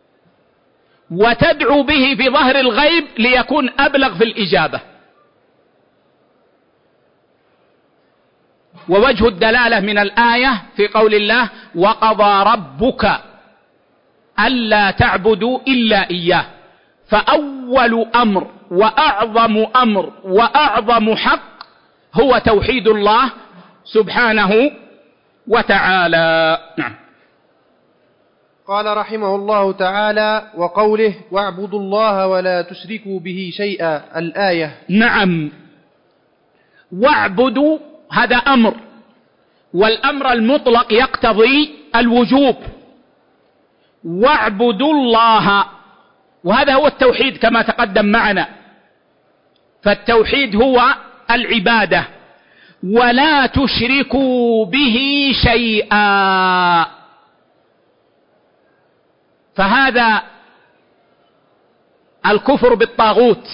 وتدعو به في ظهر الغيب ليكون أبلغ في الإجابة. ووجه الدلالة من الآية في قول الله وقضى ربك ألا تعبدوا إلا إياه. فأول أمر وأعظم أمر وأعظم حق هو توحيد الله سبحانه وتعالى. نعم. قال رحمه الله تعالى وقوله واعبدوا الله ولا تشركوا به شيئا، الآية. نعم. واعبدوا هذا أمر، والأمر المطلق يقتضي الوجوب. واعبدوا الله، وهذا هو التوحيد كما تقدم معنا. فالتوحيد هو العبادة. ولا تشركوا به شيئا، فهذا الكفر بالطاغوت،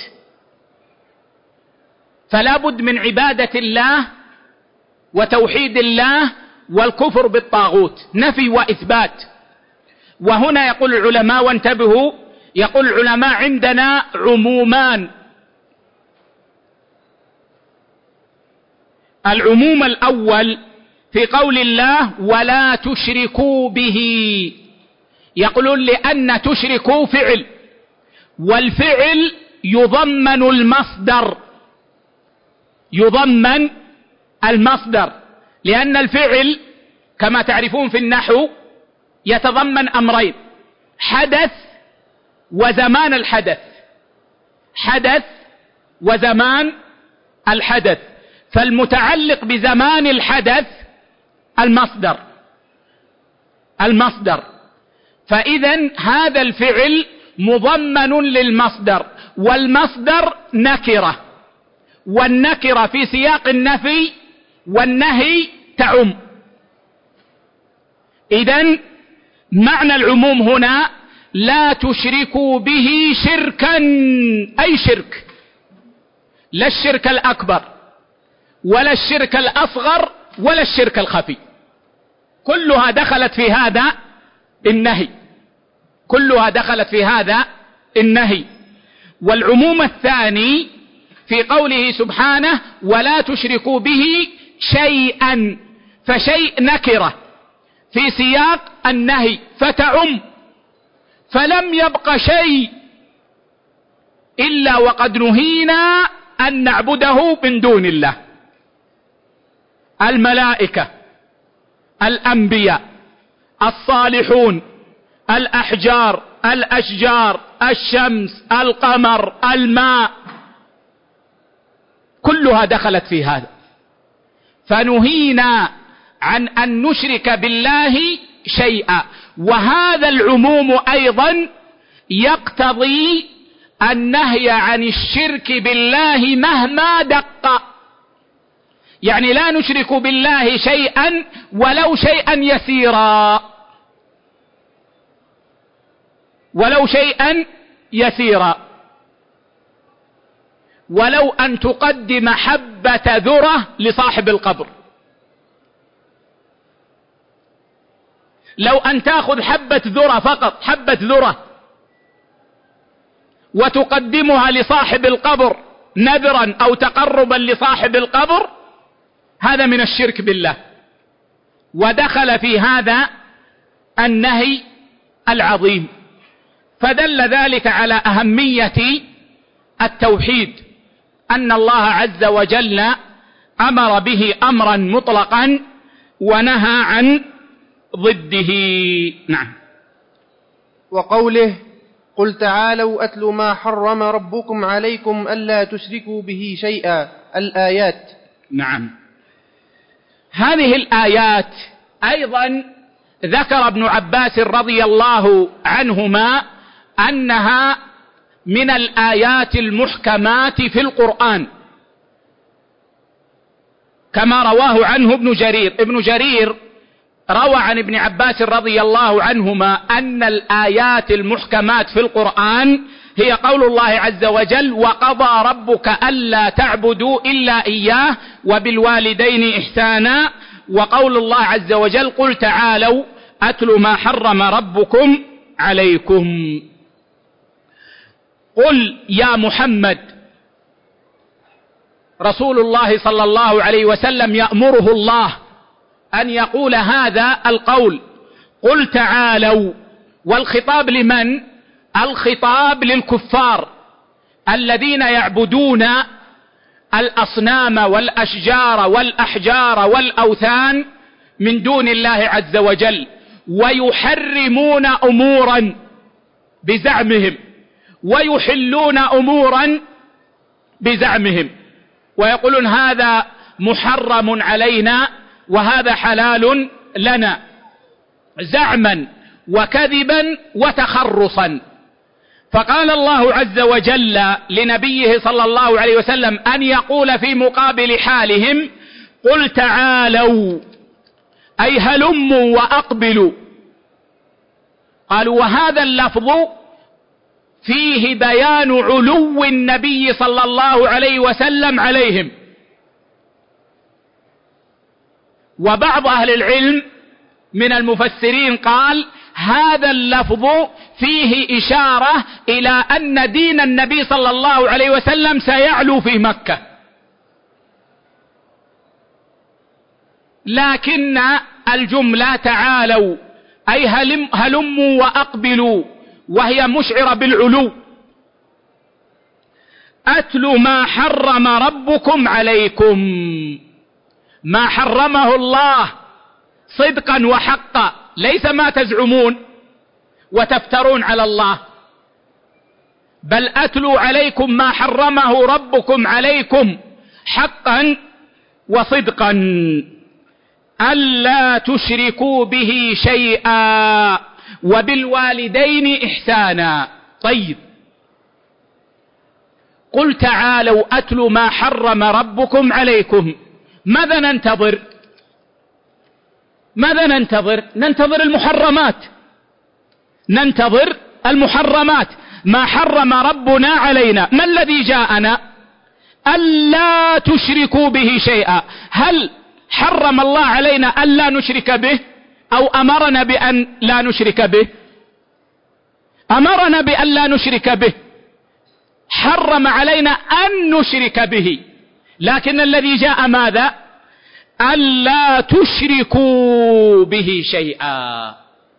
فلا بد من عبادة الله وتوحيد الله والكفر بالطاغوت، نفي وإثبات. وهنا يقول العلماء، وانتبهوا، يقول العلماء عندنا عمومان. العموم الأول في قول الله ولا تشركوا به، يقولون لأن تشركوا فعل، والفعل يضمن المصدر، يضمن المصدر، لأن الفعل كما تعرفون في النحو يتضمن أمرين: حدث وزمان الحدث، حدث وزمان الحدث. فالمتعلق بزمان الحدث المصدر، المصدر. فإذا هذا الفعل مضمن للمصدر، والمصدر نكرة، والنكرة في سياق النفي والنهي تعم. إذن معنى العموم هنا لا تشركوا به شركا، أي شرك، لا الشرك الأكبر ولا الشرك الأصغر ولا الشرك الخفي، كلها دخلت في هذا النهي، كلها دخلت في هذا النهي. والعموم الثاني في قوله سبحانه ولا تشركوا به شيئا، فشيء نكرة في سياق النهي فتعم، فلم يبق شيء إلا وقد نهينا أن نعبده من دون الله، الملائكة، الأنبياء، الصالحون، الأحجار، الأشجار، الشمس، القمر، الماء، كلها دخلت في هذا، فنهينا عن أن نشرك بالله شيئا. وهذا العموم أيضا يقتضي النهي عن الشرك بالله مهما دق، يعني لا نشرك بالله شيئا ولو شيئا يسيرا، ولو شيئا يسيرا، ولو أن تقدم حبة ذرة لصاحب القبر، لو أن تأخذ حبة ذرة فقط، حبة ذرة، وتقدمها لصاحب القبر نذرا أو تقربا لصاحب القبر، هذا من الشرك بالله، ودخل في هذا النهي العظيم. فدل ذلك على أهمية التوحيد، أن الله عز وجل أمر به أمرا مطلقا ونهى عن ضده. نعم. وقوله قل تعالوا أتل ما حرم ربكم عليكم ألا تشركوا به شيئا، الآيات. نعم، هذه الآيات أيضا ذكر ابن عباس رضي الله عنهما أنها من الآيات المحكمات في القرآن، كما رواه عنه ابن جرير. ابن جرير روى عن ابن عباس رضي الله عنهما أن الآيات المحكمات في القرآن هي قول الله عز وجل وقضى ربك ألا تعبدوا إلا إياه وبالوالدين إحسانا، وقول الله عز وجل قل تعالوا أتل ما حرم ربكم عليكم. قل يا محمد، رسول الله صلى الله عليه وسلم يأمره الله أن يقول هذا القول، قل تعالوا، والخطاب لمن؟ الخطاب للكفار الذين يعبدون الأصنام والأشجار والأحجار والأوثان من دون الله عز وجل، ويحرمون أمورا بزعمهم ويحلون أمورا بزعمهم، ويقولون هذا محرم علينا وهذا حلال لنا، زعما وكذبا وتخرصا. فقال الله عز وجل لنبيه صلى الله عليه وسلم أن يقول في مقابل حالهم قل تعالوا، أي هلموا وأقبلوا. قالوا وهذا اللفظ فيه بيان علو النبي صلى الله عليه وسلم عليهم. وبعض أهل العلم من المفسرين قال هذا اللفظ فيه إشارة إلى أن دين النبي صلى الله عليه وسلم سيعلو في مكة، لكن الجملة تعالوا أي هلم هلموا وأقبلوا، وهي مشعرة بالعلو. أتل ما حرم ربكم عليكم، ما حرمه الله صدقا وحقا، ليس ما تزعمون وتفترون على الله، بل أتلو عليكم ما حرمه ربكم عليكم حقا وصدقا، ألا تشركوا به شيئا وبالوالدين إحسانا. طيب، قل تعالوا أتل ما حرم ربكم عليكم، ماذا ننتظر؟ ماذا ننتظر؟ ننتظر المحرمات، ننتظر المحرمات. ما حرم ربنا علينا، ما الذي جاءنا؟ ألا تشركوا به شيئا. هل حرم الله علينا ألا نشرك به أو أمرنا بأن لا نشرك به؟ أمرنا بأن لا نشرك به، حرم علينا أن نشرك به، لكن الذي جاء ماذا؟ ألا تشركوا به شيئا.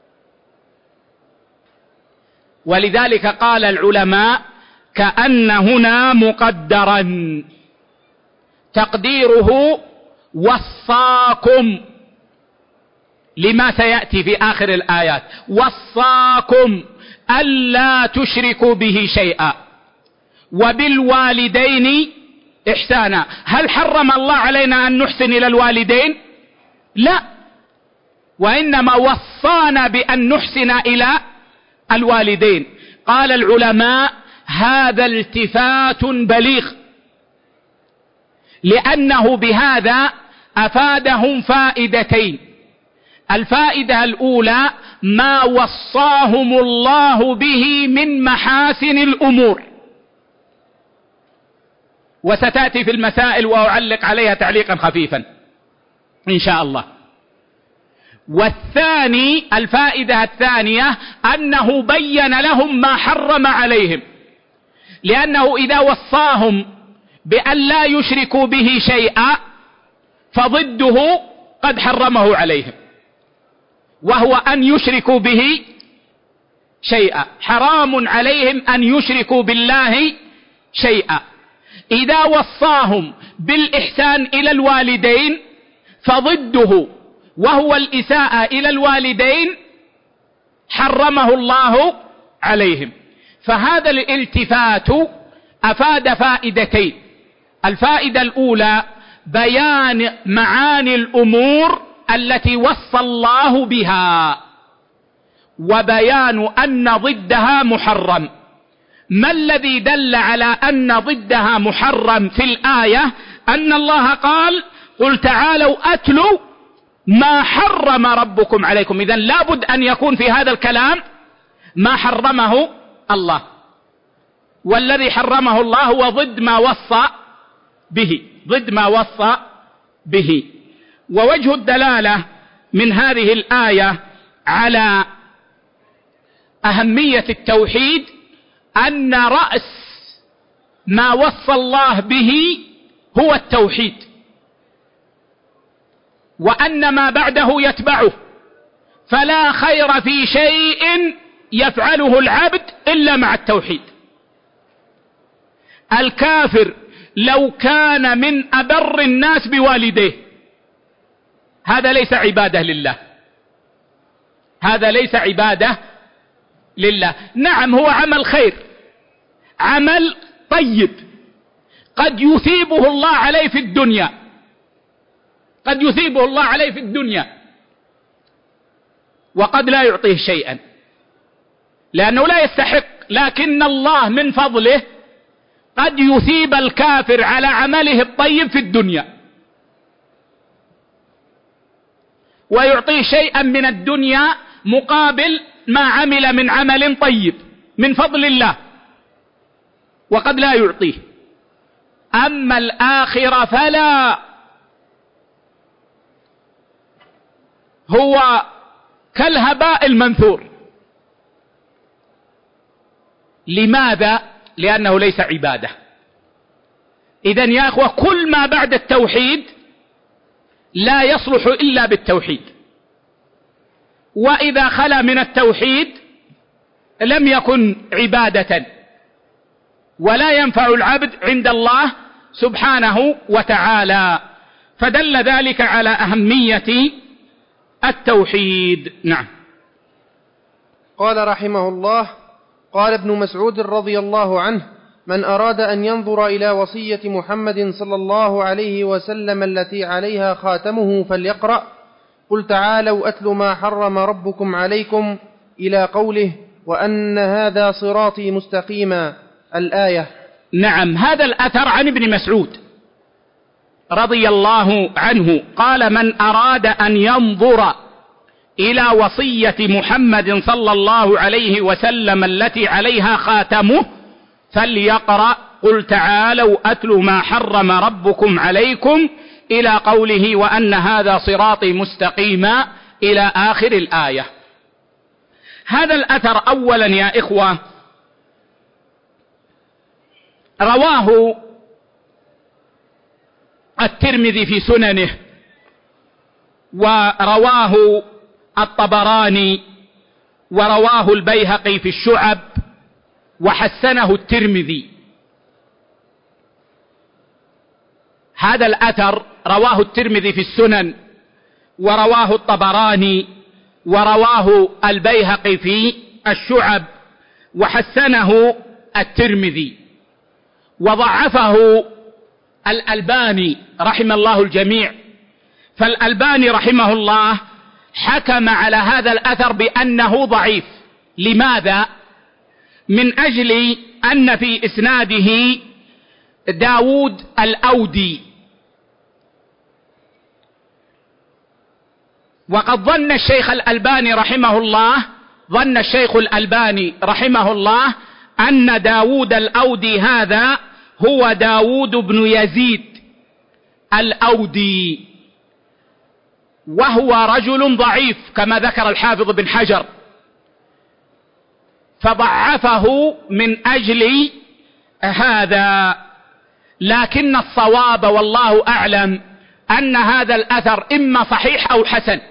ولذلك قال العلماء كأن هنا مقدرا تقديره وصاكم لما سيأتي في آخر الآيات، وصاكم ألا تشركوا به شيئا وبالوالدين إحسانا. هل حرم الله علينا أن نحسن إلى الوالدين؟ لا، وإنما وصانا بأن نحسن إلى الوالدين. قال العلماء هذا التفات بليغ، لأنه بهذا أفادهم فائدتين. الفائدة الأولى ما وصاهم الله به من محاسن الأمور، وستأتي في المسائل وأعلق عليها تعليقا خفيفا إن شاء الله. والثاني، الفائدة الثانية أنه بين لهم ما حرم عليهم، لأنه إذا وصاهم بأن لا يشركوا به شيئا فضده قد حرمه عليهم، وهو أن يشركوا به شيئا. حرام عليهم أن يشركوا بالله شيئا. إذا وصاهم بالإحسان إلى الوالدين فضده وهو الإساءة إلى الوالدين حرمه الله عليهم. فهذا الالتفات أفاد فائدتين. الفائدة الأولى بيان معاني الأمور التي وصى الله بها، وبيان أن ضدها محرم. ما الذي دل على أن ضدها محرم في الآية؟ أن الله قال قل تعالوا أتلوا ما حرم ربكم عليكم. إذن لابد أن يكون في هذا الكلام ما حرمه الله، والذي حرمه الله هو ضد ما وصى به، ضد ما وصى به. ووجه الدلالة من هذه الآية على أهمية التوحيد أن رأس ما وصى الله به هو التوحيد، وأن ما بعده يتبعه، فلا خير في شيء يفعله العبد إلا مع التوحيد. الكافر لو كان من أبر الناس بوالديه هذا ليس عبادة لله، هذا ليس عبادة لله. نعم هو عمل خير، عمل طيب، قد يثيبه الله عليه في الدنيا، قد يثيبه الله عليه في الدنيا، وقد لا يعطيه شيئا لأنه لا يستحق، لكن الله من فضله قد يثيب الكافر على عمله الطيب في الدنيا ويعطيه شيئا من الدنيا مقابل ما عمل من عمل طيب من فضل الله، وقد لا يعطيه. أما الآخرة فلا، هو كالهباء المنثور. لماذا؟ لأنه ليس عبادة. إذن يا أخوة كل ما بعد التوحيد لا يصلح إلا بالتوحيد، وإذا خلا من التوحيد لم يكن عبادة ولا ينفع العبد عند الله سبحانه وتعالى. فدل ذلك على أهمية التوحيد. نعم. قال رحمه الله: قال ابن مسعود رضي الله عنه: من أراد أن ينظر إلى وصية محمد صلى الله عليه وسلم التي عليها خاتمه فليقرأ قل تعالوا أتل ما حرم ربكم عليكم إلى قوله وأن هذا صراطي مستقيما، الآية. نعم، هذا الأثر عن ابن مسعود رضي الله عنه قال: من أراد أن ينظر إلى وصية محمد صلى الله عليه وسلم التي عليها خاتمه فليقرأ قل تعالوا أتل ما حرم ربكم عليكم إلى قوله وأن هذا صراطي مستقيما إلى آخر الآية. هذا الأثر أولا يا إخوة رواه الترمذي في سننه، ورواه الطبراني، ورواه البيهقي في الشعب، وحسنه الترمذي. هذا الأثر رواه الترمذي في السنن، ورواه الطبراني، ورواه البيهقي في الشعب، وحسنه الترمذي، وضعفه الألباني رحم الله الجميع. فالألباني رحمه الله حكم على هذا الأثر بأنه ضعيف. لماذا؟ من أجل أن في إسناده داود الأودي، وقد ظن الشيخ الألباني رحمه الله ظن الشيخ الألباني رحمه الله أن داود الأودي هذا هو داود بن يزيد الأودي، وهو رجل ضعيف كما ذكر الحافظ بن حجر، فضعفه من أجل هذا. لكن الصواب والله أعلم أن هذا الأثر إما صحيح أو حسن،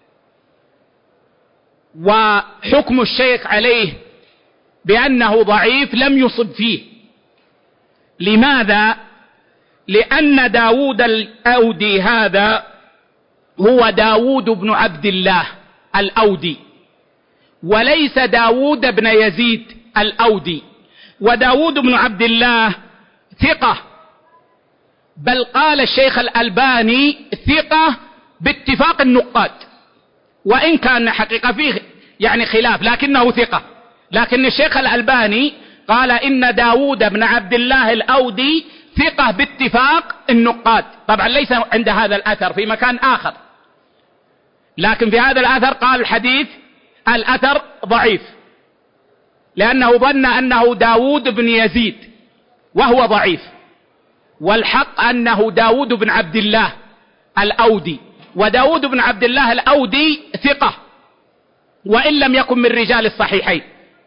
وحكم الشيخ عليه بأنه ضعيف لم يصب فيه. لماذا؟ لأن داود الأودي هذا هو داود بن عبد الله الأودي، وليس داود بن يزيد الأودي. وداود بن عبد الله ثقة، بل قال الشيخ الألباني ثقة باتفاق النقاد، وإن كان حقيقة فيه يعني خلاف لكنه ثقة. لكن الشيخ الألباني قال إن داود بن عبد الله الأودي ثقة باتفاق النقاد. طبعا ليس عند هذا الأثر، في مكان آخر، لكن في هذا الأثر قال الحديث الأثر ضعيف، لأنه ظن أنه داود بن يزيد وهو ضعيف، والحق أنه داود بن عبد الله الأودي. وداود بن عبد الله الأودي ثقة وإن لم يكن من رجال الصحيحين.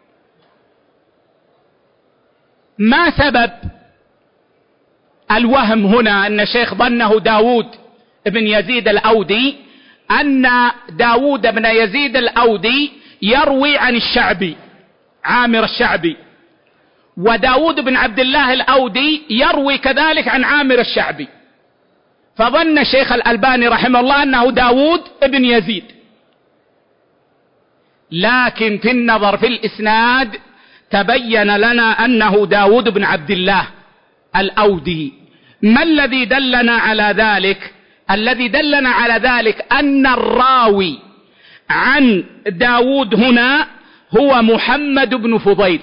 ما سبب الوهم هنا أن الشيخ ظنه داود بن يزيد الأودي؟ أن داود بن يزيد الأودي يروي عن الشعبي عامر الشعبي، وداود بن عبد الله الأودي يروي كذلك عن عامر الشعبي، فظن الشيخ الألباني رحمه الله أنه داود بن يزيد. لكن في النظر في الإسناد تبين لنا أنه داود بن عبد الله الأودي. ما الذي دلنا على ذلك؟ الذي دلنا على ذلك أن الراوي عن داود هنا هو محمد بن فضيل،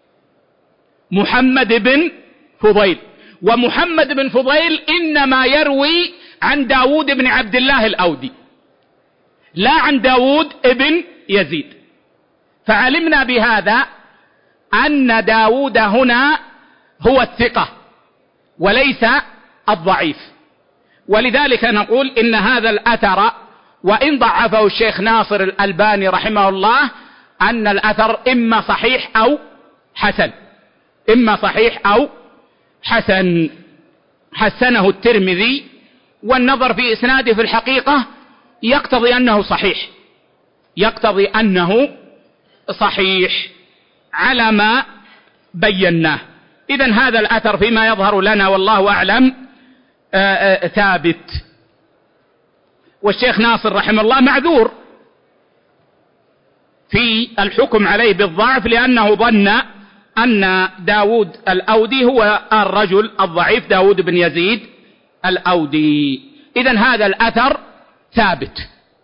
محمد بن فضيل. ومحمد بن فضيل إنما يروي عن داود بن عبد الله الأودي لا عن داود بن يزيد. فعلمنا بهذا أن داود هنا هو الثقة وليس الضعيف. ولذلك نقول إن هذا الأثر وإن ضعفه الشيخ ناصر الألباني رحمه الله أن الأثر إما صحيح أو حسن، إما صحيح أو حسن. حسنه الترمذي، والنظر في إسناده في الحقيقة يقتضي أنه صحيح، يقتضي أنه صحيح على ما بيناه. إذن هذا الأثر فيما يظهر لنا والله أعلم آآ آآ ثابت. والشيخ ناصر رحمه الله معذور في الحكم عليه بالضعف، لأنه ظن أن داود الأودي هو الرجل الضعيف داود بن يزيد الأودي. إذن هذا الأثر ثابت.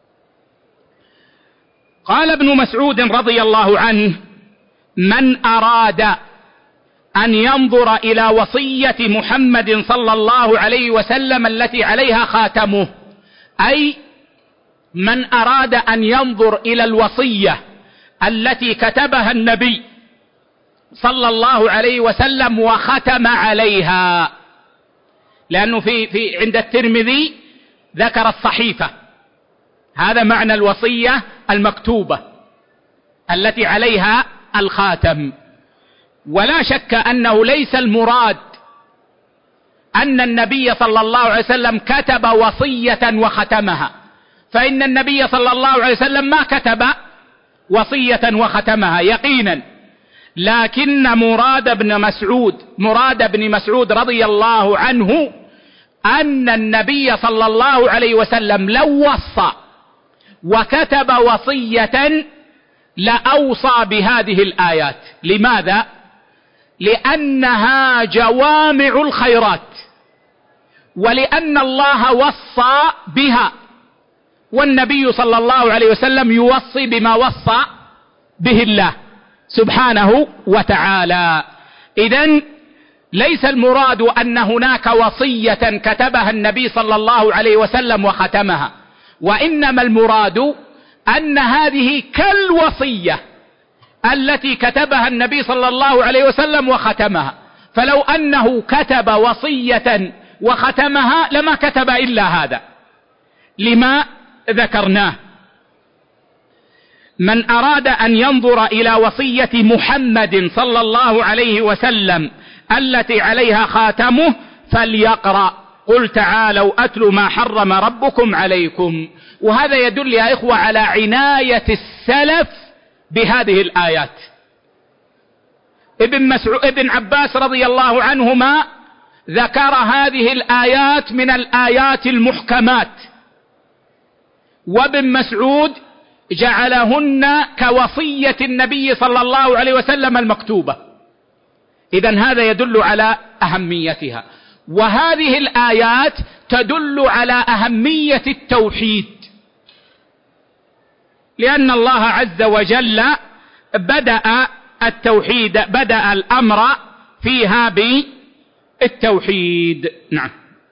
قال ابن مسعود رضي الله عنه: من أراد أن ينظر إلى وصية محمد صلى الله عليه وسلم التي عليها خاتمه، أي من أراد أن ينظر إلى الوصية التي كتبها النبي صلى الله عليه وسلم وختم عليها، لأنه في في عند الترمذي ذكر الصحيفة، هذا معنى الوصية المكتوبة التي عليها الخاتم. ولا شك أنه ليس المراد أن النبي صلى الله عليه وسلم كتب وصية وختمها، فإن النبي صلى الله عليه وسلم ما كتب وصية وختمها يقينا، لكن مراد ابن مسعود مراد ابن مسعود رضي الله عنه أن النبي صلى الله عليه وسلم لو وصى وكتب وصية لأوصى بهذه الآيات. لماذا؟ لأنها جوامع الخيرات، ولأن الله وصى بها، والنبي صلى الله عليه وسلم يوصي بما وصى به الله سبحانه وتعالى. إذن ليس المراد أن هناك وصية كتبها النبي صلى الله عليه وسلم وختمها، وإنما المراد أن هذه كالوصية التي كتبها النبي صلى الله عليه وسلم وختمها، فلو أنه كتب وصية وختمها لما كتب إلا هذا لما ذكرناه. من أراد أن ينظر إلى وصية محمد صلى الله عليه وسلم التي عليها خاتمه فليقرأ قل تعالوا أتل ما حرم ربكم عليكم. وهذا يدل يا إخوة على عناية السلف بهذه الآيات. ابن مسعود ابن عباس رضي الله عنهما ذكر هذه الآيات من الآيات المحكمات، وابن مسعود جعلهن كوصية النبي صلى الله عليه وسلم المكتوبة. إذن هذا يدل على أهميتها. وهذه الآيات تدل على أهمية التوحيد، لأن الله عز وجل بدأ التوحيد بدأ الأمر فيها بالتوحيد. نعم.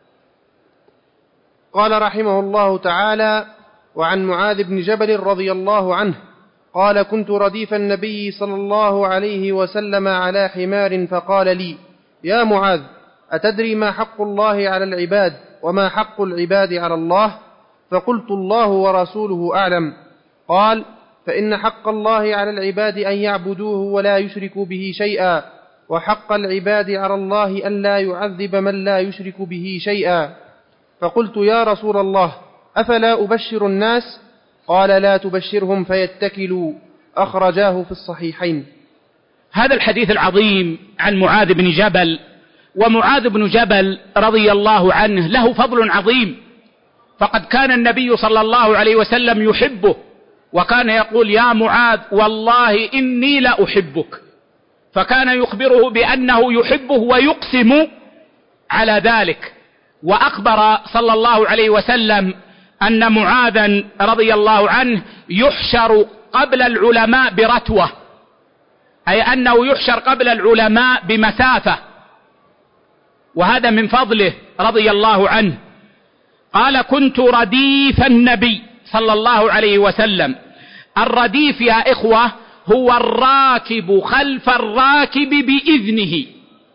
قال رحمه الله تعالى: وعن معاذ بن جبل رضي الله عنه قال: كنت رديف النبي صلى الله عليه وسلم على حمار فقال لي: يا معاذ، أتدري ما حق الله على العباد وما حق العباد على الله؟ فقلت: الله ورسوله أعلم. قال: فإن حق الله على العباد أن يعبدوه ولا يشركوا به شيئا، وحق العباد على الله أن لا يعذب من لا يشرك به شيئا. فقلت: يا رسول الله، أفلا أبشر الناس؟ قال: لا تبشرهم فيتكلوا. أخرجاه في الصحيحين. هذا الحديث العظيم عن معاذ بن جبل، ومعاذ بن جبل رضي الله عنه له فضل عظيم، فقد كان النبي صلى الله عليه وسلم يحبه، وكان يقول: يا معاذ والله إني لأحبك، فكان يخبره بأنه يحبه ويقسم على ذلك. وأخبر صلى الله عليه وسلم أن معاذا رضي الله عنه يحشر قبل العلماء برتوة، أي أنه يحشر قبل العلماء بمسافة، وهذا من فضله رضي الله عنه. قال: كنت رديف النبي صلى الله عليه وسلم. الرديف يا إخوة هو الراكب خلف الراكب بإذنه.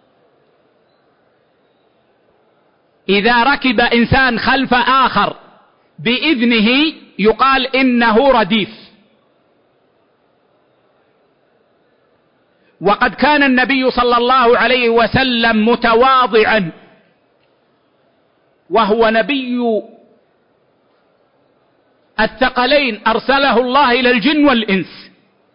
إذا ركب إنسان خلف آخر بإذنه يقال إنه رديف. وقد كان النبي صلى الله عليه وسلم متواضعا، وهو نبي الثقلين، أرسله الله إلى الجن والإنس،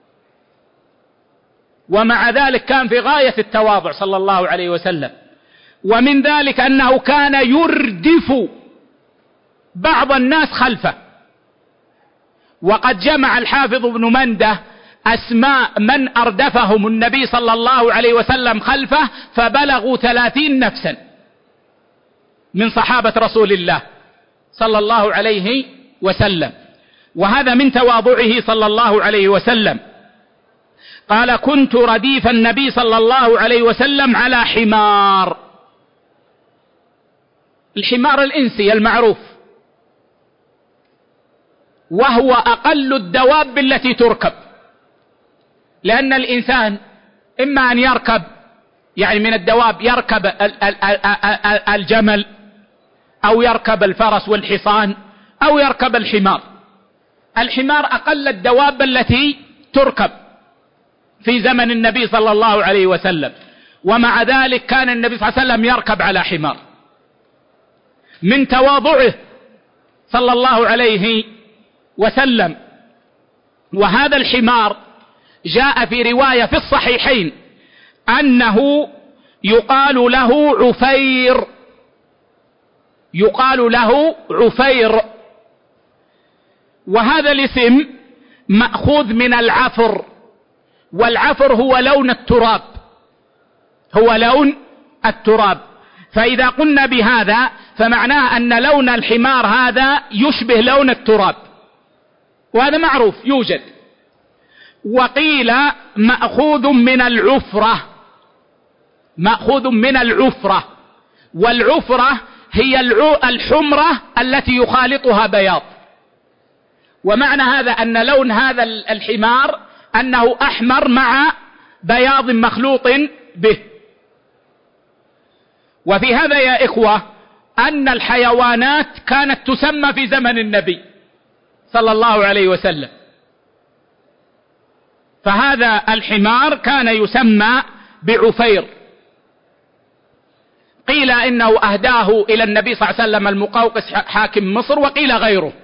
ومع ذلك كان في غاية التواضع صلى الله عليه وسلم. ومن ذلك أنه كان يردف بعض الناس خلفه. وقد جمع الحافظ ابن منده أسماء من أردفهم النبي صلى الله عليه وسلم خلفه فبلغوا ثلاثين نفسا من صحابة رسول الله صلى الله عليه وسلم، وهذا من تواضعه صلى الله عليه وسلم. قال: كنت رديف النبي صلى الله عليه وسلم على حمار. الحمار الإنسي المعروف، وهو أقل الدواب التي تركب، لأن الإنسان إما أن يركب يعني من الدواب يركب الجمل أو يركب الفرس والحصان أو يركب الحمار. الحمار أقل الدواب التي تركب في زمن النبي صلى الله عليه وسلم، ومع ذلك كان النبي صلى الله عليه وسلم يركب على حمار من تواضعه صلى الله عليه وسلم. وهذا الحمار جاء في رواية في الصحيحين أنه يقال له عفير، يقال له عفير، وهذا الاسم مأخوذ من العفر، والعفر هو لون التراب، هو لون التراب. فإذا قلنا بهذا فمعناه أن لون الحمار هذا يشبه لون التراب، وهذا معروف يوجد. وقيل مأخوذ من العفرة، مأخوذ من العفرة، والعفرة هي الحمرة التي يخالطها بياض. ومعنى هذا أن لون هذا الحمار أنه أحمر مع بياض مخلوط به. وفي هذا يا إخوة أن الحيوانات كانت تسمى في زمن النبي صلى الله عليه وسلم، فهذا الحمار كان يسمى بعفير. قيل إنه أهداه إلى النبي صلى الله عليه وسلم المقوقس حاكم مصر، وقيل غيره.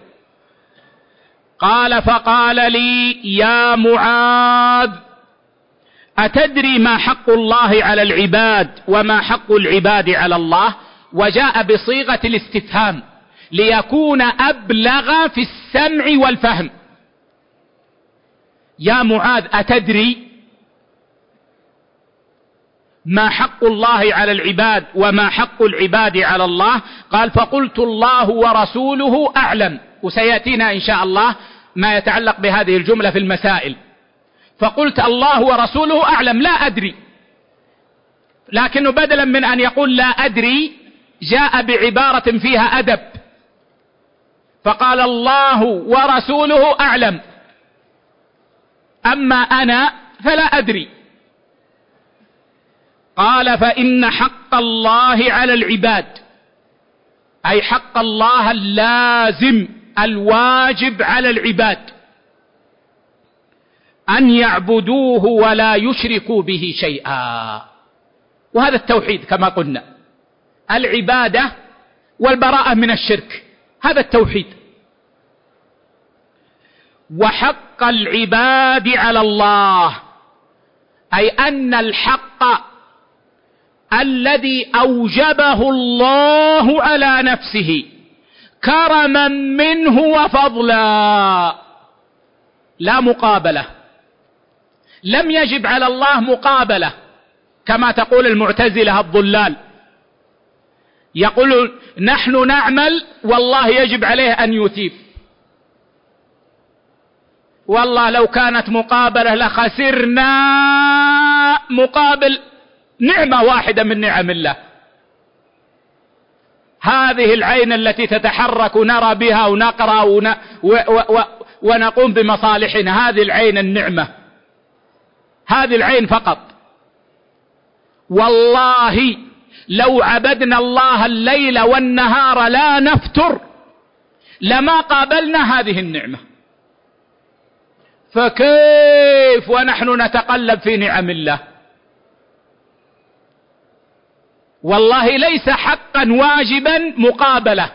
قال فقال لي يا معاذ أتدري ما حق الله على العباد وما حق العباد على الله؟ وجاء بصيغة الاستفهام ليكون أبلغ في السمع والفهم. يا معاذ أتدري ما حق الله على العباد وما حق العباد على الله؟ قال فقلت الله ورسوله أعلم. وسيأتينا إن شاء الله ما يتعلق بهذه الجملة في المسائل. فقلت الله ورسوله أعلم، لا أدري. لكنه بدلا من أن يقول لا أدري جاء بعبارة فيها أدب، فقال الله ورسوله أعلم، أما أنا فلا أدري. قال فإن حق الله على العباد، أي حق الله اللازم الواجب على العباد، أن يعبدوه ولا يشركوا به شيئا. وهذا التوحيد كما قلنا، العبادة والبراءة من الشرك، هذا التوحيد. وحق العباد على الله، أي أن الحق الذي أوجبه الله على نفسه كرما منه وفضلا، لا مقابلة، لم يجب على الله مقابلة كما تقول المعتزلة الضلال، يقول نحن نعمل والله يجب عليه أن يثيب، والله لو كانت مقابلة لخسرنا مقابل نعمة واحدة من نعم الله. هذه العين التي تتحرك نرى بها ونقرأ ون... و... و... و... ونقوم بمصالحنا، هذه العين النعمة، هذه العين فقط. والله لو عبدنا الله الليل والنهار لا نفتر لما قابلنا هذه النعمة، فكيف ونحن نتقلب في نعم الله؟ والله ليس حقا واجبا مقابلة،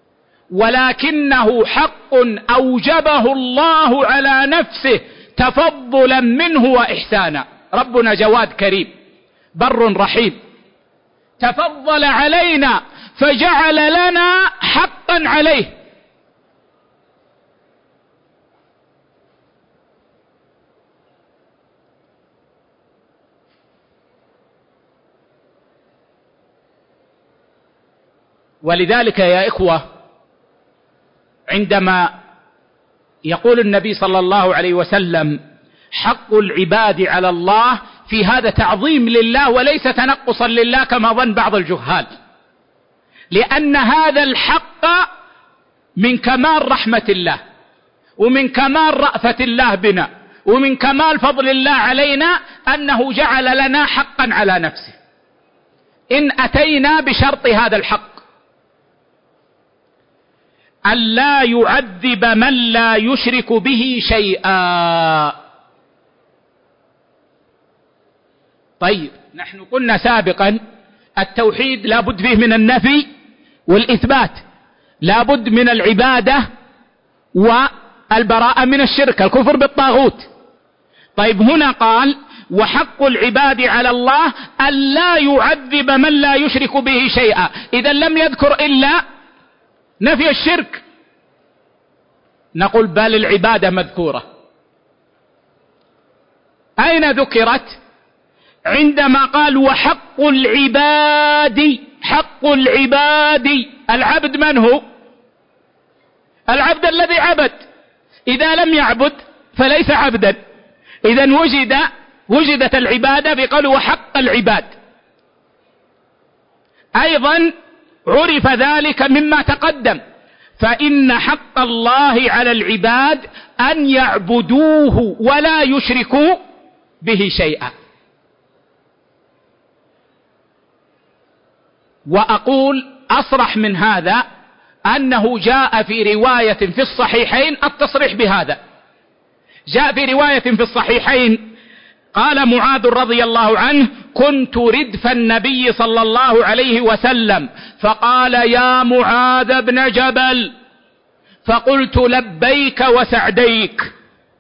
ولكنه حق أوجبه الله على نفسه تفضلا منه وإحسانا. ربنا جواد كريم بر رحيم، تفضل علينا فجعل لنا حقا عليه. ولذلك يا إخوة عندما يقول النبي صلى الله عليه وسلم حق العباد على الله، في هذا تعظيم لله وليس تنقصا لله كما ظن بعض الجهال، لأن هذا الحق من كمال رحمة الله. ومن كمال رأفة الله بنا ومن كمال فضل الله علينا أنه جعل لنا حقا على نفسه إن أتينا بشرط هذا الحق: ألا يعذب من لا يشرك به شيئا. طيب، نحن قلنا سابقا التوحيد لا بد فيه من النفي والإثبات، لا بد من العبادة والبراءة من الشرك، الكفر بالطاغوت. طيب، هنا قال: وحق العباد على الله ألا يعذب من لا يشرك به شيئا. إذا لم يذكر إلا نفي الشرك. نقول: بل العبادة مذكورة. أين ذكرت؟ عندما قال: وحق العباد. حق العباد، العبد من هو؟ العبد الذي عبد. إذا لم يعبد فليس عبدا. إذا وجد وجدت العبادة بقوله وحق العباد. أيضا عرف ذلك مما تقدم، فإن حق الله على العباد أن يعبدوه ولا يشركوا به شيئا. وأقول أصرح من هذا أنه جاء في رواية في الصحيحين التصريح بهذا. جاء في رواية في الصحيحين قال معاذ رضي الله عنه: كنت ردف النبي صلى الله عليه وسلم فقال: يا معاذ بن جبل، فقلت: لبيك وسعديك.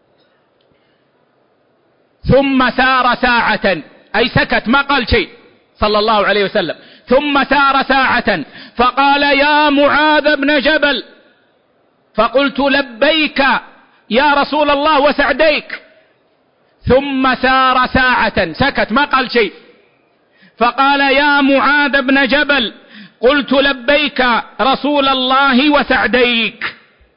ثم سار ساعة، أي سكت ما قال شيء صلى الله عليه وسلم. ثم سار ساعة فقال: يا معاذ بن جبل، فقلت: لبيك يا رسول الله وسعديك. ثم سار ساعة، سكت ما قال شيء، فقال: يا معاذ بن جبل، قلت: لبيك رسول الله وسعديك.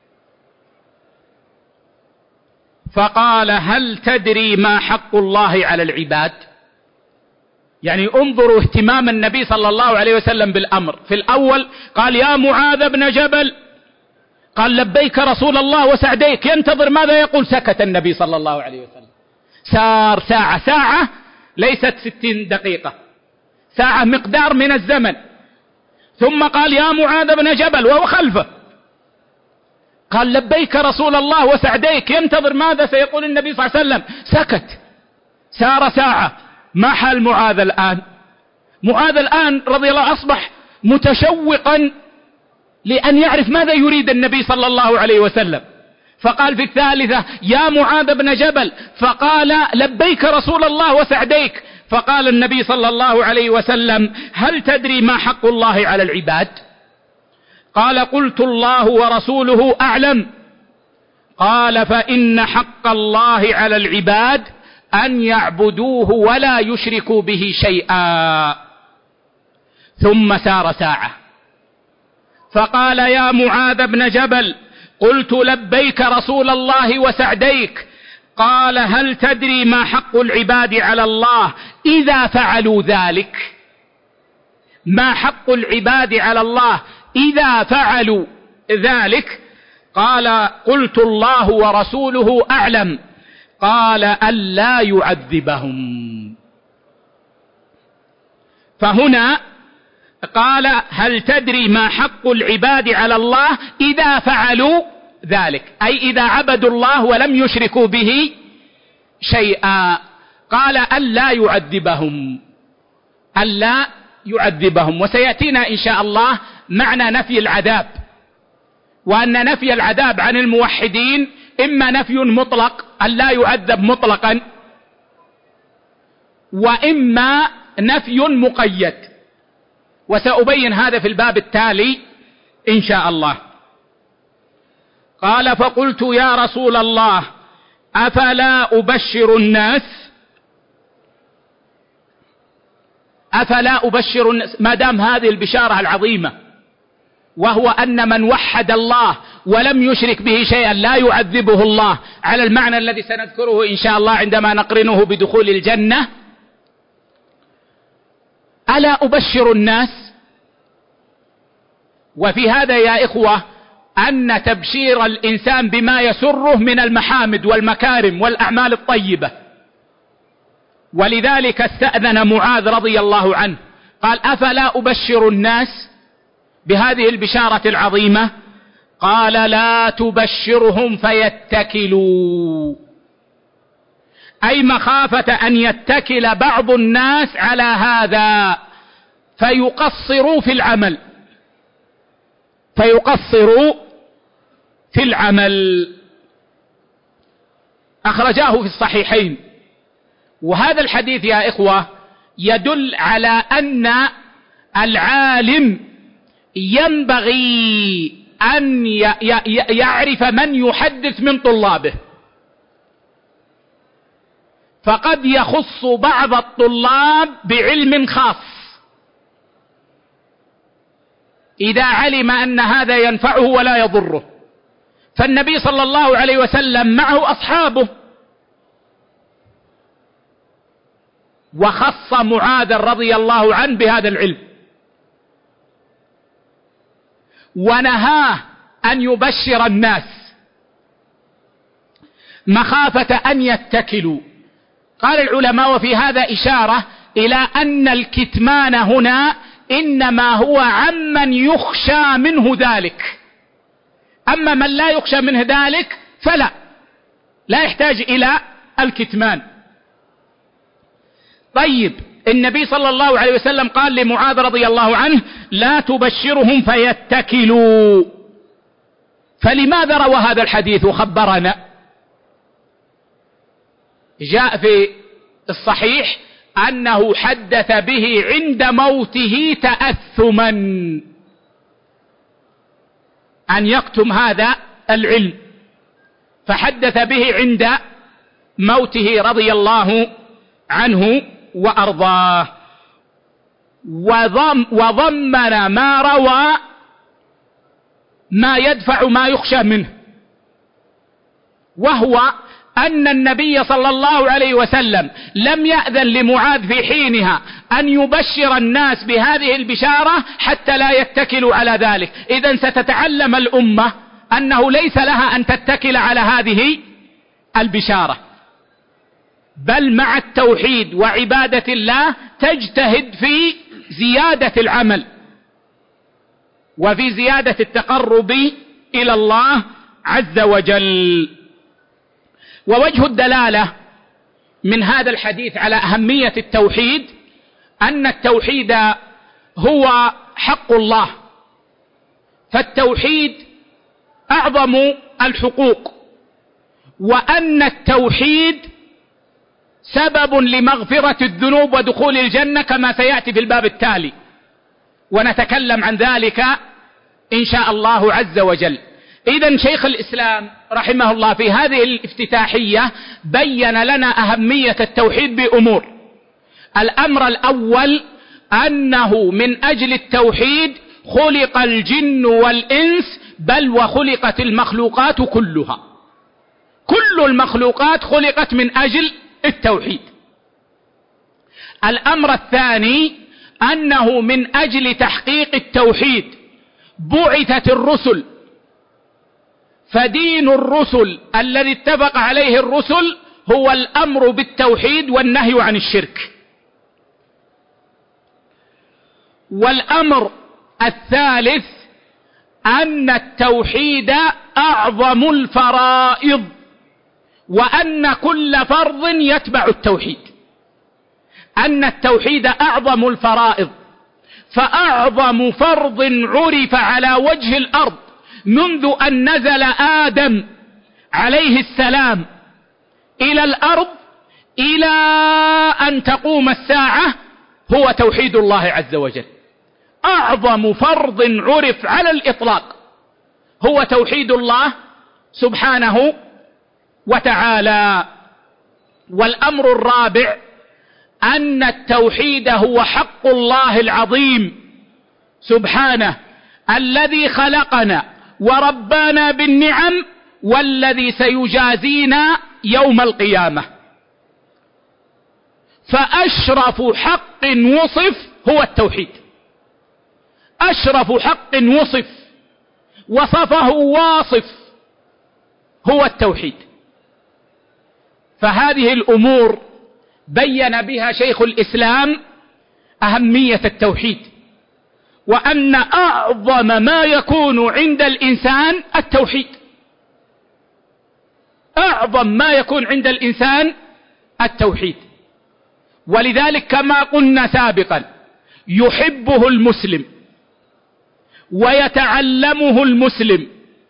فقال: هل تدري ما حق الله على العباد؟ يعني انظروا اهتمام النبي صلى الله عليه وسلم بالأمر. في الأول قال: يا معاذ بن جبل، قال: لبيك رسول الله وسعديك. ينتظر ماذا يقول؟ سكت النبي صلى الله عليه وسلم. سار ساعة، ساعة ليست ستين دقيقة، ساعة مقدار من الزمن. ثم قال: يا معاذ بن جبل، وهو خلفه، قال: لبيك رسول الله وسعديك. ينتظر ماذا سيقول النبي صلى الله عليه وسلم. سكت. سار ساعة. ما حال معاذ الآن؟ معاذ الآن رضي الله أصبح متشوقا لأن يعرف ماذا يريد النبي صلى الله عليه وسلم. فقال في الثالثة: يا معاذ بن جبل، فقال: لبيك رسول الله وسعديك. فقال النبي صلى الله عليه وسلم: هل تدري ما حق الله على العباد؟ قال: قلت: الله ورسوله أعلم. قال: فإن حق الله على العباد أن يعبدوه ولا يشركوا به شيئا. ثم سار ساعة فقال: يا معاذ بن جبل، قلت: لبيك رسول الله وسعديك. قال: هل تدري ما حق العباد على الله إذا فعلوا ذلك؟ ما حق العباد على الله إذا فعلوا ذلك؟ قال: قلت: الله ورسوله أعلم. قال: ألا يعذبهم. فهنا قال: هل تدري ما حق العباد على الله إذا فعلوا ذلك، أي إذا عبدوا الله ولم يشركوا به شيئا. قال: ألا يعذبهم، ألا يعذبهم. وسيأتينا إن شاء الله معنى نفي العذاب، وأن نفي العذاب عن الموحدين إما نفي مطلق ألا يعذب مطلقا، وإما نفي مقيد، وسأبين هذا في الباب التالي إن شاء الله. قال: فقلت: يا رسول الله، أفلا أبشر الناس؟ أفلا أبشر الناس؟ ما دام هذه البشارة العظيمة، وهو أن من وحد الله ولم يشرك به شيئا لا يعذبه الله، على المعنى الذي سنذكره إن شاء الله عندما نقرنه بدخول الجنة. ألا أبشر الناس؟ وفي هذا يا إخوة أن تبشير الإنسان بما يسره من المحامد والمكارم والأعمال الطيبة. ولذلك استأذن معاذ رضي الله عنه قال: أفلا أبشر الناس بهذه البشارة العظيمة؟ قال: لا تبشرهم فيتكلوا، أي مخافة أن يتكل بعض الناس على هذا فيقصروا في العمل فيقصروا في العمل. أخرجاه في الصحيحين. وهذا الحديث يا إخوة يدل على أن العالم ينبغي أن يعرف من يحدث من طلابه، فقد يخص بعض الطلاب بعلم خاص إذا علم أن هذا ينفعه ولا يضره. فالنبي صلى الله عليه وسلم معه أصحابه، وخص معاذ رضي الله عنه بهذا العلم، ونهاه أن يبشر الناس مخافة أن يتكلوا. قال العلماء: وفي هذا إشارة إلى أن الكتمان هنا إنما هو عمن يخشى منه ذلك، أما من لا يخشى منه ذلك فلا لا يحتاج إلى الكتمان. طيب، النبي صلى الله عليه وسلم قال لمعاذ رضي الله عنه: لا تبشرهم فيتكلوا. فلماذا روى هذا الحديث وخبرنا؟ جاء في الصحيح أنه حدث به عند موته تأثما أن يكتم هذا العلم، فحدث به عند موته رضي الله عنه وأرضاه. وضم وضمن ما روى ما يدفع ما يخشى منه، وهو أن النبي صلى الله عليه وسلم لم يأذن لمعاذ في حينها أن يبشر الناس بهذه البشارة حتى لا يتكلوا على ذلك. إذن ستتعلم الأمة أنه ليس لها أن تتكل على هذه البشارة، بل مع التوحيد وعبادة الله تجتهد في زيادة العمل وفي زيادة التقرب إلى الله عز وجل. ووجه الدلالة من هذا الحديث على أهمية التوحيد أن التوحيد هو حق الله، فالتوحيد أعظم الحقوق، وأن التوحيد سبب لمغفرة الذنوب ودخول الجنة كما سيأتي في الباب التالي، ونتكلم عن ذلك إن شاء الله عز وجل. إذن شيخ الإسلام رحمه الله في هذه الافتتاحية بين لنا أهمية التوحيد بأمور. الأمر الأول أنه من أجل التوحيد خلق الجن والإنس، بل وخلقت المخلوقات كلها، كل المخلوقات خلقت من أجل التوحيد. الأمر الثاني أنه من أجل تحقيق التوحيد بعثت الرسل، فدين الرسل الذي اتفق عليه الرسل هو الأمر بالتوحيد والنهي عن الشرك. والأمر الثالث أن التوحيد أعظم الفرائض، وأن كل فرض يتبع التوحيد، أن التوحيد أعظم الفرائض. فأعظم فرض عرف على وجه الأرض منذ أن نزل آدم عليه السلام إلى الأرض إلى أن تقوم الساعة هو توحيد الله عز وجل. أعظم فرض عرف على الإطلاق هو توحيد الله سبحانه وتعالى. والأمر الرابع أن التوحيد هو حق الله العظيم سبحانه الذي خلقنا وربانا بالنعم، والذي سيجازينا يوم القيامة. فأشرف حق وصف هو التوحيد، أشرف حق وصف، وصفه واصف هو التوحيد. فهذه الأمور بين بها شيخ الإسلام أهمية التوحيد، وأن أعظم ما يكون عند الإنسان التوحيد، أعظم ما يكون عند الإنسان التوحيد. ولذلك كما قلنا سابقا يحبه المسلم ويتعلمه المسلم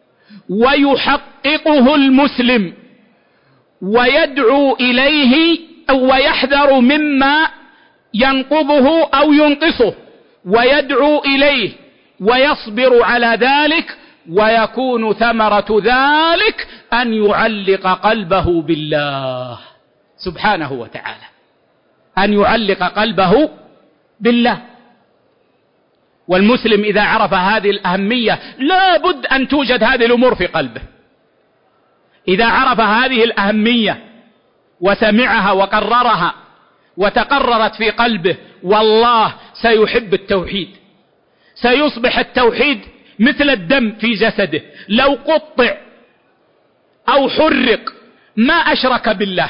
ويحققه المسلم ويدعو إليه ويحذر مما ينقضه أو ينقصه ويدعو إليه ويصبر على ذلك، ويكون ثمرة ذلك أن يعلق قلبه بالله سبحانه وتعالى، أن يعلق قلبه بالله. والمسلم إذا عرف هذه الأهمية لا بد أن توجد هذه الأمور في قلبه. إذا عرف هذه الأهمية وسمعها وقررها وتقررت في قلبه، والله سيحب التوحيد، سيصبح التوحيد مثل الدم في جسده، لو قطع أو حرق ما أشرك بالله.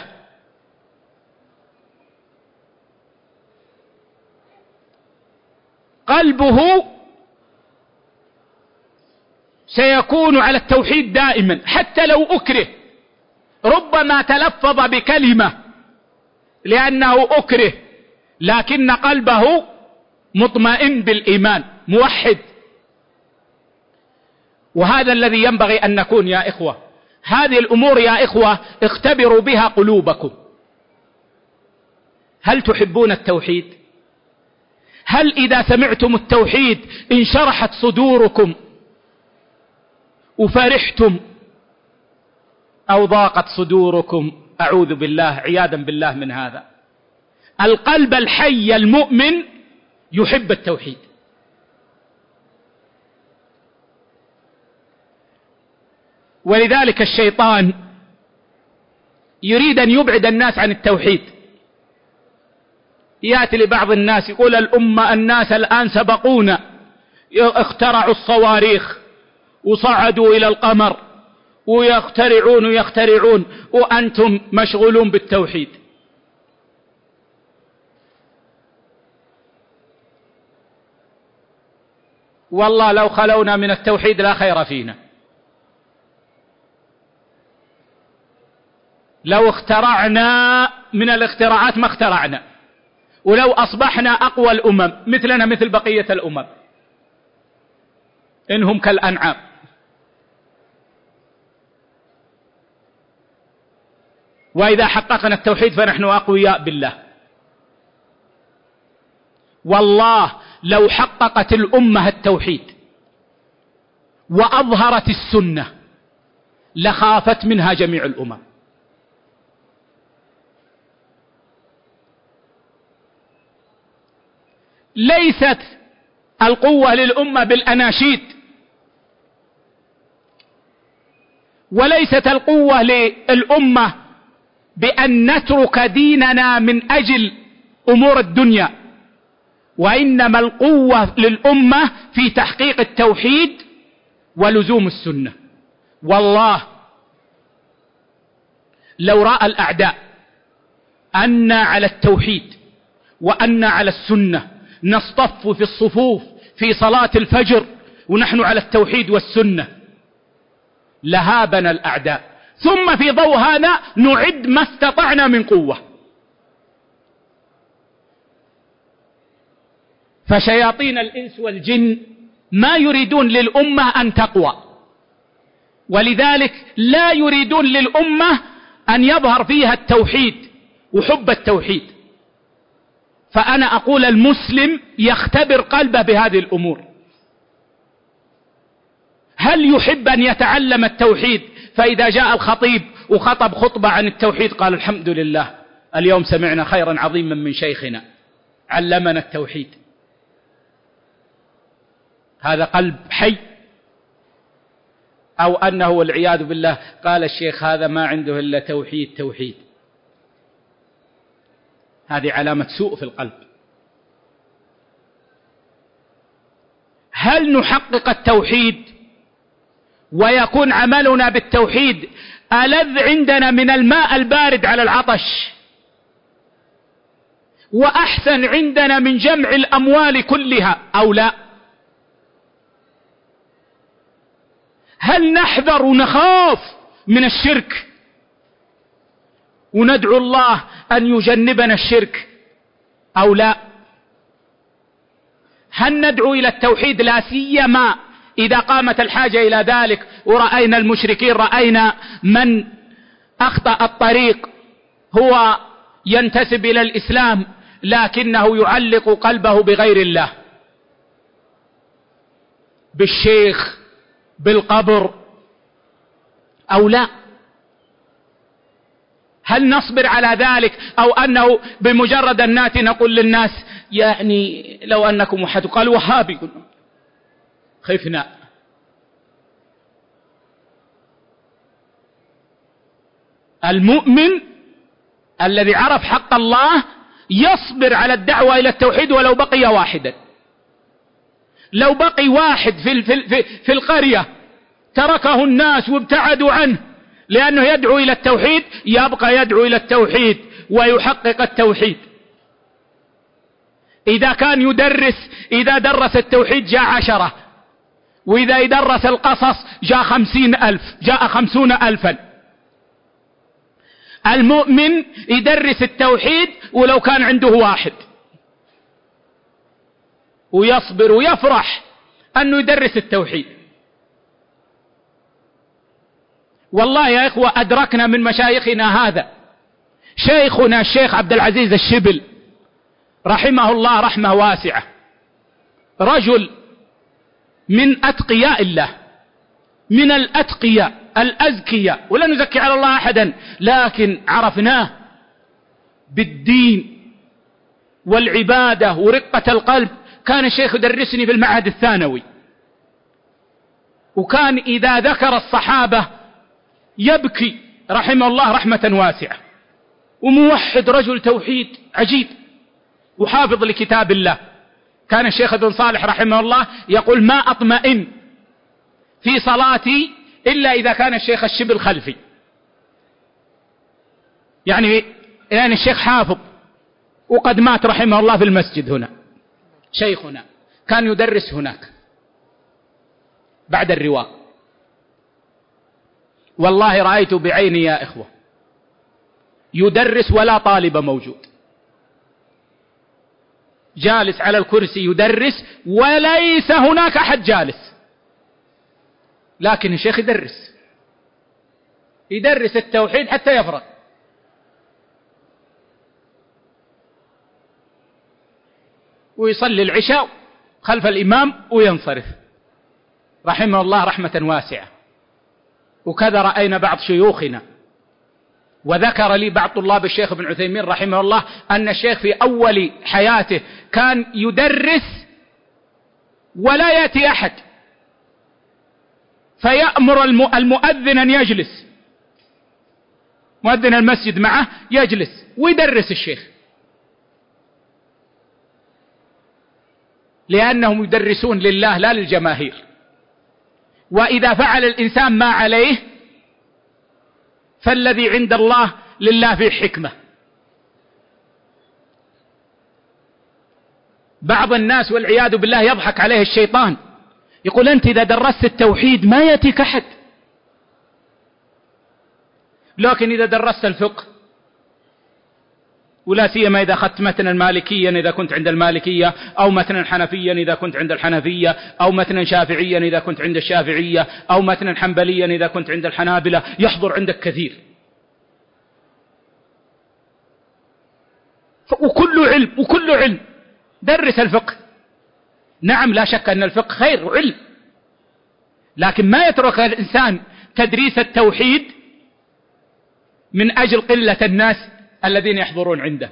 قلبه سيكون على التوحيد دائما حتى لو أكره، ربما تلفظ بكلمة لأنه أكره لكن قلبه مطمئن بالإيمان موحد. وهذا الذي ينبغي أن نكون يا إخوة. هذه الأمور يا إخوة اختبروا بها قلوبكم. هل تحبون التوحيد؟ هل إذا سمعتم التوحيد انشرحت صدوركم وفرحتم، أو ضاقت صدوركم؟ أعوذ بالله، عياذا بالله من هذا. القلب الحي المؤمن يحب التوحيد. ولذلك الشيطان يريد أن يبعد الناس عن التوحيد. يأتي لبعض الناس يقول الأمة الناس الآن سبقونا، اخترعوا الصواريخ وصعدوا إلى القمر ويخترعون ويخترعون وأنتم مشغولون بالتوحيد. والله لو خلونا من التوحيد لا خير فينا. لو اخترعنا من الاختراعات ما اخترعنا، ولو أصبحنا أقوى الأمم مثلنا مثل بقية الأمم إنهم كالأنعام. وإذا حققنا التوحيد فنحن أقوياء بالله. والله لو حققت الأمة التوحيد وأظهرت السنة لخافت منها جميع الأمم. ليست القوة للأمة بالأناشيد، وليست القوة للأمة بأن نترك ديننا من أجل أمور الدنيا، وإنما القوة للأمة في تحقيق التوحيد ولزوم السنة. والله لو رأى الأعداء أن على التوحيد وأن على السنة نصطف في الصفوف في صلاة الفجر ونحن على التوحيد والسنة لهابنا الأعداء، ثم في ضوء هذا نعد ما استطعنا من قوة. فشياطين الإنس والجن ما يريدون للأمة أن تقوى، ولذلك لا يريدون للأمة أن يظهر فيها التوحيد وحب التوحيد. فأنا أقول المسلم يختبر قلبه بهذه الأمور. هل يحب أن يتعلم التوحيد فإذا جاء الخطيب وخطب خطبة عن التوحيد قال الحمد لله اليوم سمعنا خيرا عظيما من شيخنا علمنا التوحيد؟ هذا قلب حي؟ أو أنه والعياذ بالله قال الشيخ هذا ما عنده إلا توحيد توحيد؟ هذه علامة سوء في القلب. هل نحقق التوحيد ويكون عملنا بالتوحيد ألذ عندنا من الماء البارد على العطش، وأحسن عندنا من جمع الأموال كلها أو لا؟ هل نحذر ونخاف من الشرك وندعو الله أن يجنبنا الشرك أو لا؟ هل ندعو إلى التوحيد لا سيما إذا قامت الحاجة إلى ذلك ورأينا المشركين، رأينا من أخطأ الطريق هو ينتسب إلى الإسلام لكنه يعلق قلبه بغير الله، بالشيخ، بالقبر أو لا؟ هل نصبر على ذلك أو أنه بمجرد أن ناتي نقول للناس يعني لو أنكم وحد قال وهابي خفنا؟ المؤمن الذي عرف حق الله يصبر على الدعوة إلى التوحيد ولو بقي واحدا. لو بقي واحد في, في, في القرية تركه الناس وابتعدوا عنه لأنه يدعو إلى التوحيد، يبقى يدعو إلى التوحيد ويحقق التوحيد. إذا كان يدرس، إذا درس التوحيد جاء عشرة، وإذا يدرس القصص جاء خمسين ألف، جاء خمسون ألفا. المؤمن يدرس التوحيد ولو كان عنده واحد، ويصبر ويفرح أنه يدرس التوحيد. والله يا إخوة أدركنا من مشايخنا هذا، شيخنا الشيخ عبد العزيز الشبل رحمه الله رحمة واسعة، رجل من أتقياء الله، من الأتقياء الأزكياء، ولا نزكي على الله أحدا، لكن عرفناه بالدين والعبادة ورقة القلب. كان الشيخ يدرسني في المعهد الثانوي، وكان إذا ذكر الصحابة يبكي رحمه الله رحمة واسعة، وموحد رجل توحيد عجيب وحافظ لكتاب الله. كان الشيخ ابن صالح رحمه الله يقول ما أطمئن في صلاتي إلا إذا كان الشيخ الشبل خلفي، يعني يعني الشيخ حافظ وقد مات رحمه الله في المسجد هنا. شيخنا كان يدرس هناك بعد الرواق، والله رأيت بعيني يا إخوة يدرس ولا طالب موجود، جالس على الكرسي يدرس وليس هناك أحد جالس، لكن الشيخ يدرس يدرس التوحيد حتى يفرغ. ويصلي العشاء خلف الإمام وينصرف رحمه الله رحمة واسعة. وكذا رأينا بعض شيوخنا، وذكر لي بعض طلاب الشيخ ابن عثيمين رحمه الله أن الشيخ في أول حياته كان يدرس ولا يأتي أحد، فيأمر المؤذن أن يجلس، مؤذن المسجد معه يجلس ويدرس الشيخ، لأنهم يدرسون لله لا للجماهير. وإذا فعل الإنسان ما عليه فالذي عند الله لله فيه حكمة. بعض الناس والعياذ بالله يضحك عليه الشيطان، يقول أنت إذا درست التوحيد ما يأتيك أحد، لكن إذا درست الفقه، ولا سيما إذا أخذت متنا المالكيا إذا كنت عند المالكية، أو متنا حنفيا إذا كنت عند الحنفية، أو متنا شافعيا إذا كنت عند الشافعية، أو متنا حنبليا إذا كنت عند الحنابلة، يحضر عندك كثير. وكل علم وكل علم درس الفقه. نعم لا شك أن الفقه خير وعلم، لكن ما يترك الإنسان تدريس التوحيد من أجل قلة الناس الذين يحضرون عنده.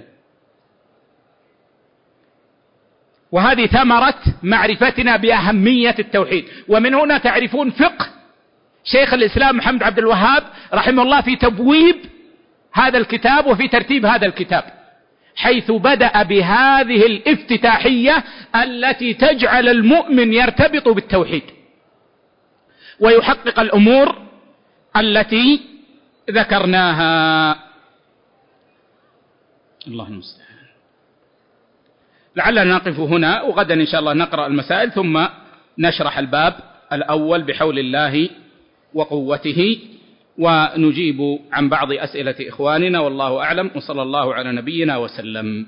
وهذه ثمرة معرفتنا بأهمية التوحيد. ومن هنا تعرفون فقه شيخ الإسلام محمد عبد الوهاب رحمه الله في تبويب هذا الكتاب وفي ترتيب هذا الكتاب، حيث بدأ بهذه الافتتاحية التي تجعل المؤمن يرتبط بالتوحيد. ويحقق الأمور التي ذكرناها. الله المستعان. لعلنا نقف هنا، وغدا إن شاء الله نقرأ المسائل ثم نشرح الباب الأول بحول الله وقوته، ونجيب عن بعض أسئلة إخواننا، والله أعلم، وصلى الله على نبينا وسلم.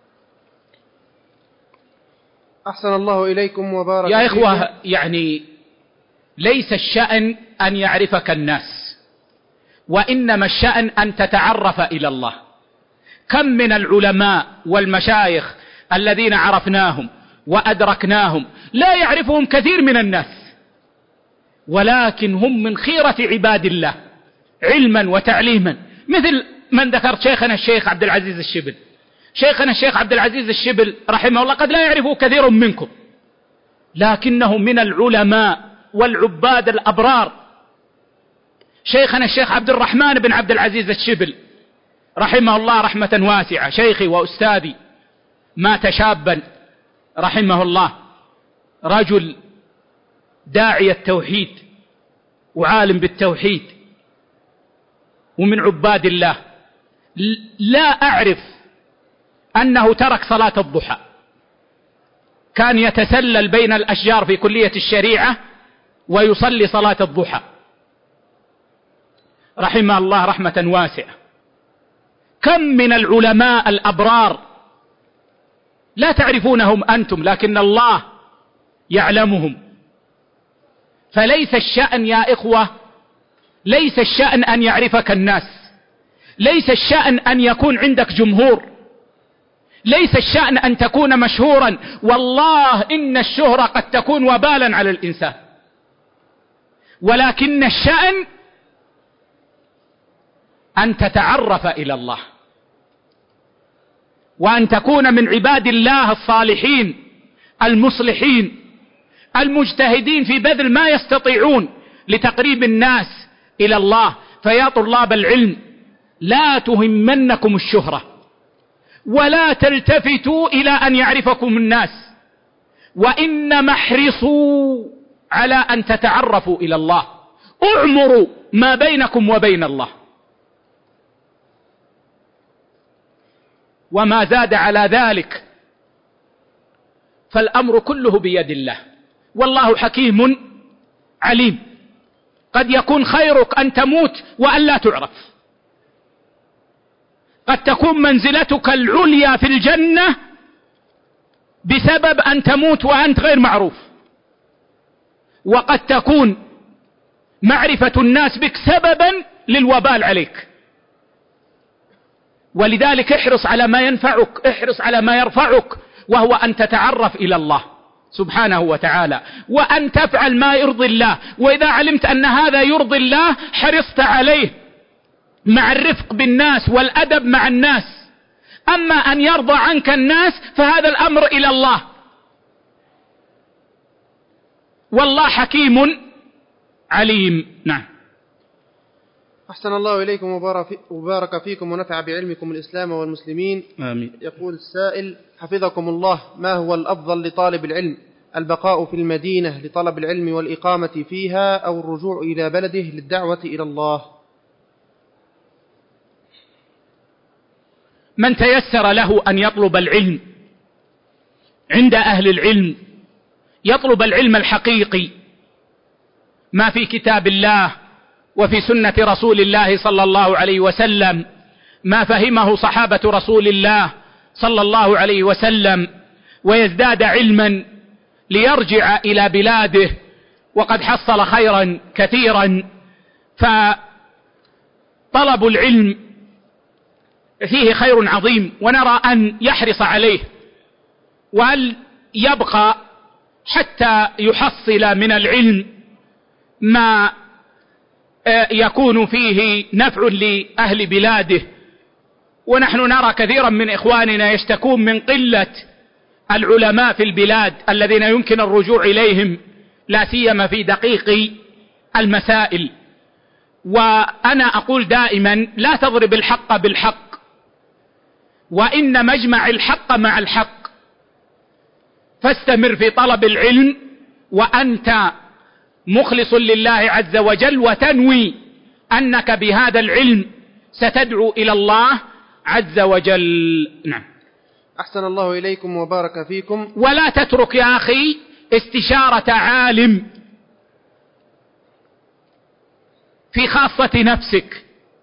أحسن الله إليكم وبارك يا إخوة، يعني ليس الشأن أن يعرفك الناس، وإنما الشأن أن تتعرف إلى الله. كم من العلماء والمشايخ الذين عرفناهم وأدركناهم لا يعرفهم كثير من الناس، ولكن هم من خيرة عباد الله علما وتعليما، مثل من ذكر شيخنا الشيخ عبد العزيز الشبل. شيخنا الشيخ عبد العزيز الشبل رحمه الله قد لا يعرفه كثير منكم، لكنه من العلماء والعباد الأبرار. شيخنا الشيخ عبد الرحمن بن عبد العزيز الشبل رحمه الله رحمة واسعة، شيخي وأستاذي، مات شابا رحمه الله، رجل داعي التوحيد وعالم بالتوحيد ومن عباد الله. لا أعرف أنه ترك صلاة الضحى، كان يتسلل بين الأشجار في كلية الشريعة ويصلي صلاة الضحى رحمه الله رحمة واسعة. كم من العلماء الأبرار لا تعرفونهم أنتم، لكن الله يعلمهم. فليس الشأن يا إخوة، ليس الشأن أن يعرفك الناس، ليس الشأن أن يكون عندك جمهور، ليس الشأن أن تكون مشهورا. والله إن الشهرة قد تكون وبالا على الإنسان، ولكن الشأن أن تتعرف إلى الله، وأن تكون من عباد الله الصالحين المصلحين المجتهدين في بذل ما يستطيعون لتقريب الناس إلى الله. فيا طلاب العلم، لا تهمنكم الشهرة، ولا تلتفتوا إلى أن يعرفكم الناس، وإنما احرصوا على أن تتعرفوا إلى الله. اعمروا ما بينكم وبين الله، وما زاد على ذلك فالأمر كله بيد الله، والله حكيم عليم. قد يكون خيرك أن تموت وأن لا تعرف، قد تكون منزلتك العليا في الجنة بسبب أن تموت وأنت غير معروف، وقد تكون معرفة الناس بك سببا للوبال عليك. ولذلك احرص على ما ينفعك، احرص على ما يرفعك، وهو أن تتعرف إلى الله سبحانه وتعالى، وأن تفعل ما يرضي الله. وإذا علمت أن هذا يرضي الله حرصت عليه مع الرفق بالناس والأدب مع الناس. أما أن يرضى عنك الناس فهذا الأمر إلى الله، والله حكيم عليم. نعم. أحسن الله إليكم وبارك فيكم ونفع بعلمكم الإسلام والمسلمين. آمين. يقول السائل حفظكم الله: ما هو الأفضل لطالب العلم، البقاء في المدينة لطلب العلم والإقامة فيها، أو الرجوع إلى بلده للدعوة إلى الله؟ من تيسر له أن يطلب العلم عند أهل العلم، يطلب العلم الحقيقي، ما في كتاب الله وفي سنة رسول الله صلى الله عليه وسلم، ما فهمه صحابة رسول الله صلى الله عليه وسلم، ويزداد علما ليرجع إلى بلاده وقد حصل خيرا كثيرا. فطلب العلم فيه خير عظيم، ونرى أن يحرص عليه وأن يبقى حتى يحصل من العلم ما يكون فيه نفع لأهل بلاده. ونحن نرى كثيرا من إخواننا يشتكون من قلة العلماء في البلاد الذين يمكن الرجوع إليهم، لا سيما في دقيق المسائل. وأنا أقول دائما: لا تضرب الحق بالحق، وإن مجمع الحق مع الحق. فاستمر في طلب العلم وأنت مخلص لله عز وجل، وتنوي أنك بهذا العلم ستدعو إلى الله عز وجل. نعم. أحسن الله إليكم وبارك فيكم. ولا تترك يا أخي استشارة عالم في خاصة نفسك،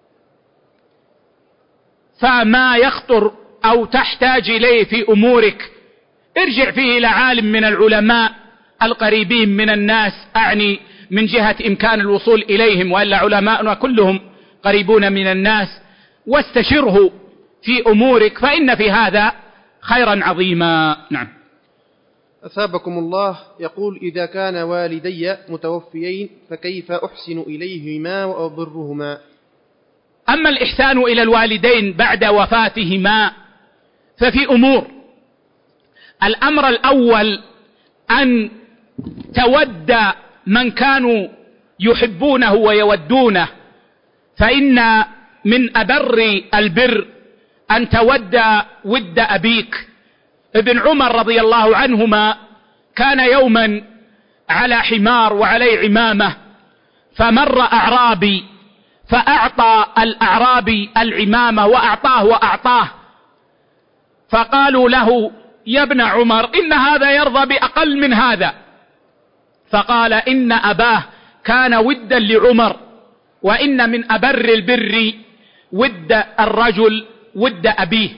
فما يخطر أو تحتاج إليه في أمورك ارجع فيه إلى عالم من العلماء القريبين من الناس، أعني من جهة إمكان الوصول إليهم، وإلا علماءنا كلهم قريبون من الناس، واستشره في أمورك، فإن في هذا خيرا عظيما. نعم. أثابكم الله. يقول: إذا كان والدي متوفيين فكيف أحسن إليهما وأبرهما؟ أما الإحسان إلى الوالدين بعد وفاتهما ففي أمور. الأمر الأول أن تود من كانوا يحبونه ويودونه، فإن من أبر البر أن تود ود أبيك. ابن عمر رضي الله عنهما كان يوما على حمار وعليه عمامة، فمر أعرابي فأعطى الأعرابي العمامة وأعطاه وأعطاه، فقالوا له: يا ابن عمر إن هذا يرضى بأقل من هذا. فقال: إن أباه كان ودا لعمر، وإن من أبر البر ود الرجل ود أبيه.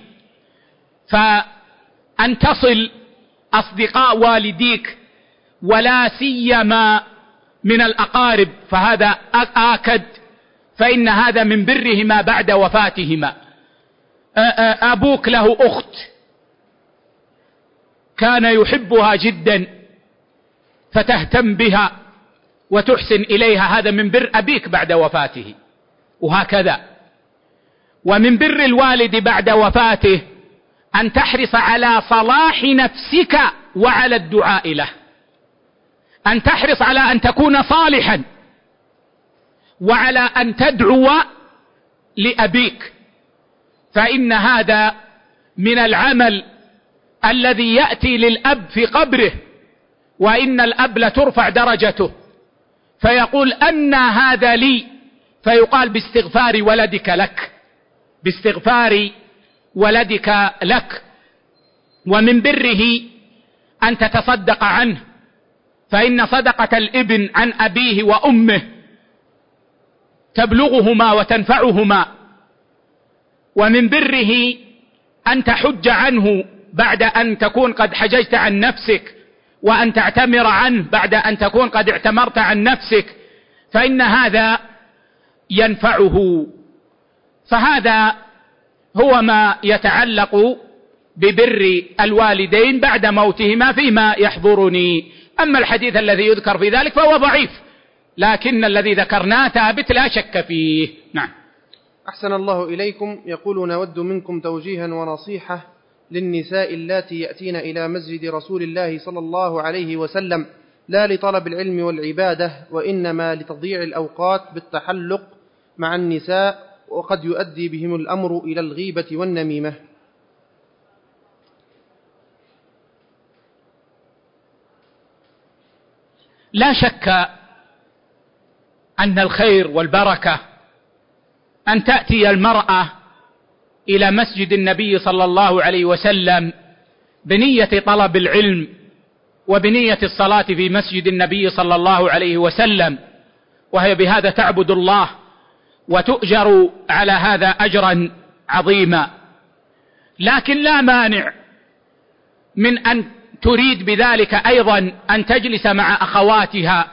فأن تصل أصدقاء والديك ولا سيما من الأقارب فهذا آكد، فإن هذا من برهما بعد وفاتهما. أبوك له أخت كان يحبها جدا فتهتم بها وتحسن إليها، هذا من بر أبيك بعد وفاته. وهكذا. ومن بر الوالد بعد وفاته أن تحرص على صلاح نفسك وعلى الدعاء له، أن تحرص على أن تكون صالحا وعلى أن تدعو لأبيك، فإن هذا من العمل الذي يأتي للأب في قبره، وإن الأب لترفع درجته فيقول: أن هذا لي، فيقال: باستغفار ولدك لك، باستغفار ولدك لك. ومن بره أن تتصدق عنه، فإن صدقة الابن عن أبيه وأمه تبلغهما وتنفعهما. ومن بره أن تحج عنه بعد أن تكون قد حججت عن نفسك، وأن تعتمر عنه بعد أن تكون قد اعتمرت عن نفسك، فإن هذا ينفعه. فهذا هو ما يتعلق ببر الوالدين بعد موتهما فيما يحضرني. أما الحديث الذي يذكر في ذلك فهو ضعيف، لكن الذي ذكرناه ثابت لا شك فيه. نعم. أحسن الله إليكم. يقول: نود منكم توجيها ونصيحة للنساء اللاتي يأتين إلى مسجد رسول الله صلى الله عليه وسلم لا لطلب العلم والعبادة، وإنما لتضييع الأوقات بالتحلق مع النساء، وقد يؤدي بهم الأمر إلى الغيبة والنميمة. لا شك أن الخير والبركة أن تأتي المرأة إلى مسجد النبي صلى الله عليه وسلم بنية طلب العلم وبنية الصلاة في مسجد النبي صلى الله عليه وسلم، وهي بهذا تعبد الله وتؤجر على هذا أجرا عظيما. لكن لا مانع من أن تريد بذلك أيضا أن تجلس مع أخواتها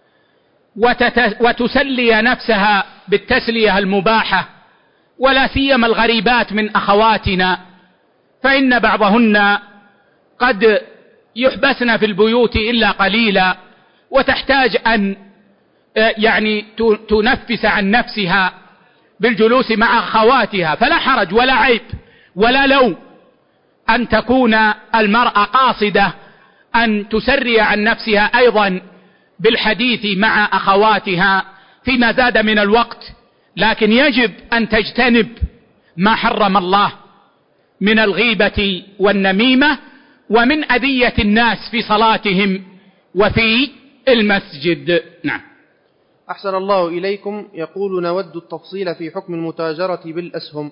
وتسلي نفسها بالتسلية المباحة، ولا سيما الغريبات من أخواتنا، فإن بعضهن قد يحبسن في البيوت إلا قليلا، وتحتاج أن يعني تنفس عن نفسها بالجلوس مع أخواتها، فلا حرج ولا عيب ولا لوم أن تكون المرأة قاصدة أن تسري عن نفسها أيضا بالحديث مع أخواتها فيما زاد من الوقت، لكن يجب أن تجتنب ما حرم الله من الغيبة والنميمة ومن أذية الناس في صلاتهم وفي المسجد. نعم. أحسن الله إليكم. يقول: نود التفصيل في حكم المتاجرة بالأسهم.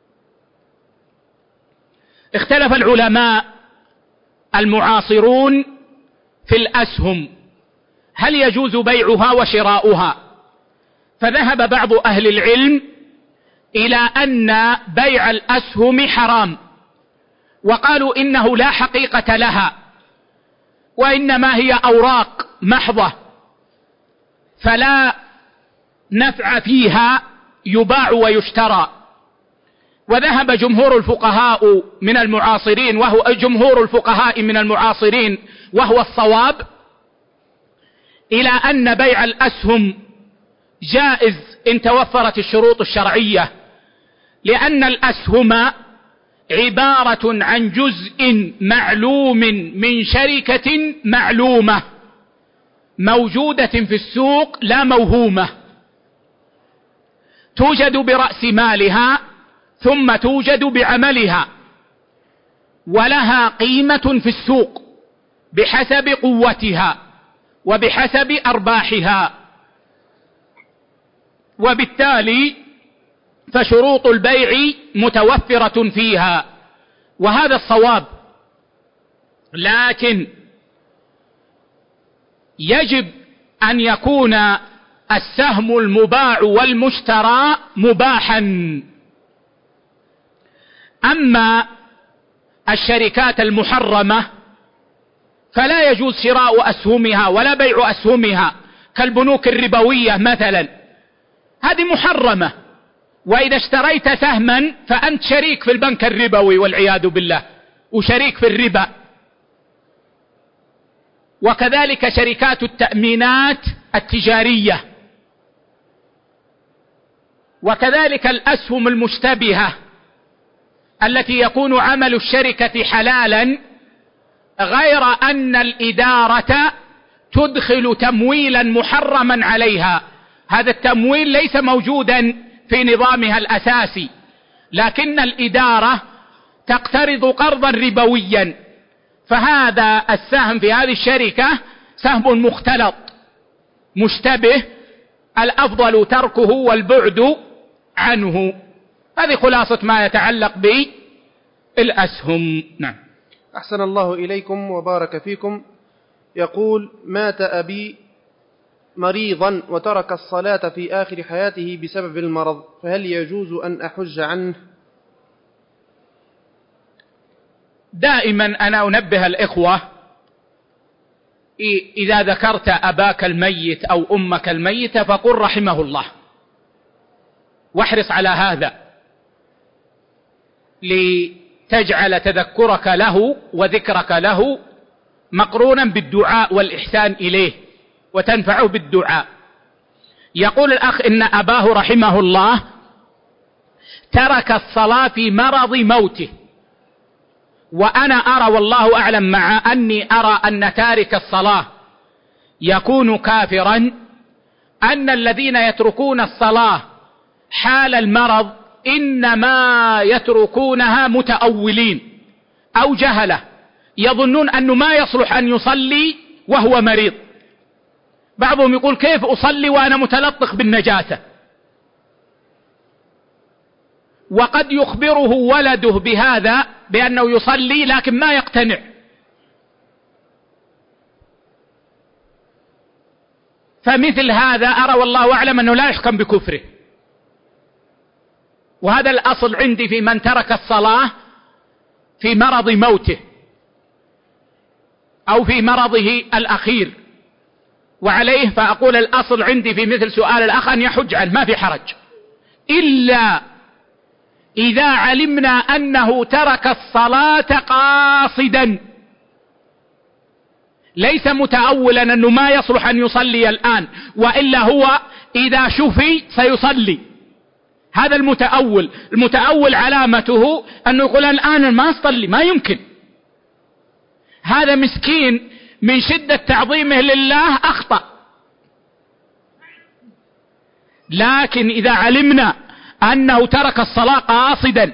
اختلف العلماء المعاصرون في الأسهم، هل يجوز بيعها وشراؤها؟ فذهب بعض أهل العلم إلى أن بيع الأسهم حرام، وقالوا إنه لا حقيقة لها، وإنما هي أوراق محضة فلا نفع فيها يباع ويشترى. وذهب جمهور الفقهاء من المعاصرين وهو جمهور الفقهاء من المعاصرين وهو الصواب إلى أن بيع الأسهم جائز إن توفرت الشروط الشرعية، لأن الأسهم عبارة عن جزء معلوم من شركة معلومة موجودة في السوق لا موهومة، توجد برأس مالها ثم توجد بعملها، ولها قيمة في السوق بحسب قوتها وبحسب أرباحها، وبالتالي فشروط البيع متوفرة فيها، وهذا الصواب. لكن يجب أن يكون السهم المباع والمشترى مباحا. أما الشركات المحرمة فلا يجوز شراء أسهمها ولا بيع أسهمها، كالبنوك الربوية مثلا، هذه محرمة، وإذا اشتريت سهما فأنت شريك في البنك الربوي والعياذ بالله، وشريك في الربا. وكذلك شركات التأمينات التجارية، وكذلك الأسهم المشتبهة التي يكون عمل الشركة حلالا، غير أن الإدارة تدخل تمويلا محرما عليها. هذا التمويل ليس موجودا في نظامها الأساسي، لكن الإدارة تقترض قرضا ربويا، فهذا السهم في هذه الشركة سهم مختلط مشتبه، الأفضل تركه والبعد عنه. هذه خلاصة ما يتعلق بالأسهم. نعم. أحسن الله إليكم وبارك فيكم. يقول: مات أبي مريضا وترك الصلاة في آخر حياته بسبب المرض، فهل يجوز أن أحج عنه؟ دائما أنا أنبه الإخوة، إذا ذكرت أباك الميت أو أمك الميتة فقل رحمه الله، واحرص على هذا لتجعل تذكرك له وذكرك له مقرونا بالدعاء والإحسان إليه وتنفعه بالدعاء. يقول الأخ إن أباه رحمه الله ترك الصلاة في مرض موته، وأنا أرى والله أعلم مع أني أرى أن تارك الصلاة يكون كافرا، أن الذين يتركون الصلاة حال المرض إنما يتركونها متأولين أو جهلة، يظنون أنه ما يصلح أن يصلي وهو مريض. بعضهم يقول: كيف أصلي وأنا متلطخ بالنجاسة؟ وقد يخبره ولده بهذا بأنه يصلي لكن ما يقتنع. فمثل هذا أرى والله أعلم أنه لا يحكم بكفره، وهذا الأصل عندي في من ترك الصلاة في مرض موته أو في مرضه الأخير. وعليه فأقول الأصل عندي في مثل سؤال الأخ أن يحج عنه، ما في حرج، إلا إذا علمنا أنه ترك الصلاة قاصدا، ليس متأولا أنه ما يصلح أن يصلي الآن، وإلا هو إذا شفي سيصلي. هذا المتأول. المتأول علامته أنه يقول الآن ما أصلي، ما يمكن. هذا مسكين من شدة تعظيمه لله أخطأ. لكن إذا علمنا أنه ترك الصلاة قاصدا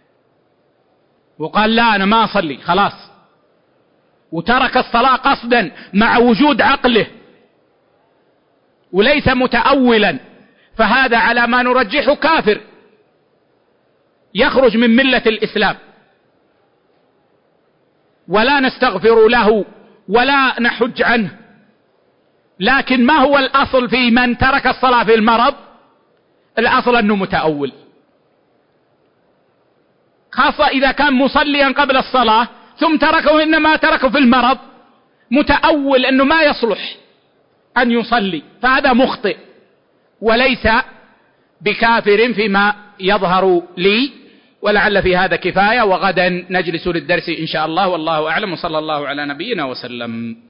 وقال لا أنا ما أصلي خلاص، وترك الصلاة قصدا مع وجود عقله وليس متأولا، فهذا على ما نرجحه كافر يخرج من ملة الإسلام، ولا نستغفر له ولا نحج عنه. لكن ما هو الأصل في من ترك الصلاة في المرض؟ الأصل أنه متأول، خاصة إذا كان مصليا قبل الصلاة ثم تركه، إنما تركه في المرض، متأول أنه ما يصلح أن يصلي، فهذا مخطئ وليس بكافر فيما يظهر لي. ولعل في هذا كفاية، وغدا نجلس للدرس إن شاء الله، والله أعلم، وصلى الله على نبينا وسلم.